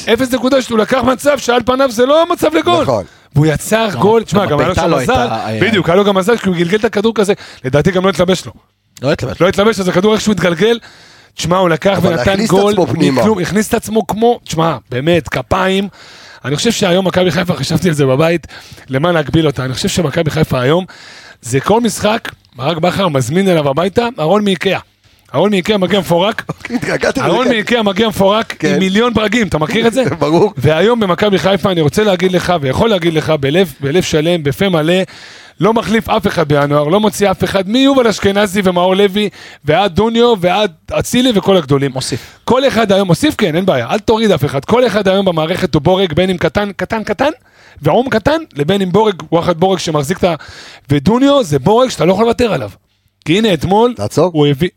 אפס נקודה שהוא לקח מצב שעל פניו זה לא מצב לגול. נכון. והוא יצר גול, תשמע, גם היה לו שם מזל, בדיוק, היה לו גם מזל, כי הוא גלגל את הכדור כזה, לדעתי גם לא התלבש לו. לא התלבש. לא התלבש, אז הכדור איך שהוא התגלגל, תשמע, הוא לקח ונתן גול, מכלום, הכניס את עצמו כמו, תשמע, באמת, כפיים. אני חושב שהיום מכבי חיפה, חשבתי על זה בבית, למה להגביל אותה, אני חושב שמכבי חיפה היום, זה כל משחק, ברק בכר מזמין אליו הביתה, ארון מאיקאה. ארון מאיקאה מגיע מפורק, ארון מאיקאה מגיע מפורק עם מיליון ברגים, אתה מכיר את זה? ברור. והיום במכבי חיפה אני רוצה להגיד לך, ויכול להגיד לך בלב, בלב שלם, בפה מלא, לא מחליף אף אחד בינואר, לא מוציא אף אחד, מיובל אשכנזי ומאור לוי, ועד דוניו, ועד אצילי וכל הגדולים. מוסיף. כל אחד היום, מוסיף כן, אין בעיה, אל תוריד אף אחד, כל אחד היום במערכת הוא בורג, בין אם קטן, קטן, קטן, ועום קטן, לבין אם בורג, וואחד בורג שמחזיק את ה... ודוניו זה בורג שאתה לא יכול לוותר עליו. כי הנה אתמול, תעצור. הוא הביא...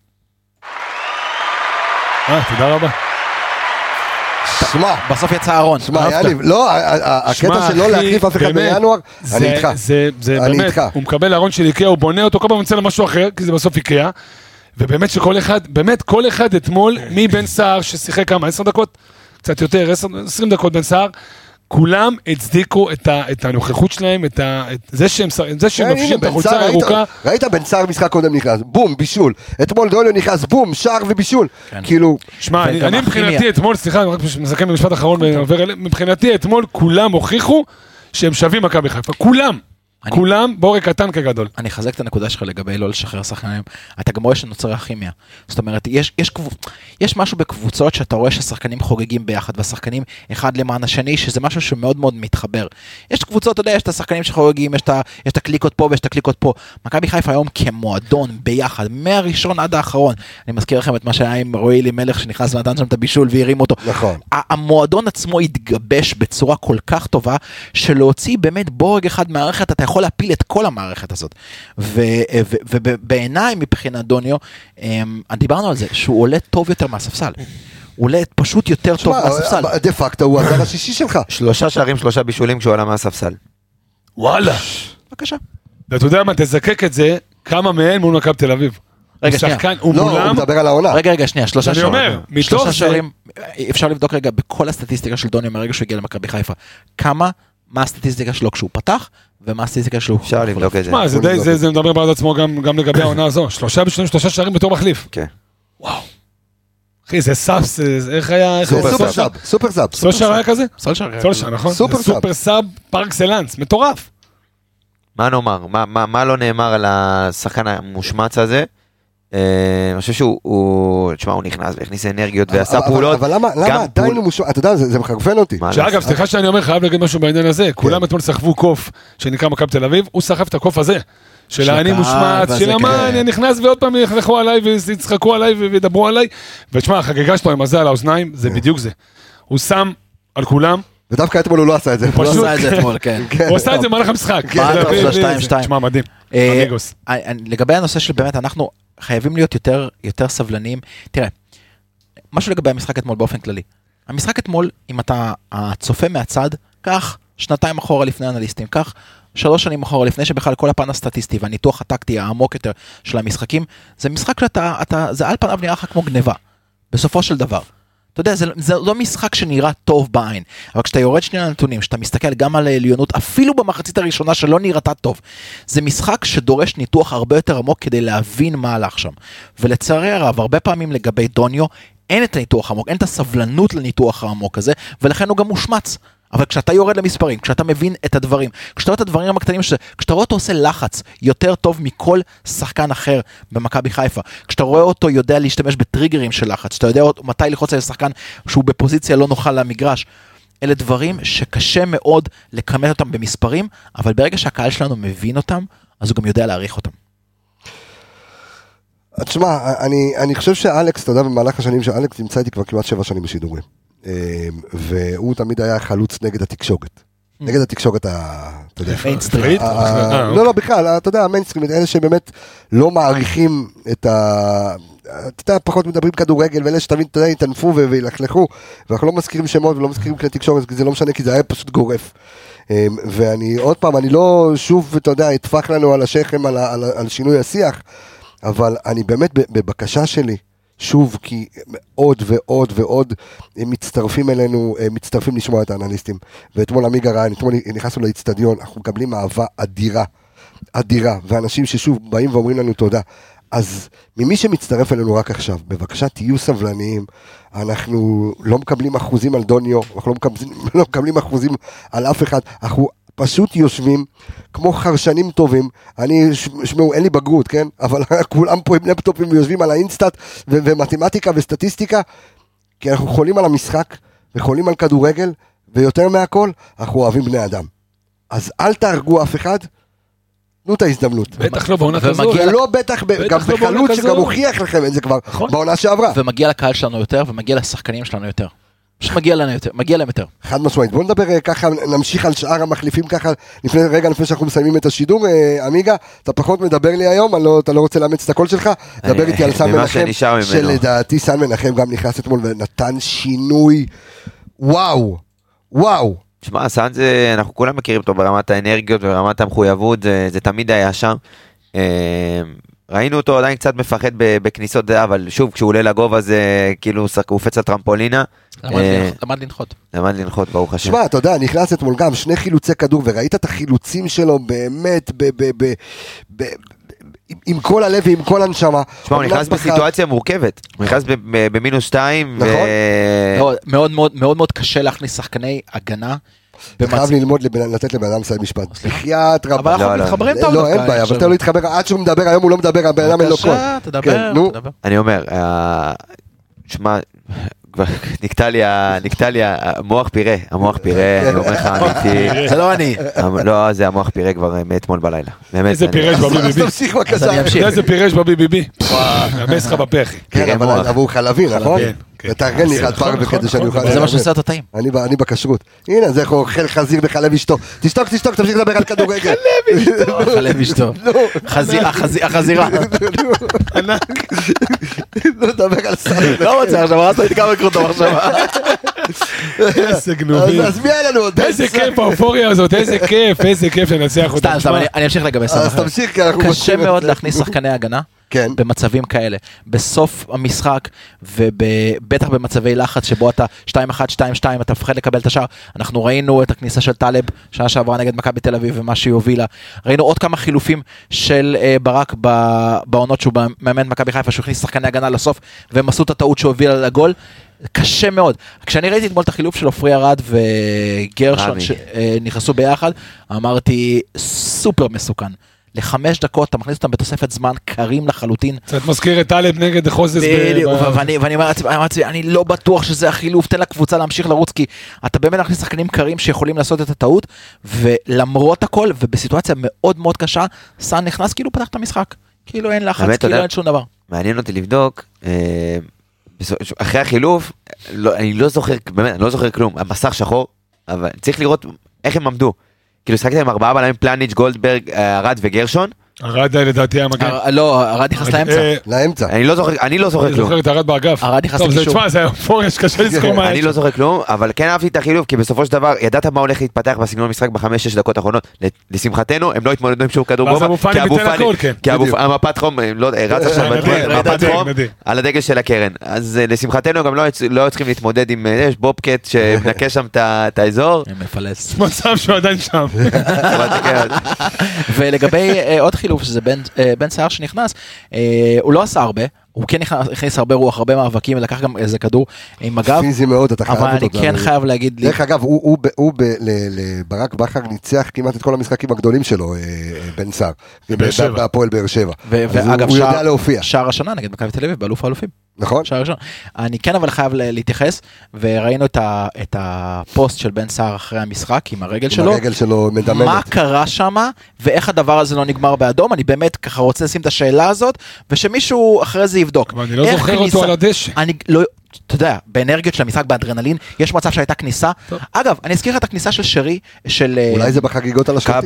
אה, תודה רבה. שמע, בסוף יצא אהרון. שמע, יאללה, לא, הקטע שלא להחליף אף אחד בינואר, אני איתך. זה באמת, הוא מקבל אהרון של איקאה, הוא בונה אותו, כל פעם מצא למשהו אחר, כי זה בסוף איקאה, ובאמת שכל אחד, באמת כל אחד אתמול, מבן סער ששיחק כמה, עשר דקות, קצת יותר, עשרים דקות בן סער, כולם הצדיקו את הנוכחות שלהם, את זה שהם מבשים את החולצה הירוקה. ראית בן סער משחק קודם נכנס, בום, בישול. אתמול דוניו נכנס, בום, שער ובישול. כאילו... שמע, אני מבחינתי אתמול, סליחה, אני רק מסכם במשפט האחרון, מבחינתי אתמול כולם הוכיחו שהם שווים מכבי חיפה. כולם. כולם בורג קטן כגדול. אני חזק את הנקודה שלך לגבי לא לשחרר שחקנים. אתה גם רואה שנוצר הכימיה. זאת אומרת, יש, יש, יש משהו בקבוצות שאתה רואה ששחקנים חוגגים ביחד, והשחקנים אחד למען השני, שזה משהו שמאוד מאוד מתחבר. יש קבוצות, אתה יודע, יש את השחקנים שחוגגים, יש את, יש את הקליקות פה ויש את הקליקות פה. מכבי חיפה היום כמועדון ביחד, מהראשון עד האחרון. אני מזכיר לכם את מה שהיה עם רועי אלימלך שנכנס ונתן שם את הבישול והרים אותו. נכון. המועדון עצמו התגבש בצורה כל כך טובה, שלהוציא באמת בורג אחד מערכת, אתה יכול להפיל את כל המערכת הזאת. ובעיניי מבחינת דוניו, דיברנו על זה, שהוא עולה טוב יותר מהספסל. הוא עולה פשוט יותר טוב מהספסל. דה פקטו הוא הזר השישי שלך. שלושה שערים, שלושה בישולים כשהוא עלה מהספסל. וואלה. בבקשה. ואתה יודע מה, תזקק את זה, כמה מהם מול מכבי תל אביב. רגע, שנייה. לא, הוא מדבר על העונה. רגע, רגע, שנייה, שלושה שערים. אני אומר, מתוך זה... אפשר לבדוק רגע בכל הסטטיסטיקה של דוניו מהרגע שהוא הגיע למכבי חיפה. כמה, מה הסטטיסטיקה שלו כשהוא פתח, ומה הסטטיסטיקה שלו. אפשר לבדוק את זה. מה, זה די, זה, זה מדבר בעד עצמו גם, גם לגבי העונה הזו. שלושה בשנים, שלושה שערים בתור מחליף. כן. וואו. אחי, זה סאב, איך היה... סופר סאב, סופר סאב. סולשר היה כזה? סולשר. סולשר, נכון? סופר סאב פר אקסלנס, מטורף. מה נאמר? מה, מה, מה לא נאמר על השחקן המושמץ הזה? אני חושב שהוא, תשמע, הוא נכנס והכניס אנרגיות ועשה פעולות. אבל למה עדיין הוא מושמע, אתה יודע, זה מחרפן אותי. שאגב, סליחה שאני אומר, חייב להגיד משהו בעניין הזה, כולם אתמול סחבו קוף שנקרא מכבי תל אביב, הוא סחב את הקוף הזה, של אני מושמץ, של המה, אני נכנס ועוד פעם יחלכו עליי ויצחקו עליי וידברו עליי, ותשמע, החגיגה שלו עם הזה על האוזניים, זה בדיוק זה. הוא שם על כולם, ודווקא אתמול הוא לא עשה את זה. הוא עשה את זה אתמול, כן. הוא עשה את זה במהלך המשחק. תשמע, מדהים. לגבי הנושא של באמת, אנחנו חייבים להיות יותר, יותר סבלניים. תראה, משהו לגבי המשחק אתמול באופן כללי. המשחק אתמול, אם אתה צופה מהצד, כך שנתיים אחורה לפני אנליסטים, כך שלוש שנים אחורה לפני שבכלל כל הפן הסטטיסטי והניתוח הטקטי העמוק יותר של המשחקים, זה משחק שאתה, אתה, זה על פניו נראה לך כמו גניבה. בסופו של דבר. אתה יודע, זה, זה לא משחק שנראה טוב בעין, אבל כשאתה יורד שני הנתונים, שאתה מסתכל גם על העליונות, אפילו במחצית הראשונה שלא נראתה טוב, זה משחק שדורש ניתוח הרבה יותר עמוק כדי להבין מה הלך שם. ולצערי הרב, הרבה פעמים לגבי דוניו, אין את הניתוח העמוק, אין את הסבלנות לניתוח העמוק הזה, ולכן הוא גם מושמץ. אבל כשאתה יורד למספרים, כשאתה מבין את הדברים, כשאתה רואה את הדברים הקטנים שזה, כשאתה רואה אותו עושה לחץ יותר טוב מכל שחקן אחר במכבי חיפה, כשאתה רואה אותו יודע להשתמש בטריגרים של לחץ, אתה יודע מתי לחוץ על שחקן שהוא בפוזיציה לא נוחה למגרש, אלה דברים שקשה מאוד לקמת אותם במספרים, אבל ברגע שהקהל שלנו מבין אותם, אז הוא גם יודע להעריך אותם. תשמע, אני, אני חושב שאלכס, אתה יודע, במהלך השנים שאלכס נמצא איתי כבר כמעט שבע שנים בשידורים. והוא תמיד היה חלוץ נגד התקשורת. נגד התקשורת, אתה יודע. מיינסטריט? לא, לא, בכלל, אתה יודע, המיינסטריט, אלה שבאמת לא מעריכים את ה... אתה יודע, פחות מדברים כדורגל, ואלה שתמיד, אתה יודע, יתנפו וילכלכו, ואנחנו לא מזכירים שמות ולא מזכירים כלי תקשורת, כי זה לא משנה, כי זה היה פשוט גורף. ואני, עוד פעם, אני לא שוב, אתה יודע, התפח לנו על השכם, על שינוי השיח, אבל אני באמת, בבקשה שלי, שוב, כי עוד ועוד ועוד מצטרפים אלינו, מצטרפים לשמוע את האנליסטים. ואתמול עמיגה רעיין, אתמול נכנסנו לאצטדיון, אנחנו מקבלים אהבה אדירה, אדירה, ואנשים ששוב באים ואומרים לנו תודה. אז ממי שמצטרף אלינו רק עכשיו, בבקשה תהיו סבלניים, אנחנו לא מקבלים אחוזים על דוניו, אנחנו לא מקבלים, לא מקבלים אחוזים על אף אחד, אנחנו פשוט יושבים כמו חרשנים טובים, אני, שמעו, אין לי בגרות, כן? אבל כולם פה עם לפטופים ויושבים על האינסטאט ו- ומתמטיקה וסטטיסטיקה, כי אנחנו חולים על המשחק, וחולים על כדורגל, ויותר מהכל, אנחנו אוהבים בני אדם. אז אל תהרגו אף אחד, תנו את ההזדמנות. בטח לא בעונה כזו. ולא בטח, גם בחלוץ שגם הוכיח לכם את זה כבר בעונה שעברה. ומגיע לקהל שלנו יותר, ומגיע לשחקנים שלנו יותר. שמגיע לנו יותר, מגיע להם יותר. חד משמעית. בואו נדבר ככה, נמשיך על שאר המחליפים ככה, לפני רגע, לפני שאנחנו מסיימים את השידור, עמיגה, אתה פחות מדבר לי היום, אתה לא רוצה לאמץ את הקול שלך, דבר איתי על סן מנחם, שלדעתי סן מנחם גם נכנס אתמול ונתן שינוי, וואו, וואו. תשמע, סן זה, אנחנו כולם מכירים אותו ברמת האנרגיות ורמת המחויבות, זה, זה תמיד היה שם. ראינו אותו עדיין קצת מפחד בכניסות, אבל שוב, כשהוא עולה לגובה זה כאילו הוא הופץ לטרמפולינה. למד לנחות. למד לנחות, ברוך השם. שמע, אתה יודע, נכנס אתמול גם שני חילוצי כדור, וראית את החילוצים שלו באמת עם כל הלב ועם כל הנשמה. תשמע, הוא נכנס בסיטואציה מורכבת. הוא נכנס במינוס שתיים. נכון. מאוד מאוד קשה להכניס שחקני הגנה. אתה חייב ללמוד לתת לבן אדם לסיים משפט. בחייאת רבה. אבל אנחנו מתחברים טוב. לא, אין בעיה, אבל אתה לא להתחבר, עד שהוא מדבר, היום הוא לא מדבר, הבן אדם אין לו קול. תדבר, תדבר. אני אומר, שמע, נקטע לי, נקטע לי המוח פירה, המוח פירה, אני אומר לך, אמיתי. זה לא אני. לא, זה המוח פירה כבר מאתמול בלילה. איזה פירש בבי-בי-בי. איזה פירש בבי-בי-בי. נמס לך בפחי. כן, אבל הוא חלבי, נכון? ותארגן לי אחד פרווה כדי שאני אוכל. זה מה שעושה את הטעים. אני בכשרות. הנה, זה איך הוא אוכל חזיר בחלב אשתו. תשתוק, תשתוק, תמשיך לדבר על כדורגל. חלב אשתו. החזירה. ענק. לא לדבר על סל. לא רוצה, עכשיו רצת איתי כמה קרוטו עכשיו. איזה גנובים. אז מי היה לנו עוד? איזה כיף האופוריה הזאת, איזה כיף, איזה כיף לנצח אותם. סתם, סתם, אני אמשיך לגבי סתם. אז תמשיך, כי אנחנו... קשה מאוד להכניס שחקני הגנה. כן. במצבים כאלה, בסוף המשחק ובטח במצבי לחץ שבו אתה שתיים אחת שתיים שתיים אתה מפחד לקבל את השער. אנחנו ראינו את הכניסה של טלב שנה שעברה נגד מכבי תל אביב ומה שהיא הובילה, ראינו עוד כמה חילופים של uh, ברק בעונות שהוא מאמן מכבי חיפה שהוא הכניס שחקני הגנה לסוף והם עשו את הטעות שהובילה לגול. קשה מאוד. כשאני ראיתי אתמול את החילוף של עופרי ארד וגרשון שנכנסו ביחד, אמרתי סופר מסוכן. לחמש דקות, אתה מכניס אותם בתוספת זמן קרים לחלוטין. קצת מזכיר את טלב נגד חוזז. ואני אומר לעצמי, אני לא בטוח שזה החילוף, תן לקבוצה להמשיך לרוץ, כי אתה באמת מכניס שחקנים קרים שיכולים לעשות את הטעות, ולמרות הכל, ובסיטואציה מאוד מאוד קשה, סן נכנס כאילו פתח את המשחק. כאילו אין לחץ, כאילו אין שום דבר. מעניין אותי לבדוק, אחרי החילוף, אני לא זוכר, באמת, אני לא זוכר כלום, המסך שחור, אבל צריך לראות איך הם עמדו. כאילו שחקתם עם ארבעה בלמים, פלניץ', גולדברג, ארד וגרשון. ארד לדעתי היה מגן. לא, ארד נכנס לאמצע. לאמצע. אני לא זוכר, אני לא זוכר כלום. אני זוכר את ארד באגף. ארד נכנס לקישור. טוב, תשמע, זה פוריה שקשה לזכור מה יש. אני לא זוכר כלום, אבל כן אהבתי את החילוף, כי בסופו של דבר, ידעת מה הולך להתפתח בסגנון המשחק בחמש שש דקות האחרונות. לשמחתנו, הם לא התמודדו עם שום כדור גובה, כי המפת חום, רץ עכשיו מפת חום, על הדגל של הקרן. אז לשמחתנו גם לא צריכים להתמודד עם בובקט שמנקש שם את האזור. מפלס. מצב שהוא עדיין שם. ולגבי עוד חילוף, שזה בן סער שנכנס, הוא לא עשה הרבה, הוא כן הכניס הרבה רוח, הרבה מאבקים, ולקח גם איזה כדור עם הגב. פיזי מאוד, אתה חייב אותו. אבל אני כן חייב להגיד לי... דרך אגב, הוא לברק בכר ניצח כמעט את כל המשחקים הגדולים שלו, בן סער. בהפועל באר שבע. ואגב, הוא יודע להופיע. שער השנה נגד מכבי תל אביב, באלוף האלופים. נכון. שער ראשון. אני כן אבל חייב להתייחס, וראינו את הפוסט של בן סער אחרי המשחק, עם הרגל שלו. עם הרגל שלו מדממת. מה קרה שם, ואיך הדבר הזה לא נגמר באדום, אני באמת ככה רוצה לשים את השאלה הזאת, ושמישהו אחרי זה יבדוק. אבל אני לא זוכר אותו על הדשא. אני לא... אתה יודע, באנרגיות של המשחק באדרנלין, יש מצב שהייתה כניסה. אגב, אני אזכיר לך את הכניסה של שרי, של... אולי זה בחגיגות על השלטים.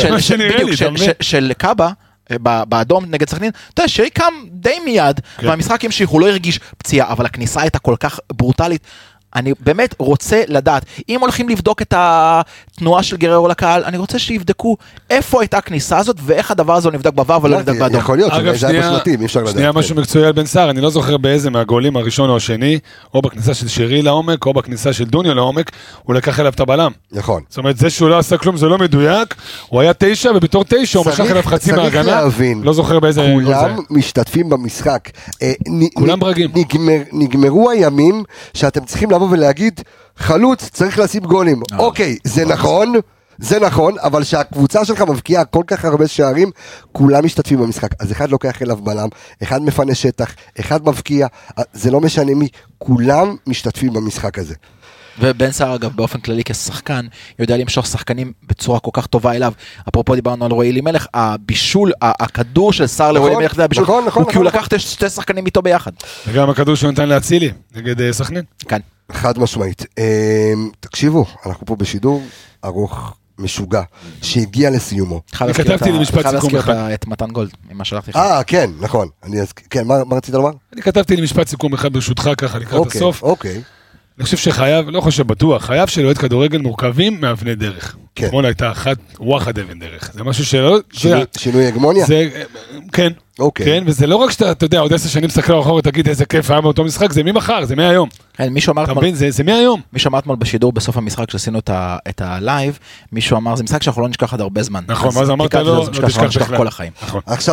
של קאבה, באדום נגד סכנין, אתה יודע, שרי קם די מיד, והמשחק המשיך, הוא לא הרגיש פציעה, אבל הכניסה הייתה כל כך ברוטלית, אני באמת רוצה לדעת, אם הולכים לבדוק את התנועה של גררו לקהל, אני רוצה שיבדקו איפה הייתה הכניסה הזאת, ואיך הדבר הזה נבדק בעבר ולא נבדק באדום. יכול להיות שזה היה בשלטים, אי אפשר לדעת. שנייה משהו מקצועי על בן סער, אני לא זוכר באיזה מהגולים הראשון או השני, או בכניסה של שירי לעומק, או בכניסה של דוניו לעומק, הוא לקח אליו את הבלם. נכון. זאת אומרת, זה שהוא לא עשה כלום, זה לא מדויק, הוא היה תשע, ובתור תשע הוא משך אליו חצי מההגנה, לא זוכר באיזה... כולם משתתפים במשחק. כולם ברגים. נגמרו הימים שאתם צריכים לבוא ולהגיד, חלוץ צריך לשים גולים. אוקיי, זה נכון, זה נכון, אבל שהקבוצה שלך מבקיעה כל כך הרבה שערים, כולם משתתפים במשחק. אז אחד לוקח אליו בלם, אחד מפנה שטח, אחד מבקיע, זה לא משנה מי, כולם משתתפים במשחק הזה. ובן סער אגב באופן כללי כשחקן יודע למשוך שחקנים בצורה כל כך טובה אליו. אפרופו דיברנו על רועי אלימלך, הבישול, הכדור של סער לרועי אלימלך זה הבישול, הוא כי הוא לקח שתי שחקנים איתו ביחד. וגם הכדור שהוא נתן להצילי נגד סכנין. כן. חד משמעית. תקשיבו, אנחנו פה בשידור ארוך משוגע שהגיע לסיומו. אני כתבתי לי משפט סיכום אחד. את מתן גולד, ממה שלחתי לך. אה, כן, נכון. כן, מה רצית לומר? אני כתבתי לי משפט סיכום אחד ברשותך ככה לקראת הסוף. אוקיי. אני חושב שחייב, לא חושב בטוח, חייב של אוהד כדורגל מורכבים מאבני דרך. כן. אתמול הייתה אחת וואחד אבן דרך. זה משהו שלא... שינוי הגמוניה? כן. אוקיי. כן, וזה לא רק שאתה, אתה יודע, עוד עשר שנים תסתכל אחורה ותגיד איזה כיף היה באותו משחק, זה ממחר, זה מהיום. כן, מישהו אמר... אתה מבין, זה מהיום. מישהו אמר אתמול בשידור בסוף המשחק שעשינו את הלייב, מישהו אמר, זה משחק שאנחנו לא נשכח עד הרבה זמן. נכון, ואז אמרת לו, לא תשכח כל החיים. עכשיו,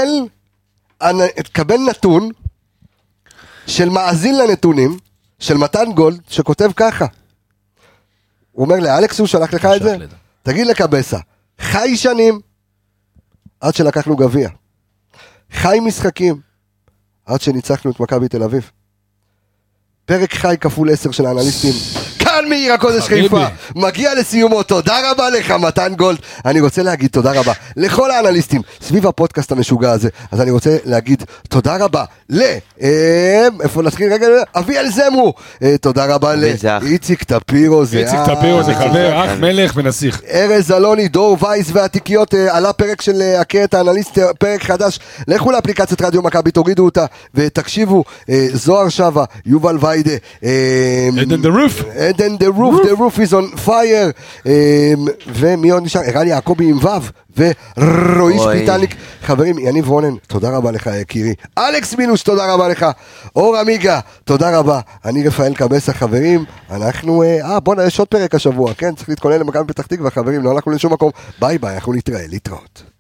קבל נתון של מאזין לנתונים, של מתן גולד, שכותב ככה. הוא אומר לאלכס, הוא שלח לך את זה? תגיד לקבסה, חי שנים, עד שלקחנו גביע. חי משחקים, עד שניצחנו את מכבי תל אביב. פרק חי כפול עשר של האנליסטים. כאן מעיר הקודש חיפה, מגיע לסיומו, תודה רבה לך מתן גולד. אני רוצה להגיד תודה רבה לכל האנליסטים סביב הפודקאסט המשוגע הזה. אז אני רוצה להגיד תודה רבה ל... איפה נתחיל רגע? אביאל זמרו. תודה רבה לאיציק טפירו. איציק טפירו זה חבר, אח, מלך ונסיך. ארז אלוני, דור וייס והתיקיות. עלה פרק של הקרת האנליסט, פרק חדש. לכו לאפליקציית רדיו מכבי, תורידו אותה ותקשיבו. זוהר שווה, יובל ויידה. עדן דה רוף. עדן דה רוף, the roof is on fire. ומי עוד נשאר? ערן יעקובי עם וו ורועי שפיטניק. חברים, יניב רונן, תודה רבה לך יקירי. אלכס מינוס, תודה רבה לך. אור אמיגה, תודה רבה. אני רפאל קבסה, חברים. אנחנו, אה בוא נראה עוד פרק השבוע, כן? צריך להתכונן למכבי פתח תקווה, חברים, לא הלכנו לשום מקום. ביי ביי, אנחנו נתראה, להתראות.